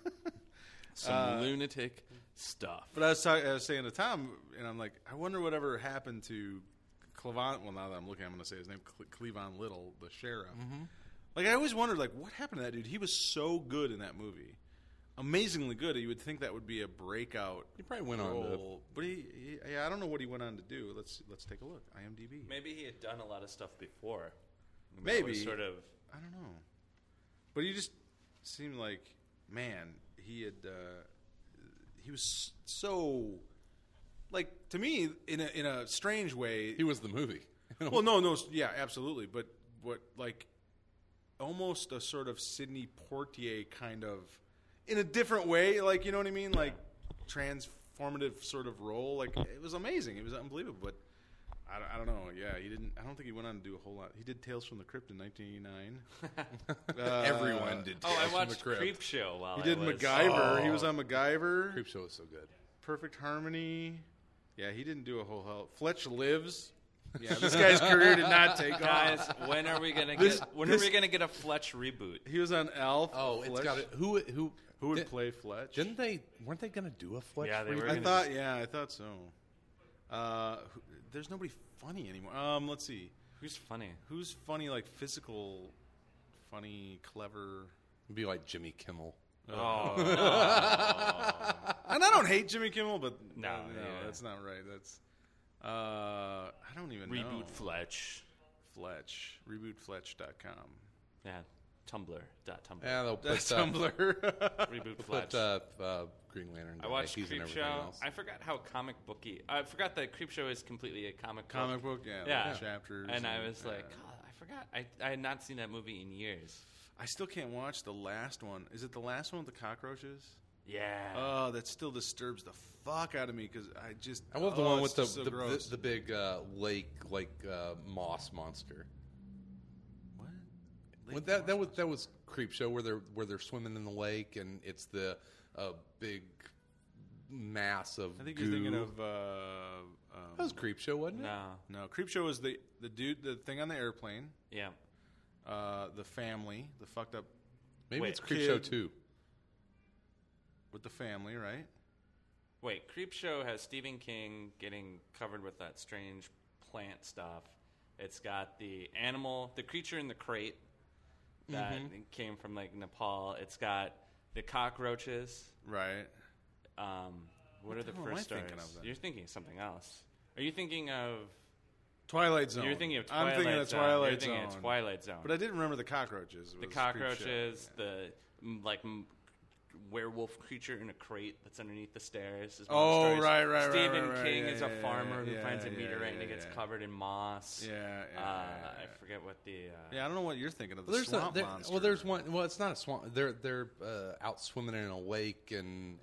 Some lunatic stuff. But I was saying to Tom, and I'm like, I wonder whatever happened to Clevon. Well, now that I'm looking, I'm going to say his name, Cleavon Little, the sheriff. Mm-hmm. Like, I always wondered, like, what happened to that dude? He was so good in that movie, amazingly good. You would think that would be a breakout. He probably went on to. role. But I don't know what he went on to do. Let's take a look. IMDb. Maybe he had done a lot of stuff before. That Maybe. was sort of. I don't know. But he just seemed like, man, he was so, like, to me, in a strange way. He was the movie. Well, no, yeah, absolutely. But like, almost a sort of Sidney Poitier kind of, in a different way, like, you know what I mean? Like, transformative sort of role. Like, it was amazing. It was unbelievable. But I don't know. Yeah, he didn't. I don't think he went on to do a whole lot. He did Tales from the Crypt in 1989. Everyone did. Oh, Tales I from watched the Crypt. Creep Show while He did I was. MacGyver. He was on MacGyver. Creep Show is so good. Perfect Harmony. Yeah, he didn't do a whole hell. Fletch Lives. Yeah, this guy's career did not take Guys, off. when are we gonna This- get? When are we gonna get a Fletch reboot? He was on Alf. Oh, it's Fletch. got it. Who Who would did- play Fletch? Didn't they? Weren't they going to do a Fletch? Yeah, they were reboot? I thought so. There's nobody funny anymore. Let's see. Who's funny? Who's funny, like physical, funny, clever? It'd be like Jimmy Kimmel. Oh, And I don't hate Jimmy Kimmel, but No, yeah. that's not right. That's I don't even know. reboot Fletch. Fletch. Rebootfletch.com. Yeah, Tumblr. Yeah, they'll put That's Tumblr. Reboot put Fletch. Green Lantern. I watched He's in Creep everything Show. else. I forgot how comic booky. I forgot that Creep Show is completely a comic book. Comic book, yeah. Yeah. Like chapters. And I was yeah. like, God, I forgot. I had not seen that movie in years. I still can't watch the last one. Is it the last one with the cockroaches? Yeah. Oh, that still disturbs the fuck out of me because I just. I love the oh, one it's with just so the gross. big lake moss monster. What? Well, that was Creep Show where they're swimming in the lake and it's the big mass of I think goo. you're thinking of. That was Creep Show, wasn't it? No. No, Creep Show was the thing on the airplane, Yeah. the family, the fucked up. Maybe Wait, it's Creep kid. Show 2. with the family, right? Wait, Creepshow has Stephen King getting covered with that strange plant stuff. It's got the creature in the crate that came from like Nepal. It's got the cockroaches. Right. What are the hell am I first stars? thinking of then? You're thinking of something else. Are you thinking of Twilight Zone. You're thinking of Twilight I'm thinking of Zone. Twilight You're thinking Zone. of Twilight Zone. But I didn't remember the cockroaches. The was cockroaches, Creepshow. the werewolf creature in a crate that's underneath the stairs. Is one Oh, of the stories. right. Stephen right, King yeah, is a yeah, farmer who yeah, finds a yeah, meteorite and yeah, it gets yeah. covered in moss. Yeah. I forget what the. Yeah, I don't know what you're thinking of. The Well, swamp monster. well, there's one. Well, it's not a swamp. They're out swimming in a lake, and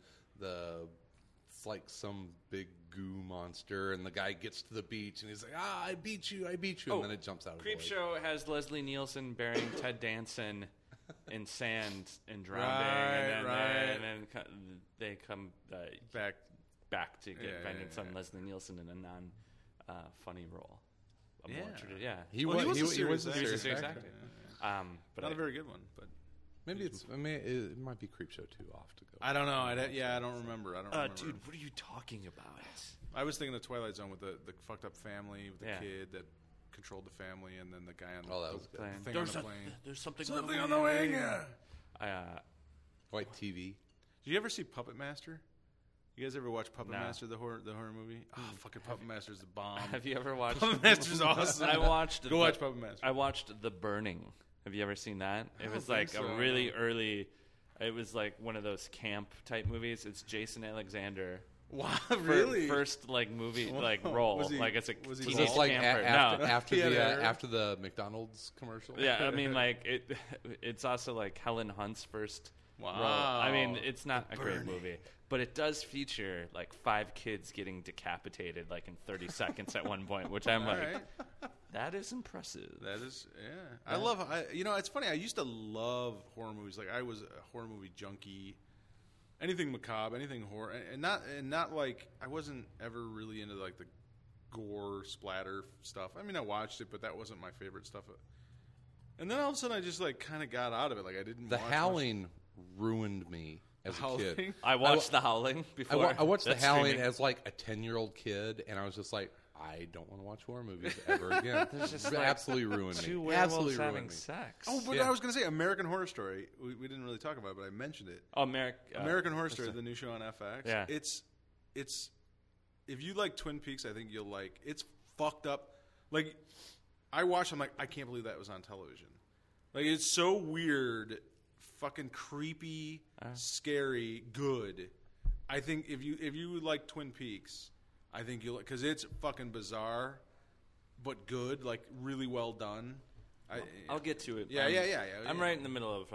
it's like some big goo monster, and the guy gets to the beach, and he's like, I beat you, and then it jumps out of the lake. Creepshow has Leslie Nielsen burying Ted Danson in sand and drowning, Right. and then they come back to get vengeance on Leslie Nielsen in a non-funny role. He was a serious actor. actor. But Not a very good one, but Maybe it might be Creepshow 2 off to go. I don't know. I don't remember. dude, what are you talking about? I was thinking of Twilight Zone with the fucked up family, with the Yeah. kid that controlled the family, and then the guy on Oh, that the, was the good. thing on the plane. There's something on the wing. Yeah. White TV. Did you ever see Puppet Master? You guys ever watch Puppet No. Master, the horror movie? Oh, fucking Puppet Master's the bomb. Have you ever watched? Puppet Master's awesome. I watched. Go watch Puppet Master. I watched The Burning. Have you ever seen that? It was don't like think so. a really early. It was like one of those camp type movies. It's Jason Alexander. Wow, fir- really? First like movie Wow. like role. Was he- like it's a was he Was teenage this like camper. No. after He had the hair. after the McDonald's commercial? Yeah, I mean like it. It's also like Helen Hunt's first Wow. role. I mean, it's not a great Burning. movie, but it does feature like 5 kids getting decapitated like in 30 seconds at one point, which I'm All like, right. that is impressive. That is, yeah. I love, it's funny. I used to love horror movies. Like, I was a horror movie junkie. Anything macabre, anything horror. And not like, I wasn't ever really into, like, the gore, splatter stuff. I mean, I watched it, but that wasn't my favorite stuff. And then all of a sudden, I just, like, kind of got out of it. Like, I didn't The watch Howling ruined me as a kid. Howling? I watched The Howling before. I watched The That's Howling streaming. as like a 10-year-old kid, and I was just like, I don't want to watch horror movies ever again. It absolutely ruined me. 2 werewolves Absolutely having ruined me. sex. Oh, but Yeah. I was going to say American Horror Story. We didn't really talk about it, but I mentioned it. Oh, American Horror Story, the new show on FX. Yeah. It's if you like Twin Peaks, I think you'll like. It's fucked up. Like I watched, I'm like, I can't believe that was on television. Like it's so weird, fucking creepy, scary, good. I think if you like Twin Peaks, I think you'll, because it's fucking bizarre, but good, like really well done. I'll get to it. Yeah, I'm yeah. right in the middle of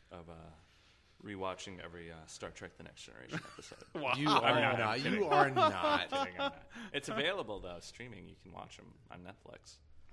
rewatching every Star Trek: The Next Generation episode. You are I'm not. kidding. You are not. I'm not. It's available though, streaming. You can watch them on Netflix.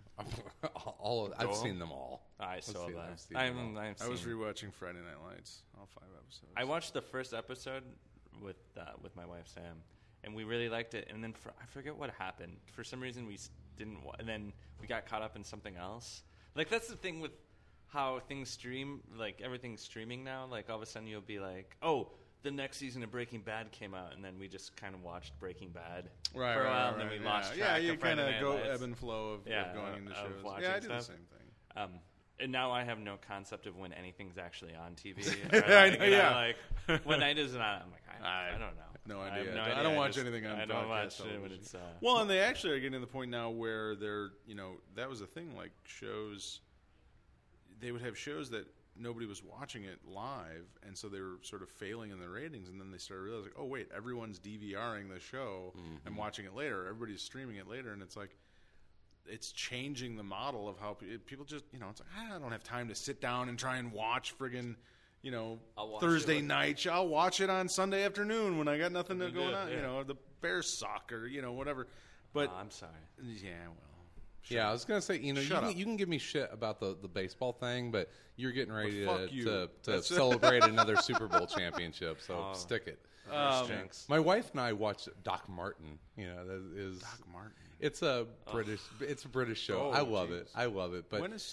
I've seen them all. I saw seen- that. I've seen them all. I was rewatching Friday Night Lights, all 5 episodes. I watched the first episode with my wife Sam, and we really liked it. And then I forget what happened. For some reason, we didn't. And then we got caught up in something else. Like that's the thing with how things stream. Like everything's streaming now. Like all of a sudden you'll be like, oh, the next season of Breaking Bad came out, and then we just kind of watched Breaking Bad for a while, and then we lost track. you of Friday kind of Night go Lights. ebb and flow of going into of shows. watching Yeah, I do the stuff. same thing. And now I have no concept of when anything's actually on TV. I know, yeah. Like when night is not, I'm like, I don't know. No I have idea. no I idea. don't watch anything on I don't watch broadcast it when television. it's. Well, and they actually are getting to the point now where they're, that was the thing. Like shows, they would have shows that nobody was watching it live, and so they were sort of failing in the ratings. And then they started realizing, oh wait, everyone's DVRing the show and watching it later. Everybody's streaming it later, and it's like it's changing the model of how people just, it's like I don't have time to sit down and try and watch friggin'. I'll watch Thursday it with- night. I'll watch it on Sunday afternoon when I got nothing to going on. yeah. The Bears soccer, whatever. But I'm sorry. yeah, well, Yeah, I was gonna say, Shut up. you can give me shit about the baseball thing, but you're getting ready But fuck you. to That's- celebrate another Super Bowl championship. So stick it. Jinx. My wife and I watched Doc Martin. That is Doc Martin. It's a British. It's a British show. Oh, I love geez. it. I love it. But When is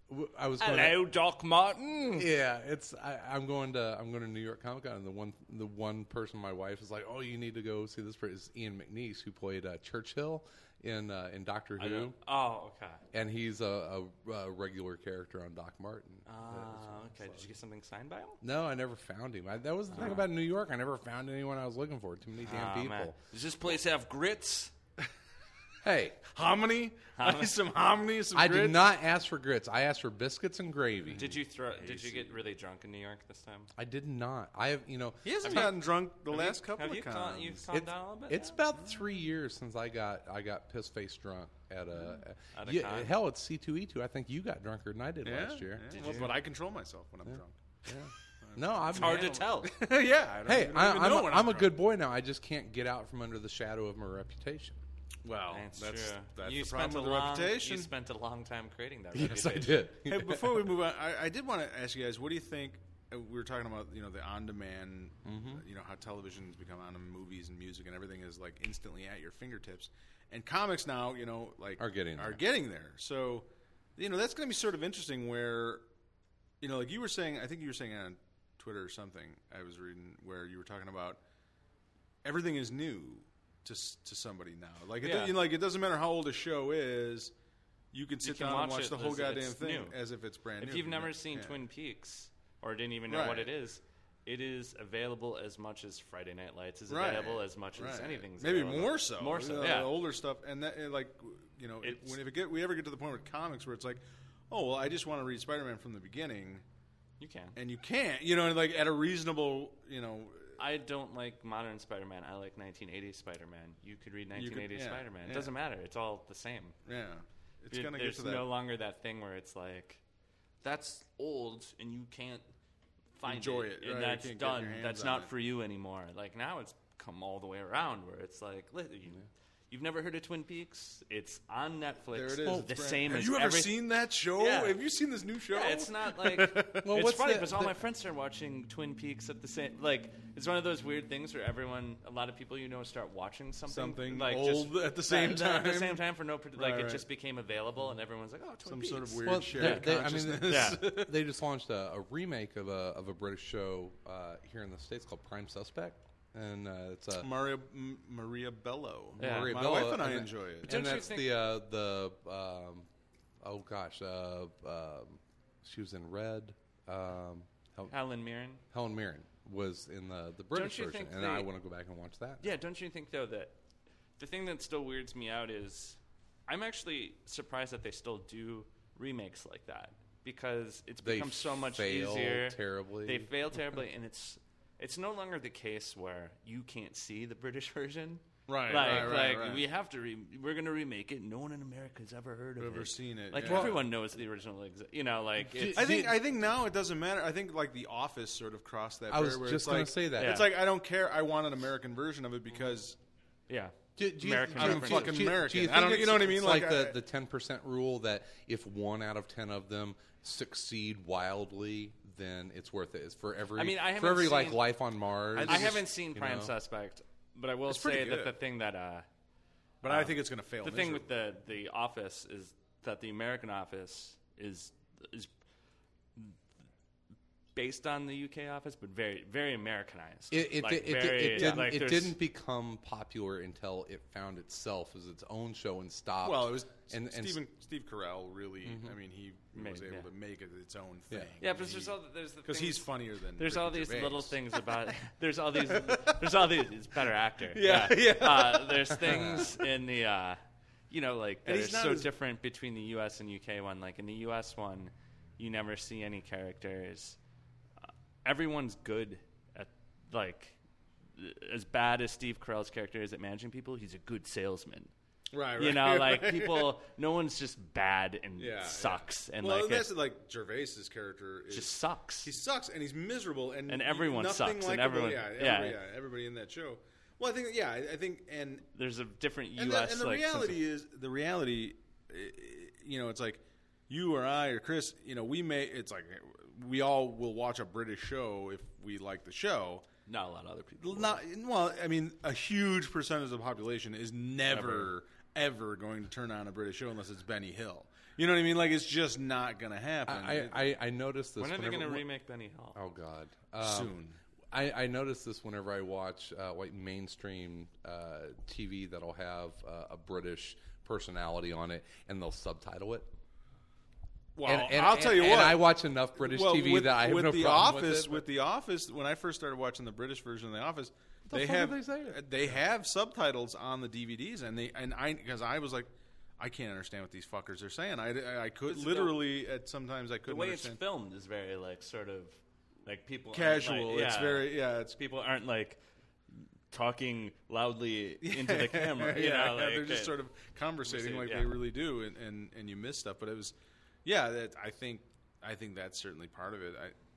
I was going Hello, Doc Martin. Yeah, I'm going to New York Comic Con, and the one person my wife is like, oh, you need to go see this. Is Ian McNeice, who played Churchill in Doctor Who. Oh, okay. And he's a regular character on Doc Martin. Okay. Did you get something signed by him? No, I never found him. That was the thing about New York. I never found anyone I was looking for. Too many damn people. Man. Does this place have grits? Hey, Hominy? Some hominy, some I grits? did not ask for grits. I asked for biscuits and gravy. Did you get really drunk in New York this time? I did not. I have, He hasn't gotten drunk the last couple Have of you cons. you've calmed down a little bit? It's about 3 years since I got piss faced drunk at a con? hell. It's C2E2. I think you got drunker than I did last year. Yeah. Well, but I control myself when I'm drunk. No, I'm It's hard to tell. Yeah. Hey, I don't even know when I'm a drunk. good boy now. I just can't get out from under the shadow of my reputation. Well, That's that's true. the problem with the reputation. You spent a long time creating that Yes, reputation. I did. Hey, before we move on, I did want to ask you guys, what do you think? We were talking about the on-demand, how television's become on-demand, movies and music and everything is like instantly at your fingertips, and comics now, Are getting there. So, that's going to be sort of interesting. Where, like you were saying, I think you were saying on Twitter or something I was reading, where you were talking about everything is new to somebody now. Like it doesn't matter how old a show is. You can sit down and watch the whole goddamn thing new. as if it's brand new. If you've never seen Twin Peaks or didn't even know what it is available as much as Friday Night Lights is available, as much as anything's maybe available. more so. More so, the yeah. older stuff, and that, we ever get to the point with comics where it's like, oh well, I just want to read Spider-Man from the beginning. You can. And you can't, like at a reasonable, I don't like modern Spider-Man. I like 1980s Spider-Man. You could read 1980s Spider-Man. It doesn't matter. It's all the same. Yeah. It's going to get to that. There's no longer that thing where it's like, that's old and you can't find enjoy it. And right? that's done. That's on not it. for you anymore. Like now it's come all the way around where it's like, you've never heard of Twin Peaks? It's on Netflix. There it is. The It's brand- same Have as you ever every- seen that show? Yeah. Have you seen this new show? Yeah, it's not like Well, it's what's funny the- because all the- my friends start watching Twin Peaks at the same. Like it's one of those weird things where a lot of people start watching something like old just, at the same time. At the same time for no Right. it just became available and everyone's like, oh, Twin Some Peaks. sort of weird Well, shared consciousness. they just launched a remake of a British show here in the States called Prime Suspect, and it's a Maria Bello. Yeah. My Bello, wife and I and enjoy it. Don't and you that's think- she was in Red. Helen Mirren. Helen Mirren was in the British you version, think and I want to go back and watch that. Yeah, don't you think though that the thing that still weirds me out is I'm actually surprised that they still do remakes like that because it's They become so much fail easier. terribly. They fail terribly, and it's no longer the case where you can't see the British version. Right, Like right. we have to. We're going to remake it. No one in America has ever heard of it. Ever seen it, Like yeah. everyone knows the original. Like it's, I think now it doesn't matter. I think like The Office sort of crossed that. I was barrier where just it's gonna like- say that. Yeah. It's like I don't care. I want an American version of it because yeah. American I'm reference. fucking American. think I don't. it's- You know what I mean? It's like I- the 10% rule that if 1 out of 10 of them succeed wildly, then it's worth it. It's for every. I mean, I for haven't every like seen- life on Mars. I haven't seen Prime know. Suspect, but I will It's pretty say that good. the thing that But I think it's going to fail. the thing with the Office is that the American Office is based on the UK Office, but very very Americanized. It There's- didn't become popular until it found itself as its own show and stopped. Well, it was and Steve Carell really. I mean, he was able to make it its own thing. Yeah, but there's the because he's funnier than There's Ricky all these Gervais. little things about. There's all these. He's a better actor. Yeah. There's things in the, that And are he's not so as- different between the U.S. and UK one. Like in the U.S. one, you never see any characters. Everyone's good at as bad as Steve Carell's character is at managing people. He's a good salesman. Right. People. No one's just bad and sucks. And well, that's like Gervais's character is just sucks. He sucks and he's miserable and everyone nothing sucks, and likable. everyone- everybody in that show. Well, I think and There's a different and U.S. the reality it's like you or I or Chris, it's like we all will watch a British show if we like the show. Not a lot of other people. A huge percentage of the population is never ever going to turn on a British show unless it's Benny Hill. You know what I mean? Like, it's just not going to happen. I noticed this. When are they whenever- going to remake Benny Hill? Oh God, Soon. I notice this whenever I watch like mainstream TV that'll have a British personality on it, and they'll subtitle it. Well, And I'll tell you and what. I watch enough British TV that I have no The problem Office, with it. with The Office, when I first started watching the British version of The Office, the they fuck have did they say? they have subtitles on the DVDs, and I because I was like, I can't understand what these fuckers are saying. I could It's literally at sometimes I The couldn't way it's understand. filmed is very like sort of like people aren't, Casual. like, It's very it's people aren't like talking loudly into the camera. You yeah, know, like, they're just sort of conversating like yeah. they really do, and you miss stuff. But it was, yeah, that I think that's certainly part of it.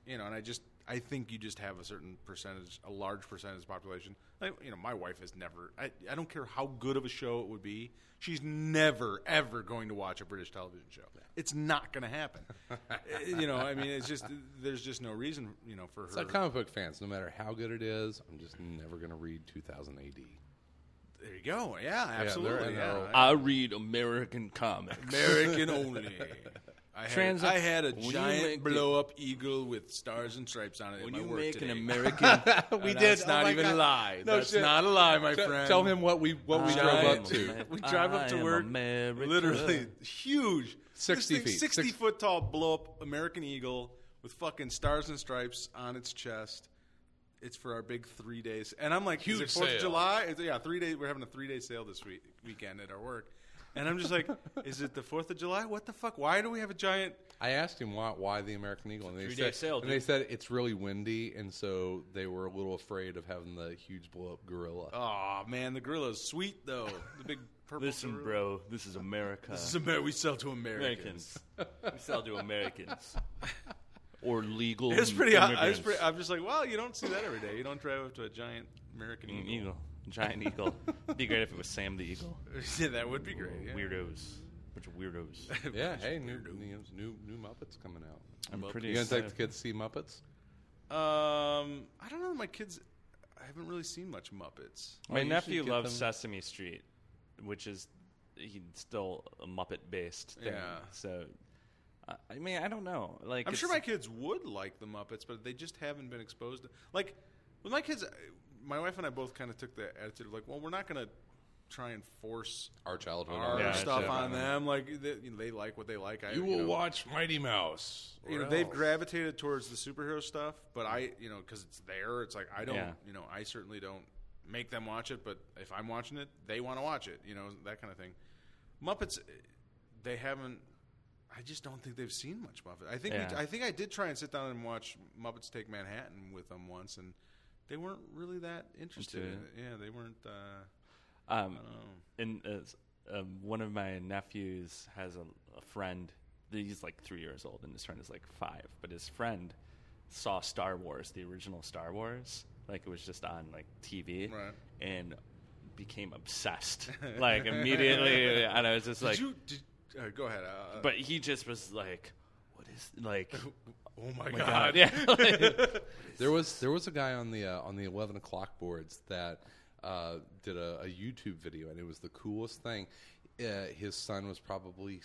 I think you just have a certain percentage, a large percentage of the population. Like, my wife has never. I don't care how good of a show it would be. She's never ever going to watch a British television show. It's not going to happen. I mean, it's just there's just no reason, for her. It's like comic book fans. No matter how good it is, I'm just never going to read 2000 AD. There you go. Yeah, absolutely. they're- Yeah, I read American comics. American only. I had a When you giant make blow-up eagle with stars and stripes on it. When at my you work make today. an American, we did. That's Oh not my even God. a lie. No That's shit. not a lie, my friend. Tell him what we drove up to. We drive up to work. Literally huge, 60 This thing, feet. 60 foot tall blow-up American eagle with fucking stars and stripes on its chest. It's for our big 3 days, and I'm like, Huge is it 4th of sale. July? 3 days. We're having a 3-day sale this weekend at our work. And I'm just like, is it the 4th of July? What the fuck? Why do we have a giant? I asked him why the American Eagle, and they 3-day said, sale, and they dude. said it's really windy, and so they were a little afraid of having the huge blow up gorilla. Oh man, the gorilla's sweet though. The big purple. Listen, gorilla. bro, this is America. This is we sell to Americans. Americans. We sell to Americans. Or legal It's pretty. immigrants. I'm just like, well, you don't see that every day. You don't drive up to a giant American eagle. Eagle. Giant eagle. It'd be great if it was Sam the Eagle. Yeah, that would be great. Yeah. Weirdos. Bunch of weirdos. Yeah, hey, new Muppets coming out. I'm pretty You gonna take excited. the kids to see Muppets? I don't know. My kids, I haven't really seen much Muppets. My you nephew should get loves them- Sesame Street, which is he's still a Muppet-based thing. Yeah. So, I mean, I don't know. Like, I'm it's- sure my kids would like the Muppets, but they just haven't been exposed to. Like with my kids, my wife and I both kind of took the attitude of like, well, we're not going to try and force Our childhood. our Yeah, stuff sure. on them. Like they like what they like. You will watch Mighty Mouse. They've gravitated towards the superhero stuff, but I, because it's there, it's like I don't, Yeah. I certainly don't make them watch it, but if I'm watching it, they want to watch it, that kind of thing. Muppets, they haven't. I just don't think they've seen much Muppet. I think Yeah. I think I did try and sit down and watch Muppets Take Manhattan with them once, and they weren't really that interested in Into it. Yeah, they weren't. I don't know. And one of my nephews has a friend. He's like 3 years old, and his friend is like 5. But his friend saw Star Wars, the original Star Wars, like it was just on like TV, Right. and became obsessed like immediately. And I was just like, Go ahead. but he just was like, "What is like?" oh my my god! God, yeah. Like, There was a guy on the 11 o'clock boards that did a YouTube video, and it was the coolest thing. His son was probably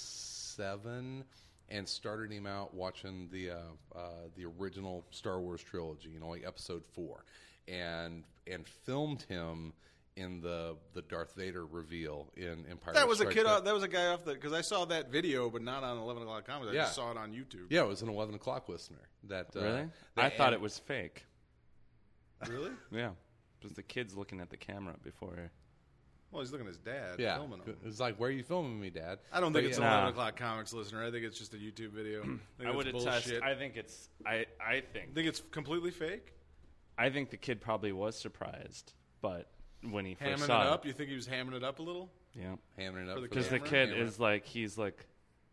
7, and started him out watching the original Star Wars trilogy, like Episode 4, and filmed him in the Darth Vader reveal in Empire. That was a Strikes kid. Back. That was a guy off the because I saw that video, but not on 11 o'clock comics. I Yeah. just saw it on YouTube. Yeah, it was an 11 o'clock listener. That really? that- I thought and- it was fake. Really? Yeah, it was the kids looking at the camera before. Well, he's looking at his dad Yeah, filming him. it's like, where are you filming me, Dad? I don't think But it's yeah. an Nah. 11 o'clock comics listener. I think it's just a YouTube video. I would it's attest. bullshit. I think it's. I think. think it's completely fake. I think the kid probably was surprised, but when he first Hamming it saw up. You think he was hamming it up a little? yeah, Hammering it up For the because the camera? kid is like he's like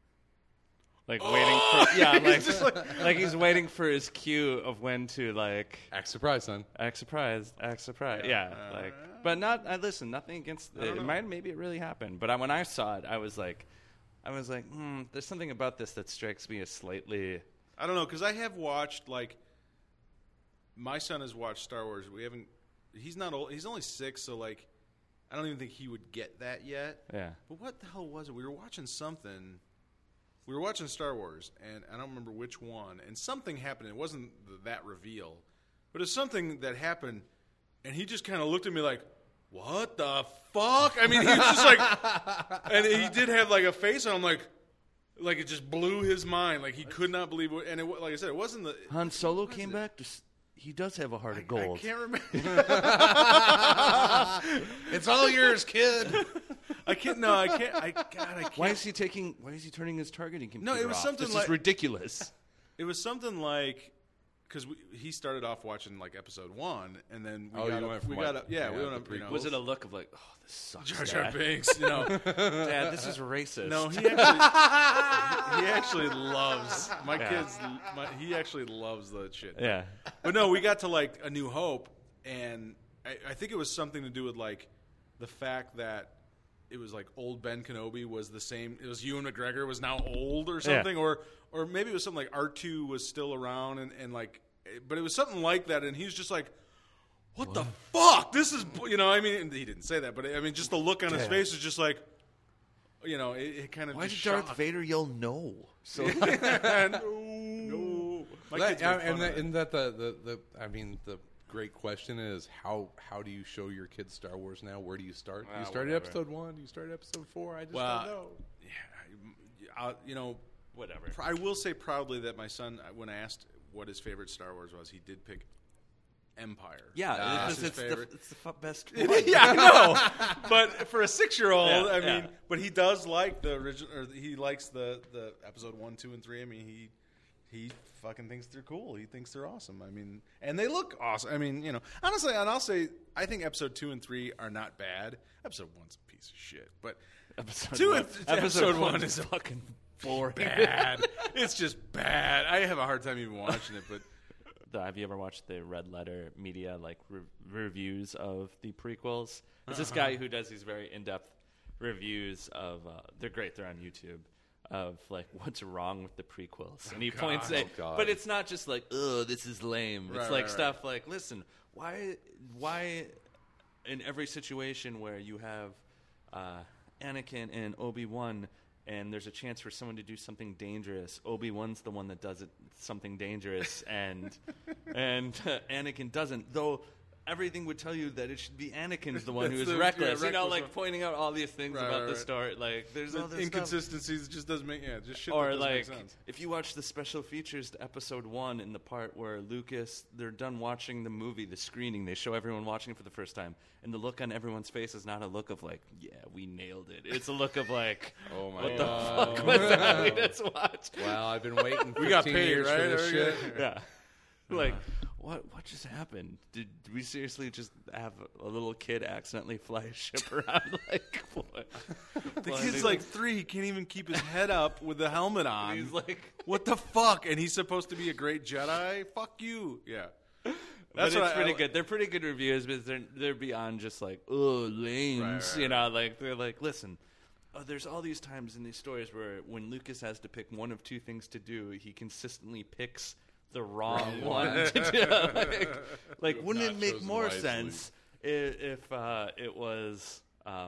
waiting for like he's waiting for his cue of when to like Act surprised, son. act surprised, yeah, like but not. Listen, nothing against don't it. know. Maybe it really happened, but when I saw it, I was like, there's something about this that strikes me as slightly. I don't know because I have watched like my son has watched Star Wars. We haven't. He's not old. He's only 6, so like I don't even think he would get that yet. Yeah. But what the hell was it? We were watching something, we were watching Star Wars, and I don't remember which one, and something happened. It wasn't that reveal, but it's something that happened, and he just kind of looked at me like, what the fuck? I mean, he was just like, and he did have like a face on him like it just blew his mind. Like he could not believe it. And it, like I said, it wasn't the Han Solo came back. He does have a heart of gold. I can't remember. It's all yours, kid. I can't. No, I can't. I can't. Why is he turning his targeting computer No, it was off? something This like- is ridiculous. It was something like because he started off watching like episode 1, and then we Oh, got you up, went from, we like, got up. Yeah, we yeah, went the up. You know, Was it a look of like, oh, this sucks, Jar Jar Dad. Binks? You know, Dad, this is racist. no, he actually loves my kids. He actually loves the shit. Yeah. But no, we got to like A New Hope, and I think it was something to do with like the fact that it was like old Ben Kenobi was the same. It was Ewan McGregor was now old or something, or maybe it was something like R2 was still around and like, but it was something like that, and he was just like, "What the fuck? This is," you know. I mean, he didn't say that, but I mean, just the look on his face was just like, you know, it kind of. Why did just Darth shocked. Vader yell no? So No. My kids make fun of it. And that the I mean the great question is how do you show your kids Star Wars now? Where do you start? Do you start at whatever. episode 1? Do you start at episode 4? I just Well, don't know. you know, whatever. I will say proudly that my son, when I asked what his favorite Star Wars was, he did pick Empire. Yeah, That's it's his favorite. the best. Yeah, I know. But for a 6-year-old, Yeah, I mean, yeah. but he does like the original, or he likes the episode 1, 2, and 3. I mean, he fucking thinks they're cool. He thinks they're awesome. I mean, and they look awesome. I mean, you know, honestly, and I'll say, I think episode 2 and 3 are not bad. Episode 1's a piece of shit, but episode 1 is fucking boring. bad. It's just bad. I have a hard time even watching it, but. Have you ever watched the Red Letter Media like reviews of the prequels? There's this guy who does these very in-depth reviews of. They're great. They're on YouTube. Of like what's wrong with the prequels, and he points at. God. But it's not just like, oh, this is lame. It's Right, like right, stuff like, listen, why, in every situation where you have Anakin and Obi-Wan. And there's a chance for someone to do something dangerous. Obi-Wan's the one that does something dangerous, and Anakin doesn't. Though everything would tell you that it should be Anakin's the one who is That's the- reckless. yeah, You know, reckless like one. pointing out all these things Right, about the right. story. Like there's all The this stuff. inconsistencies just doesn't make just shit. Or that doesn't like make sense. if you watch the special features to episode 1 in the part where they're done watching the movie, the screening, they show everyone watching it for the first time, and the look on everyone's face is not a look of like, yeah, we nailed it. It's a look of like, Oh my what god! the fuck was that we just watched? Wow, I've been waiting 15 We got paid, years for right? this shit. Yeah. Like, what just happened? Did we seriously just have a little kid accidentally fly a ship around? Like, what? The kid's like 3. He can't even keep his head up with the helmet on. He's like, what the fuck? And he's supposed to be a great Jedi? Fuck you. Yeah. but That's it's what pretty good. They're pretty good reviews, but they're beyond just like, oh, lames. Right, You know, like they're like, listen. There's all these times in these stories where when Lucas has to pick one of two things to do, he consistently picks the wrong one to do. Like wouldn't not it make chosen more wisely. sense if it was,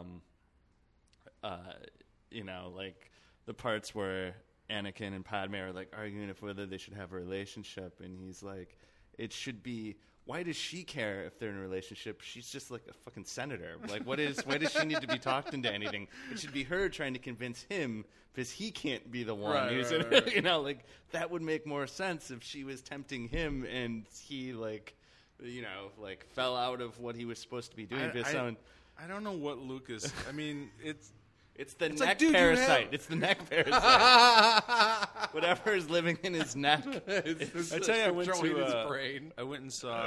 you know, like the parts where Anakin and Padme are like arguing if whether they should have a relationship, and he's like, it should be. Why does she care if they're in a relationship? She's just like a fucking senator. Like, why does she need to be talked into anything? It should be her trying to convince him because he can't be the one Right, who's right, in right. it. You know, like that would make more sense if she was tempting him and he like, you know, like fell out of what he was supposed to be doing. I don't know what Lucas. I mean, it's It's like, neck dude, you parasite. have- It's the neck parasite. Whatever is living in his neck. I tell you, I went controlling to his brain. I went and saw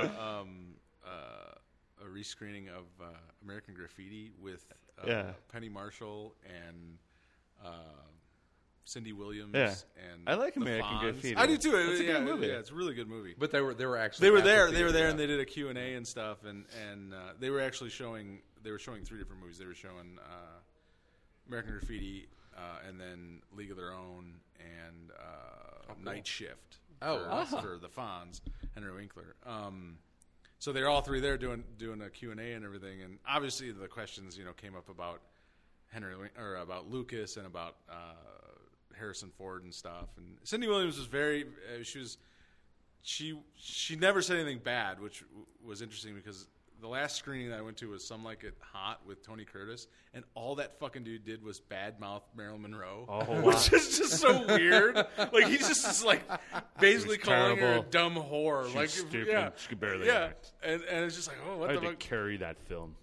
a rescreening of American Graffiti with Yeah. Penny Marshall and Cindy Williams. Yeah. And I like the American Fonz. Graffiti. I do too. It's a good yeah, movie. Yeah, it's a really good movie. But they were actually They were at the there. They theater, were there, yeah. and they did a Q&A and stuff. And they were actually showing. They were showing 3 different movies. They were showing American Graffiti, and then League of Their Own, and Night Shift. For the Fonz, Henry Winkler. So they're all 3 there doing a Q&A and everything. And obviously the questions came up about about Lucas and about Harrison Ford and stuff. And Cindy Williams was very. She never said anything bad, which was interesting because the last screening that I went to was Some Like It Hot with Tony Curtis, and all that fucking dude did was badmouth Marilyn Monroe. Oh, wow. Which is just so weird. Like, he's just like basically calling her a terrible. dumb whore. She's like, stupid. yeah, She could barely yeah. act. And it's just like, oh, what I the had to fuck? carry that film.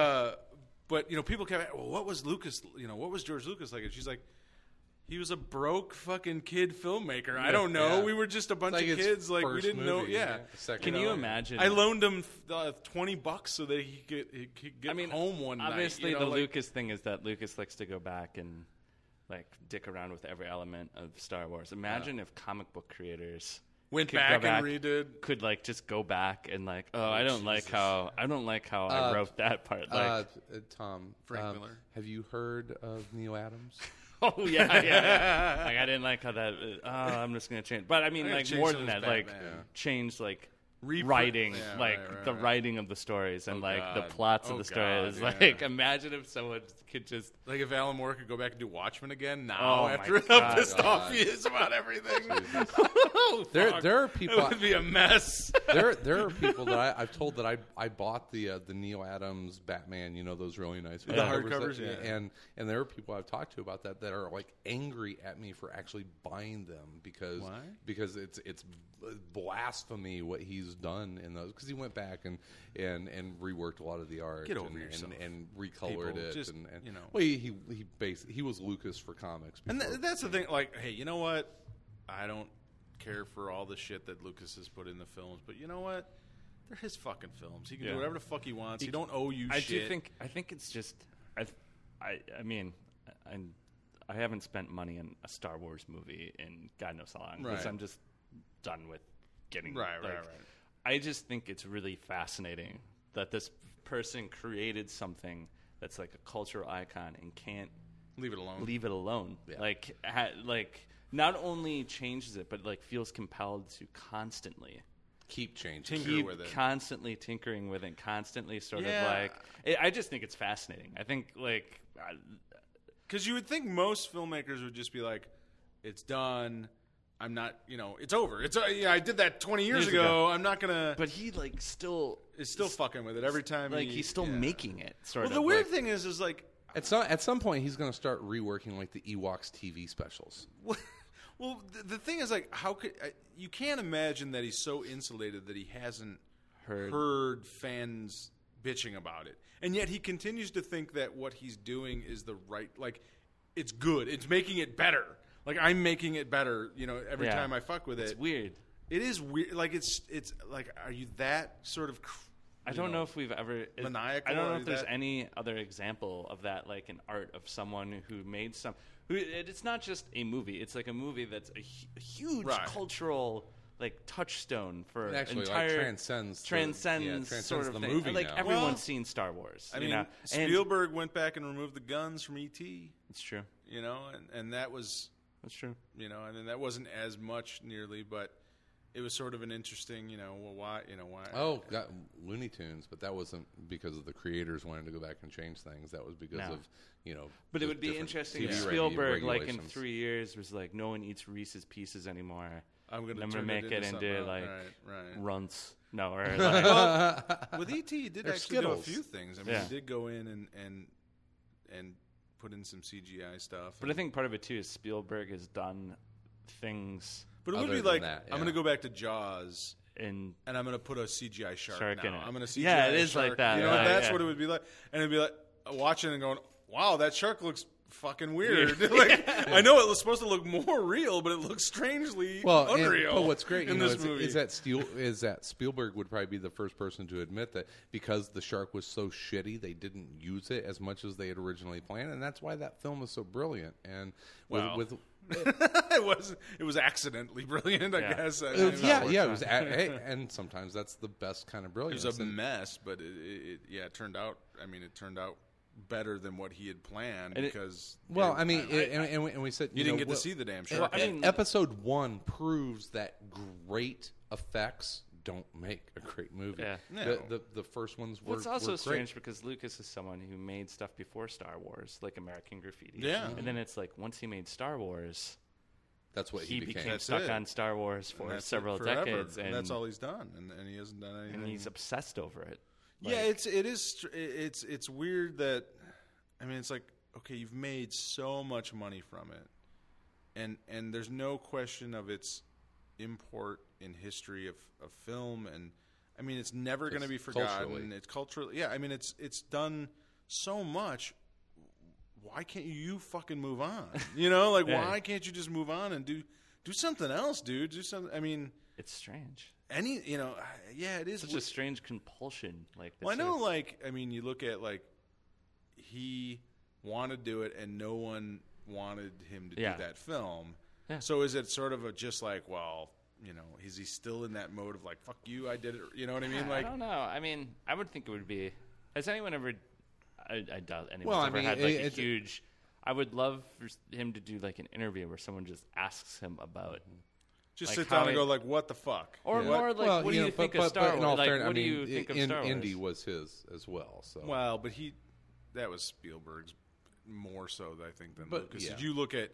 But people kept, well, what was Lucas? What was George Lucas like? And she's like, he was a broke fucking kid filmaker. I don't know. Yeah. We were just a bunch Like of his kids. Like, we first didn't know. movie, Yeah. second Can one. you imagine? I loaned him $20 so that he could get home one night. Obviously, you know, the like- Lucas thing is that Lucas likes to go back and like dick around with every element of Star Wars. Imagine if comic book creators went could back go and redid. could like just go back and like, oh, I don't like how I wrote that part. Like, Tom, Frank Miller. have you heard of Neil Adams? oh yeah. Like I didn't like how that. I'm just gonna change. But I mean, I'm gonna like change more some than of that, his like Batman. change like. Reprint- Writing, yeah, like right, the right. writing of the stories and Oh, like the God. plots Oh, of the stories. God, Like, yeah. imagine if someone could just Like if Alan Moore could go back and do Watchmen again now Oh, after my how God. pissed off he is about everything. Oh, There fuck. are people. It would be a mess. there are people that I've told that I bought the Neil Adams Batman, those really nice hardcovers, that- yeah. and there are people I've talked to about that are like angry at me for actually buying them because Why? because it's blasphemy what he's done in those, because he went back and reworked a lot of the art. Get over and, yourself, and recolored people. it Just, and you know. well, he was Lucas for comics And before. that's the thing. Like, hey, you know what? I don't care for all the shit that Lucas has put in the films, but you know what? They're his fucking films. He can Yeah. do whatever the fuck he wants. He don't owe you I shit. I think it's just I mean I haven't spent money on a Star Wars movie in God knows how long because Right. I'm just done with getting Right. I just think it's really fascinating that this person created something that's like a cultural icon and can't Leave it alone. leave it alone. Yeah. Like not only changes it, but like feels compelled to constantly keep changing. Tinker with it. constantly tinkering with it, constantly sort Yeah. of like. I just think it's fascinating. I think like Because you would think most filmmakers would just be like, it's done. I'm not, it's over. It's I did that 20 years Years ago. ago. I'm not going to. but he like still It's still fucking with it every time. like he's still yeah. making it sort Well, of. the weird like, thing is like, At some point, he's going to start reworking like the Ewoks TV specials. well, the thing is like, how could you can't imagine that he's so insulated that he hasn't heard fans bitching about it, and yet he continues to think that what he's doing is the right, like, it's good. It's making it better. Like, I'm making it better. Every Yeah. time I fuck with it's it. weird. It is weird. Like, it's like, are you that sort of? I don't know if we've ever. maniacal I don't know or if there's that- any other example of that, like an art of someone who made some. It's not just a movie. It's like a movie that's a huge Right. cultural like touchstone for It actually entire transcends transcends sort of the thing. movie Like now. everyone's Well, seen Star Wars. I you mean, know? And Spielberg went back and removed the guns from E.T. it's true. And that was. That's true. I mean, that wasn't as much nearly, but it was sort of an interesting, well, why. Oh, got Looney Tunes, but that wasn't because of the creators wanting to go back and change things. That was because No. of But it just would be different interesting TV if regu- Spielberg, like in regulations. 3 years, was like, no one eats Reese's Pieces anymore. I'm going I'm to gonna make it something into else. like right. runts. No, or like, With E.T., he did They're actually do a Skittles. few things. I mean, Yeah. he did go in and put in some CGI stuff. but I think part of it too is Spielberg has done things But it would Other be than like, that, I'm yeah. going to go back to Jaws. in And I'm going to put a CGI shark Shark in now. it. I'm going to CGI Yeah, it a is like shark. that, Like, yeah. that's Yeah. what it would be like. And it'd be like watching and going, wow, that shark looks fucking weird. Like, I know it was supposed to look more real, but it looks strangely unreal. But what's great, in this movie is that Spielberg would probably be the first person to admit that because the shark was so shitty, they didn't use it as much as they had originally planned, and that's why that film was so brilliant. And Wow. with it was accidentally brilliant, I Yeah. guess. I It mean, was, it was, hey, and sometimes that's the best kind of It brilliance. was a And- mess, but it turned out. I mean, it turned out better than what he had planned And it- because. well, I mean, and we said you didn't know, get to well, see the damn Well, shark. I mean- episode 1 proves that great effects don't make a great movie. Yeah. No. The first ones were Well, it's also were strange great. because Lucas is someone who made stuff before Star Wars, like American Graffiti. Yeah. And then it's like once he made Star Wars, That's what he he became That's stuck it. on Star Wars And for that's it several forever. decades, and that's all he's done, and he hasn't done anything. and he's obsessed over it. Yeah, it's weird that, I mean, it's like, okay, you've made so much money from it, and there's no question of its import in history of film, and I mean, it's never going to be forgotten. Culturally. It's culturally, yeah. I mean, it's done so much. Why can't you fucking move on? You know, like Yeah. why can't you just move on and do something else, dude? Do something. I mean, It's strange. yeah, it is Such a strange compulsion. Like, well, I that's know, a- like, I mean, you look at, like, he wanted to do it and no one wanted him to Yeah. do that film. Yeah. So is it sort of a just like, well, you know, is he still in that mode of like, fuck you, I did it? You know what I mean? Like, I don't know. I mean, I would think it would be. Has anyone ever? I doubt anyone's Well, I ever mean, had like a it's- huge. I would love for him to do like an interview where someone just asks him about, just like sit how down and he- go like, what the fuck? or What? more like, what do you think of Star in Wars? all Like, fairness, what I do mean, you think of Star Wars? Indy was his as well. So Well, but that was Spielberg's more so, I think, than But, Lucas. yeah. Did you look at,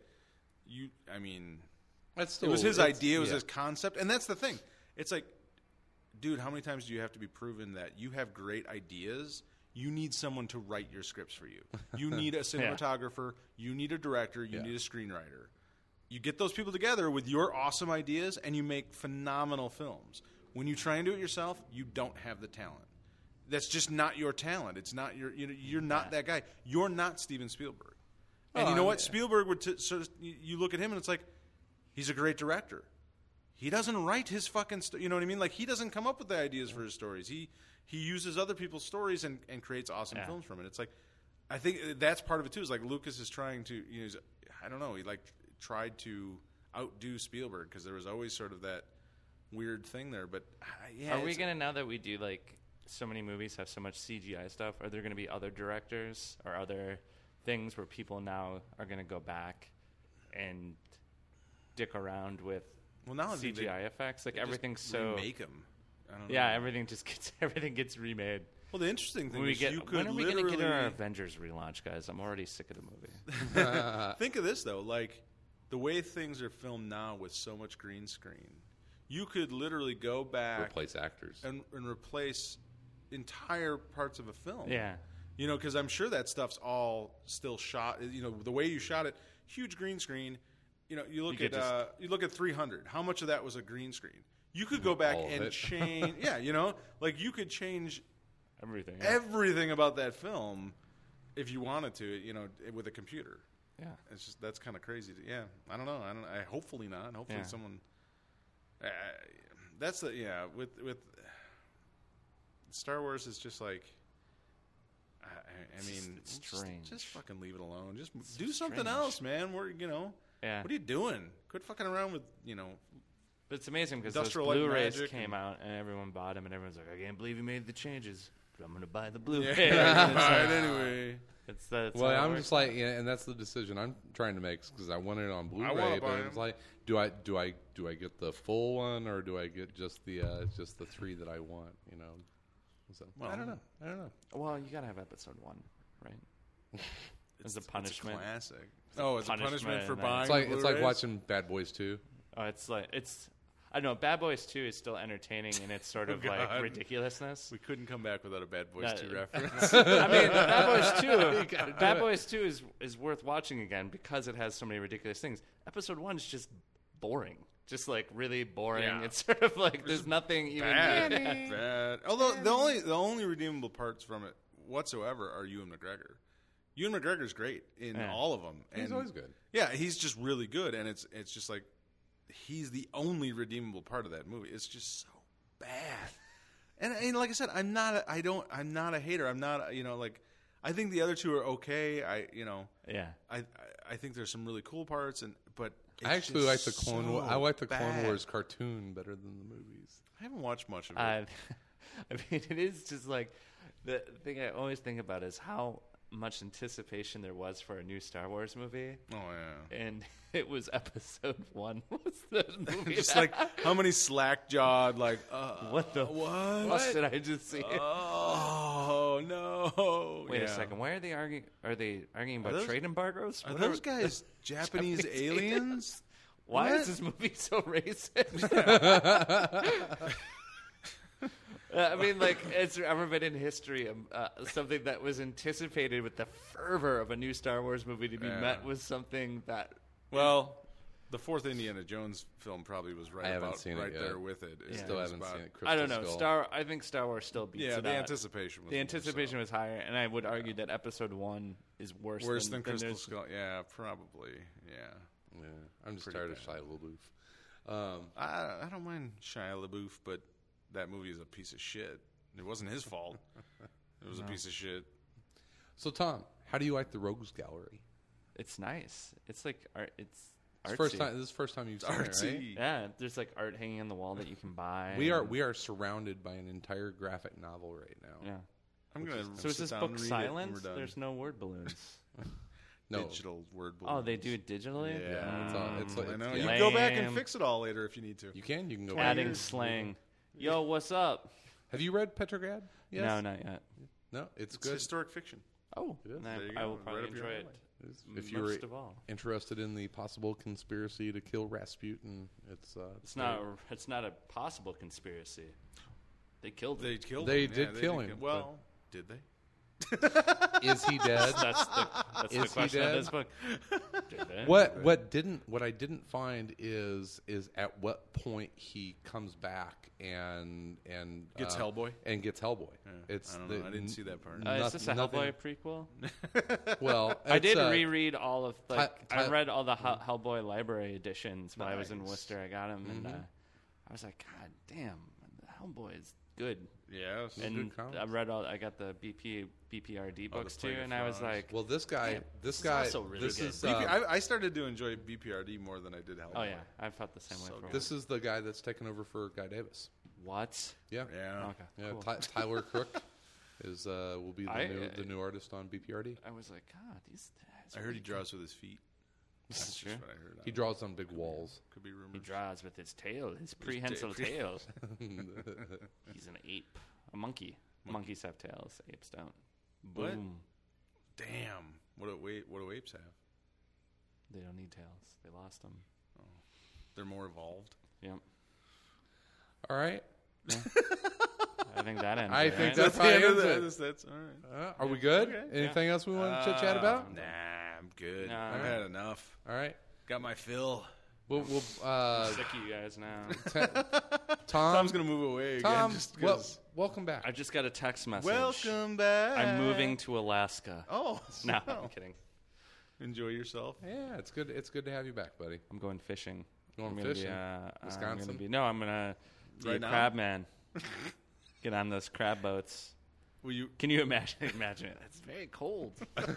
I mean, that's still, it was his it's- idea, it was yeah. his concept, and that's the thing. It's like, dude, how many times do you have to be proven that you have great ideas? You need someone to write your scripts for you. You need a cinematographer. You need a director. You Yeah. need a screenwriter. You get those people together with your awesome ideas, and you make phenomenal films. When you try and do it yourself, you don't have the talent. That's just not your talent. It's not you're not that guy. You're not Steven Spielberg. And Oh, you know I what? mean- Spielberg would sort of, you look at him and it's like, he's a great director. He doesn't write his fucking you know what I mean? Like, he doesn't come up with the ideas for his stories. He uses other people's stories and creates awesome Yeah. films from it. It's like, I think that's part of it too. Is like Lucas is trying to, I don't know, he like tried to outdo Spielberg because there was always sort of that weird thing there. But yeah, Are we it's- gonna, now that we do like so many movies have so much CGI stuff? Are there gonna be other directors or other things where people now are gonna go back and dick around with Well, now I think CGI effects? Like they just everything's so remake them. I don't know. yeah, everything gets remade. Well, the interesting thing When, we is get, you could when are we literally gonna get our Avengers relaunch, guys? I'm already sick of the movie. think of this though, like the way things are filmed now with so much green screen, you could literally go back replace actors. and replace entire parts of a film. Yeah. You know, because I'm sure that stuff's all still shot. You know, the way you shot it, huge green screen. You know, you look could at 300. How much of that was a green screen? You could go back All of and it. change. Yeah, you know, like you could change Everything. everything about that film if you wanted to. You know, with a computer. Yeah. It's just that's kind of crazy. Yeah, I don't know. I hopefully not. Hopefully Yeah. someone. That's the with Star Wars is just like. I mean, it's just- strange. Just fucking leave it alone. Just do something strange. else, man. We're Yeah. What are you doing? Quit fucking around with But it's amazing because those Industrial Light and Blu-rays Magic came out and everyone bought them and everyone's like, I can't believe you made the changes, but I'm going to buy the Blu-ray. Yeah, It's right. like, Anyway, that's Well, how it I'm works. just like, and that's the decision I'm trying to make because I want it on wanna Blu-ray. buy But 'em. it's like, do I get the full one or do I get just the 3 that I want? You know, so, Well, I don't know. Well, you got to have episode 1, right? As a punishment. It's a classic. Oh, it's a punishment punishment for and buying. It's like Blu-rays? watching Bad Boys 2. I don't know. Bad Boys 2 is still entertaining in its sort of like God. ridiculousness. We couldn't come back without a Bad Boys That- 2 reference. I mean, Bad Boys 2 is worth watching again because it has so many ridiculous things. Episode 1 is just boring. Just like really boring. Yeah. It's sort of like there's nothing even Bad. Although the only redeemable parts from it whatsoever are Ewan McGregor. Ewan McGregor's great in Yeah. all of them. He's always good. Yeah, he's just really good, and it's just like he's the only redeemable part of that movie. It's just so bad. And like I said, I'm not a hater. I'm not like I think the other two are okay. Yeah. I think there's some really cool parts, but it's I actually just like the Clone so Wars. I like the Clone bad. Wars cartoon better than the movies. I haven't watched much of it. I mean, it is just like the thing I always think about is how much anticipation there was for a new Star Wars movie. Oh yeah. And it was episode 1. Was the movie Just that- like how many slack jawed like what the what? fuck did I just see? Oh no! Wait a Yeah. second. Why are they arguing? Are they arguing about those- trade embargoes? Are What those guys Japanese Japanese aliens? Why What? is this movie so racist? I mean, like, it's ever been in history something that was anticipated with the fervor of a new Star Wars movie to be Yeah. met with something that. Well, the fourth Indiana Jones film probably was right I haven't about seen it right yet. there with it. It Still was haven't about- seen it. Crystal I don't know. Skull. I think Star Wars still beats Yeah, it the out. anticipation was The more anticipation so. was higher, and I would argue that Episode 1 is worse than Crystal there's- Skull. Yeah, probably. Yeah. Yeah, I'm just Pretty tired of bad. Shia LaBeouf. I don't mind Shia LaBeouf, but that movie is a piece of shit. It wasn't his fault. It was a piece of shit. So, Tom, how do you like the Rogues Gallery? It's nice. It's like art. It's It's artsy. first time. This is the first time you've seen it, right? Artsy. Yeah, there's like art hanging on the wall that you can buy. We and- are surrounded by an entire graphic novel right now. Yeah. I'm gonna. So is sit this down book and read it silent? when we're done. There's no word balloons. No, digital word. Oh, they balloons. do it digitally. Yeah, it's all- it's like- I know. yeah. You can go back and Lame. fix it all later if you need to. you can go. Adding back. slang. Yo, what's up? Have you read Petrograd? Yes. No, not yet. No, it's It's good. historic fiction. Oh, It is. then There you I go. will Right probably up your enjoy alley. it. If you're Most of all, interested in the possible conspiracy to kill Rasputin, it's it's not. It's not a possible conspiracy. They killed him. They killed They him. did Yeah, kill him, Well, did they? Is he dead? That's the Is he question of dead? this book. Did they? What I didn't find is at what point he comes back and Gets Hellboy? and gets Hellboy. Yeah, I don't know. I didn't see that part. Is this a nothing- Hellboy prequel? Well, I did it's, reread all of like Ty- I read all the Hellboy library editions while I was in Nice. Worcester. I got them, and I was like, God damn, Hellboy is good. Yes. And good comics. I read all. I got the BPRD Oh, the books too, Plague of and I was Frogs. like, Well, this guy, is also really this good. is I started to enjoy BPRD more than I did Hellboy. Oh yeah, I felt the same way. So For a this is the guy that's taken over for Guy Davis. while. What? Yeah, Yeah. Okay. yeah. Cool. Tyler Crook is will be the new artist on BPRD. I was like, God, these guys. I heard he draws with his feet. That's true. just what I heard. He draws on big walls. Could be He rumors. draws with his tail, his prehensile tail. He's an ape, a monkey. Monkeys have tails, apes don't. What? Boom. Damn. What do apes have? They don't need tails. They lost them. They're more evolved. Yep. All right. I think that ends. I it, think right? that's probably ends it. That's all right. Are we good? Okay. Anything else we want to chit chat about? Nah, I'm good. Nah. I've had enough. All right. Got my fill. We'll sick of you guys now. Tom. Tom's gonna move away again. Tom, Just well, 'cause- welcome back. I just got a text message. Welcome back. I'm moving to Alaska. Oh No, I'm kidding. Enjoy yourself. Yeah, it's good. It's good to have you back, buddy. I'm going fishing. Going I'm gonna fishing? Be, Wisconsin? I'm gonna be Right a now? crab man. Get on those crab boats. Will you? Can you imagine it? It's very cold.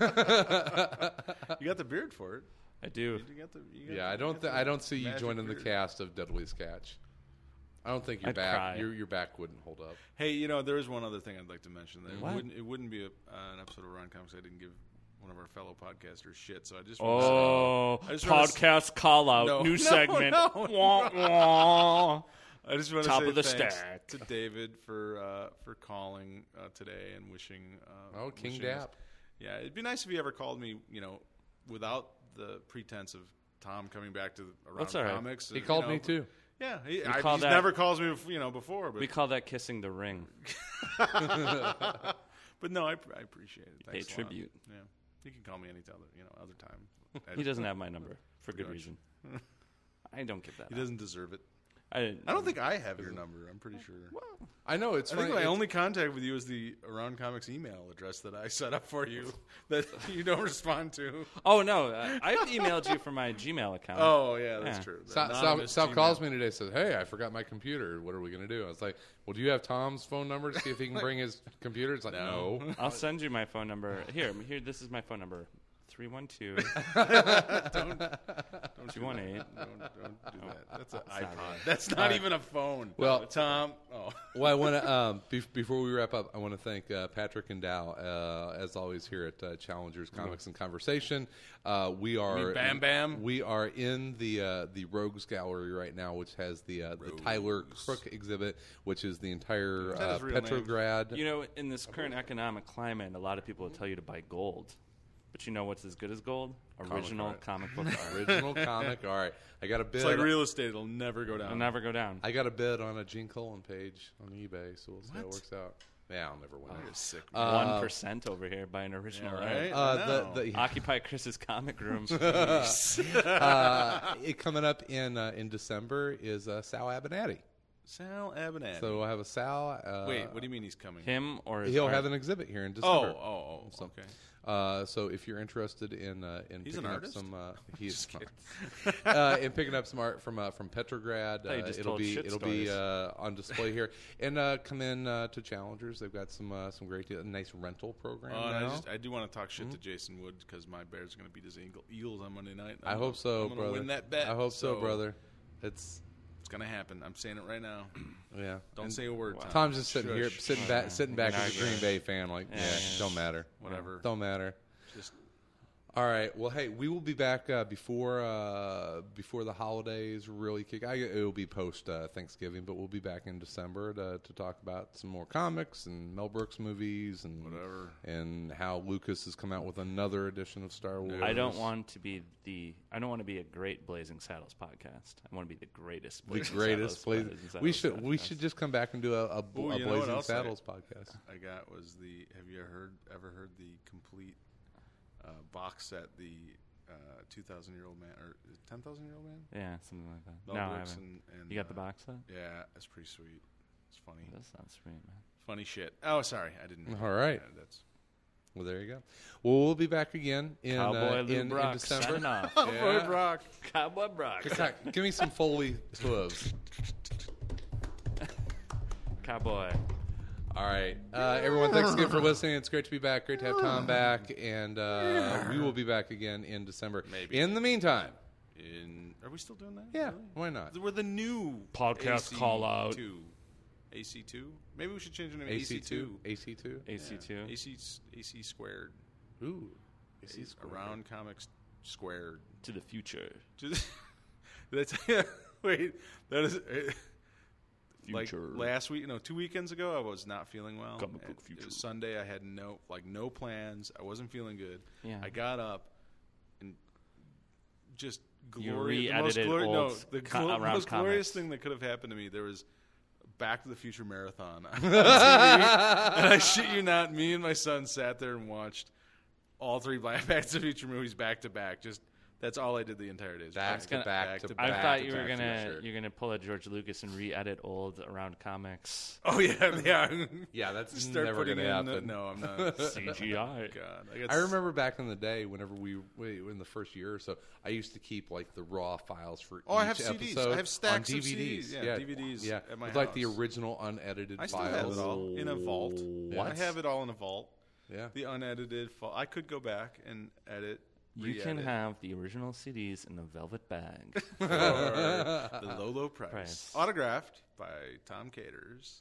You got the beard for it. I do. You got the. You got Yeah, the- I don't see you magic joining the beard. cast of Deadly's Catch. I don't think your I'd back cry. your back wouldn't hold up. Hey, there is one other thing I'd like to mention. That What? it wouldn't be an episode of Ron Comics I didn't give one of our fellow podcasters shit. So I just want Oh, I just wanna s- podcast call out, No, new no, segment. no, Wah, wah. I just want to Top say of the thanks stack. to David for calling today and wishing. King wishing us- Dap. Yeah, it'd be nice if he ever called me. Without the pretense of Tom coming back to Around That's all right. Comics. He called me too. Yeah, call he's that- never calls me, before. But We call that kissing the ring. but no, I appreciate it. pay Thanks a lot. tribute. Yeah, you can call me any other time. He doesn't have my number for good much. reason. I don't give that. He up. doesn't deserve it. I don't think I have your number. I'm pretty sure. I know it's. I think funny. my only contact with you is the Around Comics email address that I set up for you that you don't respond to. Oh no, I've emailed you from my Gmail account. Oh yeah, that's Yeah. true. The Sal anonymous Gmail. calls me today. Says, "Hey, I forgot my computer. What are we gonna do?" I was like, "Well, do you have Tom's phone number to see if he can bring his computer?" It's like, No. no. I'll send you my phone number. Here. This is my phone number. 312 Don't 218. Don't do that. That's an It's not iPod. right. That's not even a phone. Well- Tom. Oh, Well, I want to before we wrap up, I want to thank Patrick and Dow, as always here at Challengers Comics and Conversation. We are You mean Bam Bam? We are in the Rogues Gallery right now, which has the Tyler Crook exhibit, which is the entire that his real name? Petrograd. You know, in this current economic climate, a lot of people will tell you to buy gold. But you know what's as good as gold? Original art. comic book art. Original comic. All right, I got a bid. it's like real estate. It'll never go down. It'll never go down. I got a bid on a Gene Colan page on eBay, so we'll see how it What? works out. Yeah, I'll never win. You're sick. 1% over here by an original Yeah, art. right? I know. Occupy Chris's comic room. It coming up in December is Sal Abernathy. Sal Abernathy. So we'll have a Sal. Wait, what do you mean he's coming? Him or his He'll art? have an exhibit here in Oh, December. okay. So if you're interested in He's picking an up artist? some, he's in picking up some art from Petrograd, thought you just it'll told be shit it'll be stories. on display here, and come in to Challengers. They've got some great nice rental program And now. I do want to talk shit to Jason Wood because my Bears are going to beat his Eagles on Monday night. I hope so, I'm gonna brother. win that bet. I hope so, brother. It's going to happen. I'm saying it right now. yeah. Don't And say a word. Tom. Tom's just sitting here, Shush. sitting back as a Not Green good. Bay fan, like don't matter, Whatever. don't matter. Just All right. Well, hey, we will be back before the holidays really kick. It will be post Thanksgiving, but we'll be back in December to talk about some more comics and Mel Brooks movies and Whatever. and how Lucas has come out with another edition of Star Wars. I don't want to be a great Blazing Saddles podcast. I want to be the greatest. the Blazing greatest. Saddles We podcast. should just come back and do a Ooh, you know what Blazing else Saddles podcast. I got was the. Have you ever heard the complete box set? The 2,000-year-old man or 10,000-year-old man? Yeah, something like that. Mel No, I Brooks haven't. and You got the box set? Yeah, it's pretty sweet. It's funny. That sounds sweet, man. Funny shit. Oh, sorry, I didn't. All right. Yeah, that's Well, there you go. Well, we'll be back again in Cowboy Lou in Brock December. signing off. Cowboy Brock. Cowboy Brock. Give me some Foley hooves. Cowboy. All right. Everyone, thanks again for listening. It's great to be back. Great to have Tom back. And we will be back again in December. Maybe. In the meantime, Are we still doing that? yeah, Really? why not? We're the new Podcast AC2. call out. AC2? Maybe we should change the name AC2? AC2. AC2? AC2 AC squared. Ooh. AC squared. Around Comics Squared. to the future. That's wait. That is like Future. last week. No, 2 weekends ago, I was not feeling well. Comic book And future. It was Sunday. I had no plans. I wasn't feeling good. Yeah. I got up and just You glorious. re-edited old the around most glorious comics. thing that could have happened to me. There was Back to the Future marathon on TV, and I shit you not, me and my son sat there and watched all three Back to the Future movies back to back. Just that's all I did the entire day. Back to back to I back thought to you were back, gonna for sure. pull a George Lucas and re-edit old around comics Oh yeah. Yeah, that's Start never putting going to in. happen. No, I'm not. CGI. God, I remember back in the day, whenever we in the first year or so, I used to keep like the raw files for Oh, I each have CDs. episode I have stacks on of DVDs. CDs. Yeah, DVDs Yeah, at my with like the house. original unedited I still files. have it all in a vault. What? I have it all in a vault. Yeah. The unedited. I could go back and edit. You can re-edit have the original CDs in a velvet bag. for the low price. Price. Autographed by Tom Caters.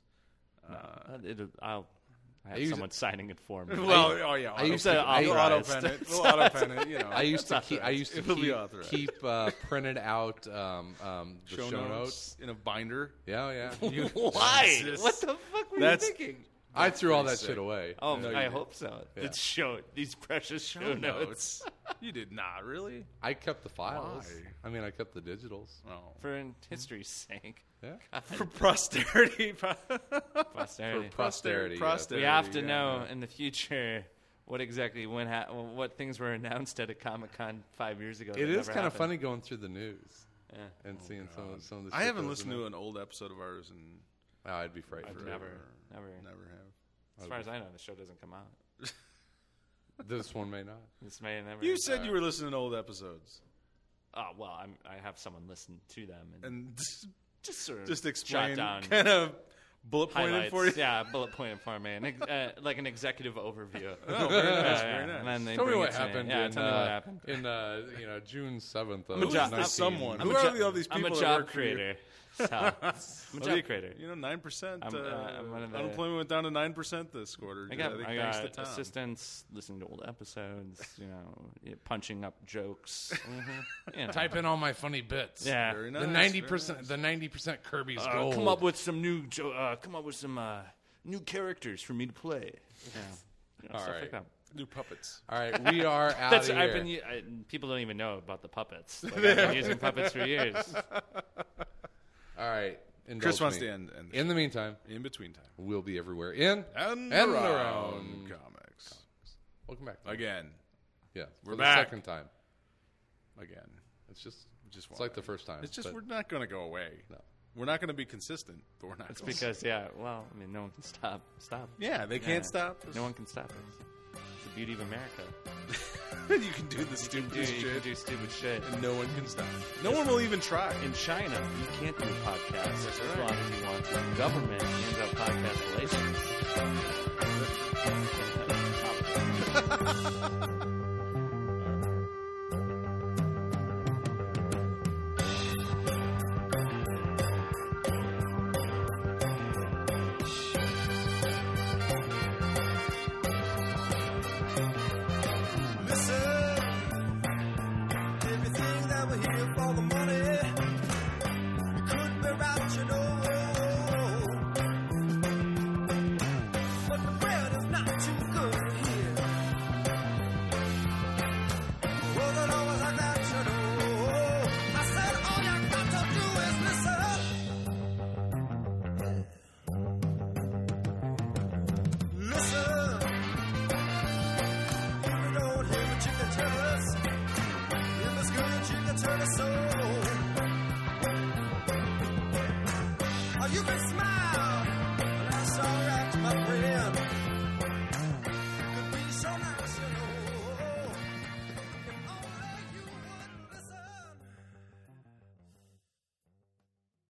I have use someone signing it for me. Well, oh yeah. I used to- We'll authorized. auto pen it. We'll auto pen it. You know. I used to It'll be authorized. keep printed out the show notes. in a binder. Yeah. Why? Jesus. What the fuck were That's- you thinking? I threw all that pretty sick. shit away. Oh, No, you I didn't. hope so. Yeah. It's these precious show notes. You did not really. I kept the files. Why? I mean, I kept the digitals. Oh. For history's sake. Yeah. For posterity. Posterity. Posterity. Posterity. We have to yeah. know in the future what exactly what things were announced at a Comic-Con 5 years ago. It that is never kind of happened. funny going through the news Yeah. and seeing some of the. I shit haven't that was listened in to it. an old episode of ours and Oh, I'd be frightened. Never. never have. As far as I know, the show doesn't come out. This one may not. This may never. You said you were listening to old episodes Oh well, I have someone listen to them and and just sort of just jot explain down. kind of Bullet pointed highlights. for you. Yeah, bullet pointed for me, like an executive overview. Oh, very nice, Yeah, very nice. And then they Tell me bring what it to happened. Yeah, in, tell me what happened. In June 7th. I'm a job- There's someone. I'm Who a are jo- all these I'm people a that job work for you? creator. So, I'm a job creator. 9%. I'm one of the- Unemployment went down to 9% this quarter. I got thanks to Tom. assistants listening to old episodes, punching up jokes. Type in all my funny bits. Yeah. Very The nice. 90%. The 90% Kirby's gold. Come up with some new new characters for me to play. Yeah. All Stuff right. like that. New puppets. All right, we are out That's of here. I've been. People don't even know about the puppets. Like, I've been using puppets for years. All right. indulge Chris wants me. to end. In the meantime, In between time. we'll be everywhere in And around around comics. Welcome back. Again. Yeah, We're for the back. second time. Again. It's just Just it's like the first time. It's just but we're not going to go away. No. We're not going to be consistent, but we're not. It's going because no one can stop. yeah, they can't stop. No one can stop us. It's the beauty of America. You can do the You can stupidest shit, do stupid shit. and no one can stop. No one will even try. In China, you can't do a podcast as right. long as you want to. The government hands out podcast licenses. Listen, if you think that we're here for the money, we could be right, you know. But the bread is not too good here. Wasn't always like that, you know. I said all you got to do is listen. Listen. Don't hear what you can tell us. If it's good, you can tell us so. Or you can smile.